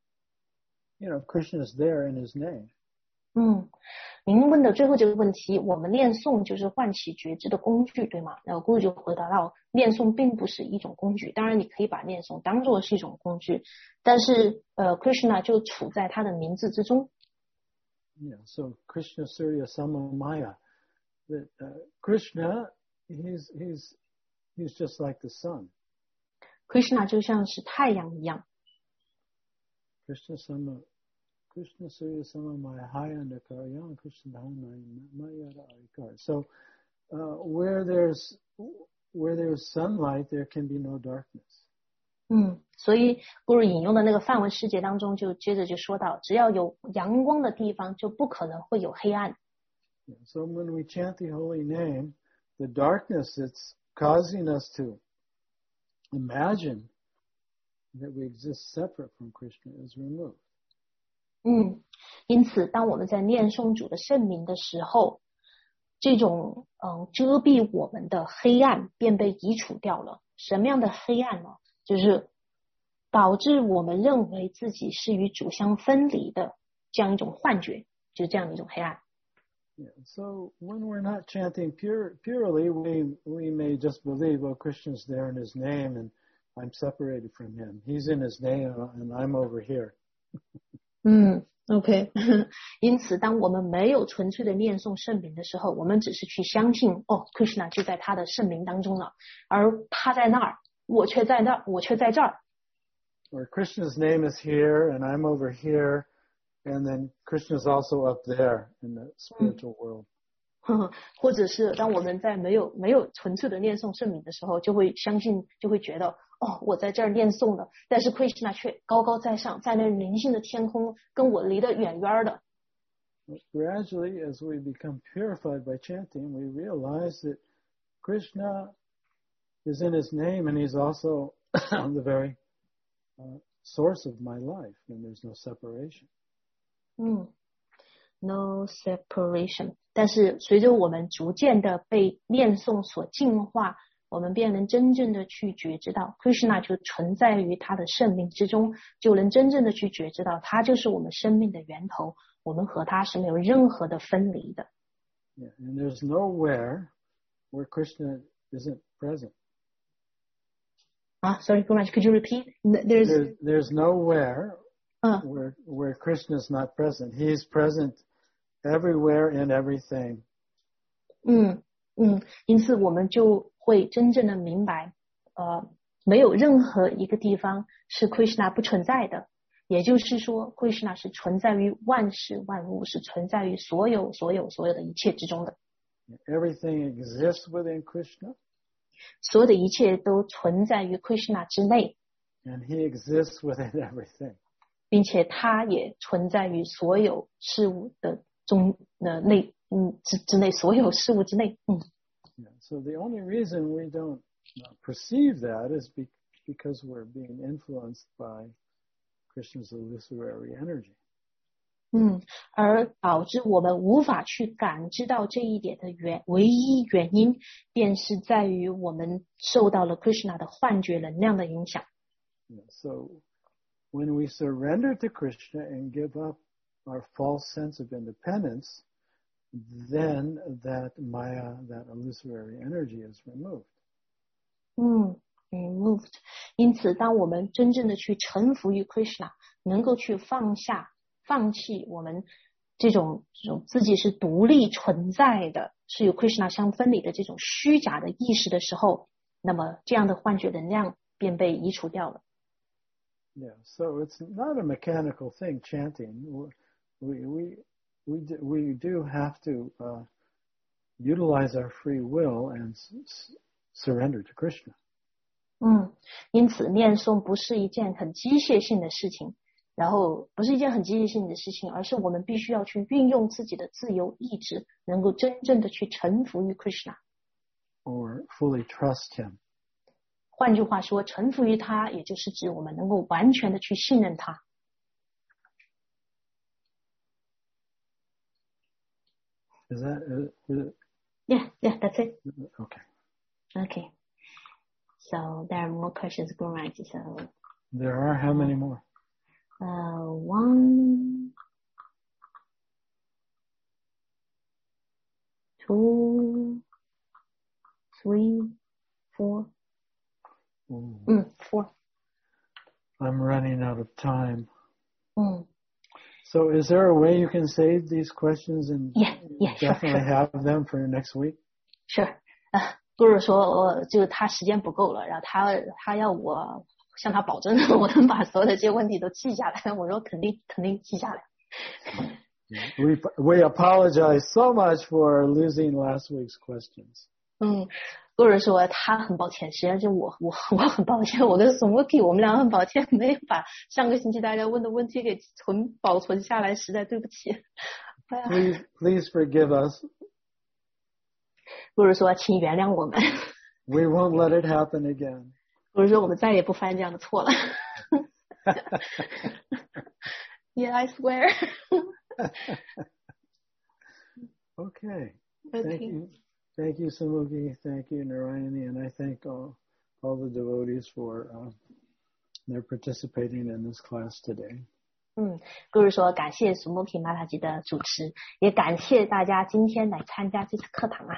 S2: you know, Krishna is there in His name.
S1: 嗯，您问的最后这个问题，我们念诵就是唤起觉知的工具，对吗？然后Guru就回答到，念诵并不是一种工具，当然你可以把念诵当作是一种工具，但是呃 Krishna 就处在他的名字之中。
S2: Yeah, so Krishna Surya Samamaya, that uh, Krishna, he's he's he's just like the sun.
S1: Krishna 就像是太阳一样。
S2: Krishna Sama, Krishna Surya Samamaya Hayandakaryam Krishna Maya Aikar. So uh, where there's where there's sunlight, there can be no darkness.
S1: 嗯，所以 Guru 引用的那个梵文世界当中，就接着就说到，只要有阳光的地方，就不可能会有黑暗。
S2: So when we chant the holy name, the darkness that's causing us to imagine that we exist separate from Krishna is removed.
S1: 嗯，因此，当我们在念诵主的圣名的时候，这种嗯遮蔽我们的黑暗便被移除掉了。什么样的黑暗呢？就是导致我们认为自己是与主相分离的这样一种幻觉，就是这样的一种黑暗。
S2: Yeah, so when we're not chanting pure, purely, we we may just believe, well, Krishna's there in His name, and I'm separated from Him. He's in His name, and I'm over here.
S1: 嗯 ，OK 。因此，当我们没有纯粹的念诵圣名的时候，我们只是去相信，哦 ，Krishna 就在他的圣名当中了，而他在那儿，我却在那儿，我却在这儿。
S2: Or Krishna's name is here, and I'm over here, and then Krishna's also up there in the spiritual world.
S1: 或者是当我们在没有没有纯粹的念诵圣名的时候，就会相信，就会觉得，哦，我在这儿念诵了，但是 Krishna 却高高在上，在那灵性的天空，跟我离得远远的。
S2: Gradually, as we become purified by chanting, we realize that Krishna is in His name, and He's also the very uh, source of my life, and there's no separation.
S1: 嗯 ，no separation。但是随着我们逐渐的被念诵所净化，我们便能真正的去觉知到 Krishna 就存在于他的圣命之中，就能真正的去觉知到他就是我们生命的源头，我们和他是没有任何的分离的。
S2: Yeah, and there's nowhere where Krishna isn't present.
S1: 啊 ，Sorry, Guru, could you repeat? There's
S2: there's, there's nowhere
S1: uh,
S2: where where Krishna's not present. He's present everywhere in everything.
S1: 嗯嗯，因此我们就会真正的明白，呃，没有任何一个地方是 Krishna 不存在的，也就是说 Krishna 是存在于万事万物，是存在于所有所有所有的一切之中的。
S2: Everything exists within Krishna.
S1: 所有的一切都存在于 Krishna 之内。
S2: And He exists within everything.
S1: 并且他也存在于所有事物的中的内，嗯之之内，所有事物之内，嗯。
S2: Yeah, so the only reason we don't perceive that is be, because we're being influenced by Krishna's illusory energy.
S1: 嗯，而导致我们无法去感知到这一点的原唯一原因，便是在于我们受到了 Krishna 的幻觉能量的影响。
S2: Yeah, so when we surrender to Krishna and give up our false sense of independence, then that Maya, that illusory energy is removed.
S1: 嗯 ，removed。因此，当我们真正的去臣服于 Krishna， 能够去放下、放弃我们这种这种自己是独立存在的，是与 Krishna 相分离的这种虚假的意识的时候，那么这样的幻觉能量便被移除掉了。
S2: Yeah, so it's not a mechanical thing, chanting. We we we do, we do have to uh, utilize our free will and s- surrender to Krishna.
S1: 嗯，因此念诵不是一件很机械性的事情，然后不是一件很机械性的事情，而是我们必须要去运用自己的自由意志，能够真正的去臣服于 Krishna，
S2: or fully trust Him.
S1: 换句话说，臣服于他，也就是指我们能够完全的去信任他。
S2: Is that? Is it?
S1: Yeah, yeah, that's it.
S2: Okay.
S1: Okay. So there are more questions, Guru Maharaj. So
S2: there are how many more?
S1: Uh, one, two, three, four. Mm, four.
S2: I'm running out of time.
S1: Mm.
S2: So is there a way you can save these questions and
S1: yeah, yeah,
S2: definitely
S1: sure, sure.
S2: have them for next week?
S1: Sure. 啊，不是说我就他时间不够了，然后他他要我向他保证我能把所有的这些问题都记下来。我说肯定肯定记下来。
S2: We we apologize so much for losing last week's questions.
S1: 嗯，或者说他很抱歉，实际上就我我我很抱歉，我跟 Smoky 我们俩很抱歉，没有把上个星期大家问的问题给存保存下来，实在对不起。
S2: Please please forgive us.
S1: 不是说请原谅我们。
S2: We won't let it happen again.
S1: 不是说我们再也不犯这样的错了。Yeah, I swear.
S2: Okay.
S1: Okay.
S2: Thank you. Thank you, Sumugi. Thank you, Narayani. And I thank all, all the devotees for uh, their participating in this class today.
S1: 嗯，就是说感谢 Sumugi 马塔吉的主持，也感谢大家今天来参加这次课堂啊。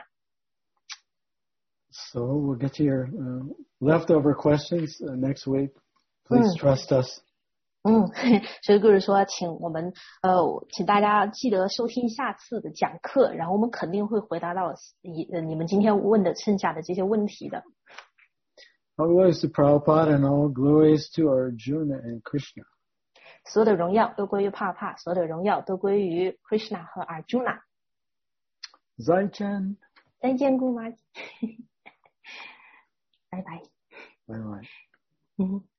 S2: So we'll get to your uh, leftover questions uh, next week. Please trust us.
S1: 嗯，所以就是说，请我们呃，请大家记得收听下次的讲课，然后我们肯定会回答到你你们今天问的剩下的这些问题的。
S2: All glories to Prabhupada and all glories to Arjuna and Krishna.
S1: 所有的荣耀都归于帕帕，所有的荣耀都归于 Krishna 和 Arjuna。
S2: 再见。
S1: 再见，姑妈。拜拜。
S2: 拜拜。
S1: 嗯。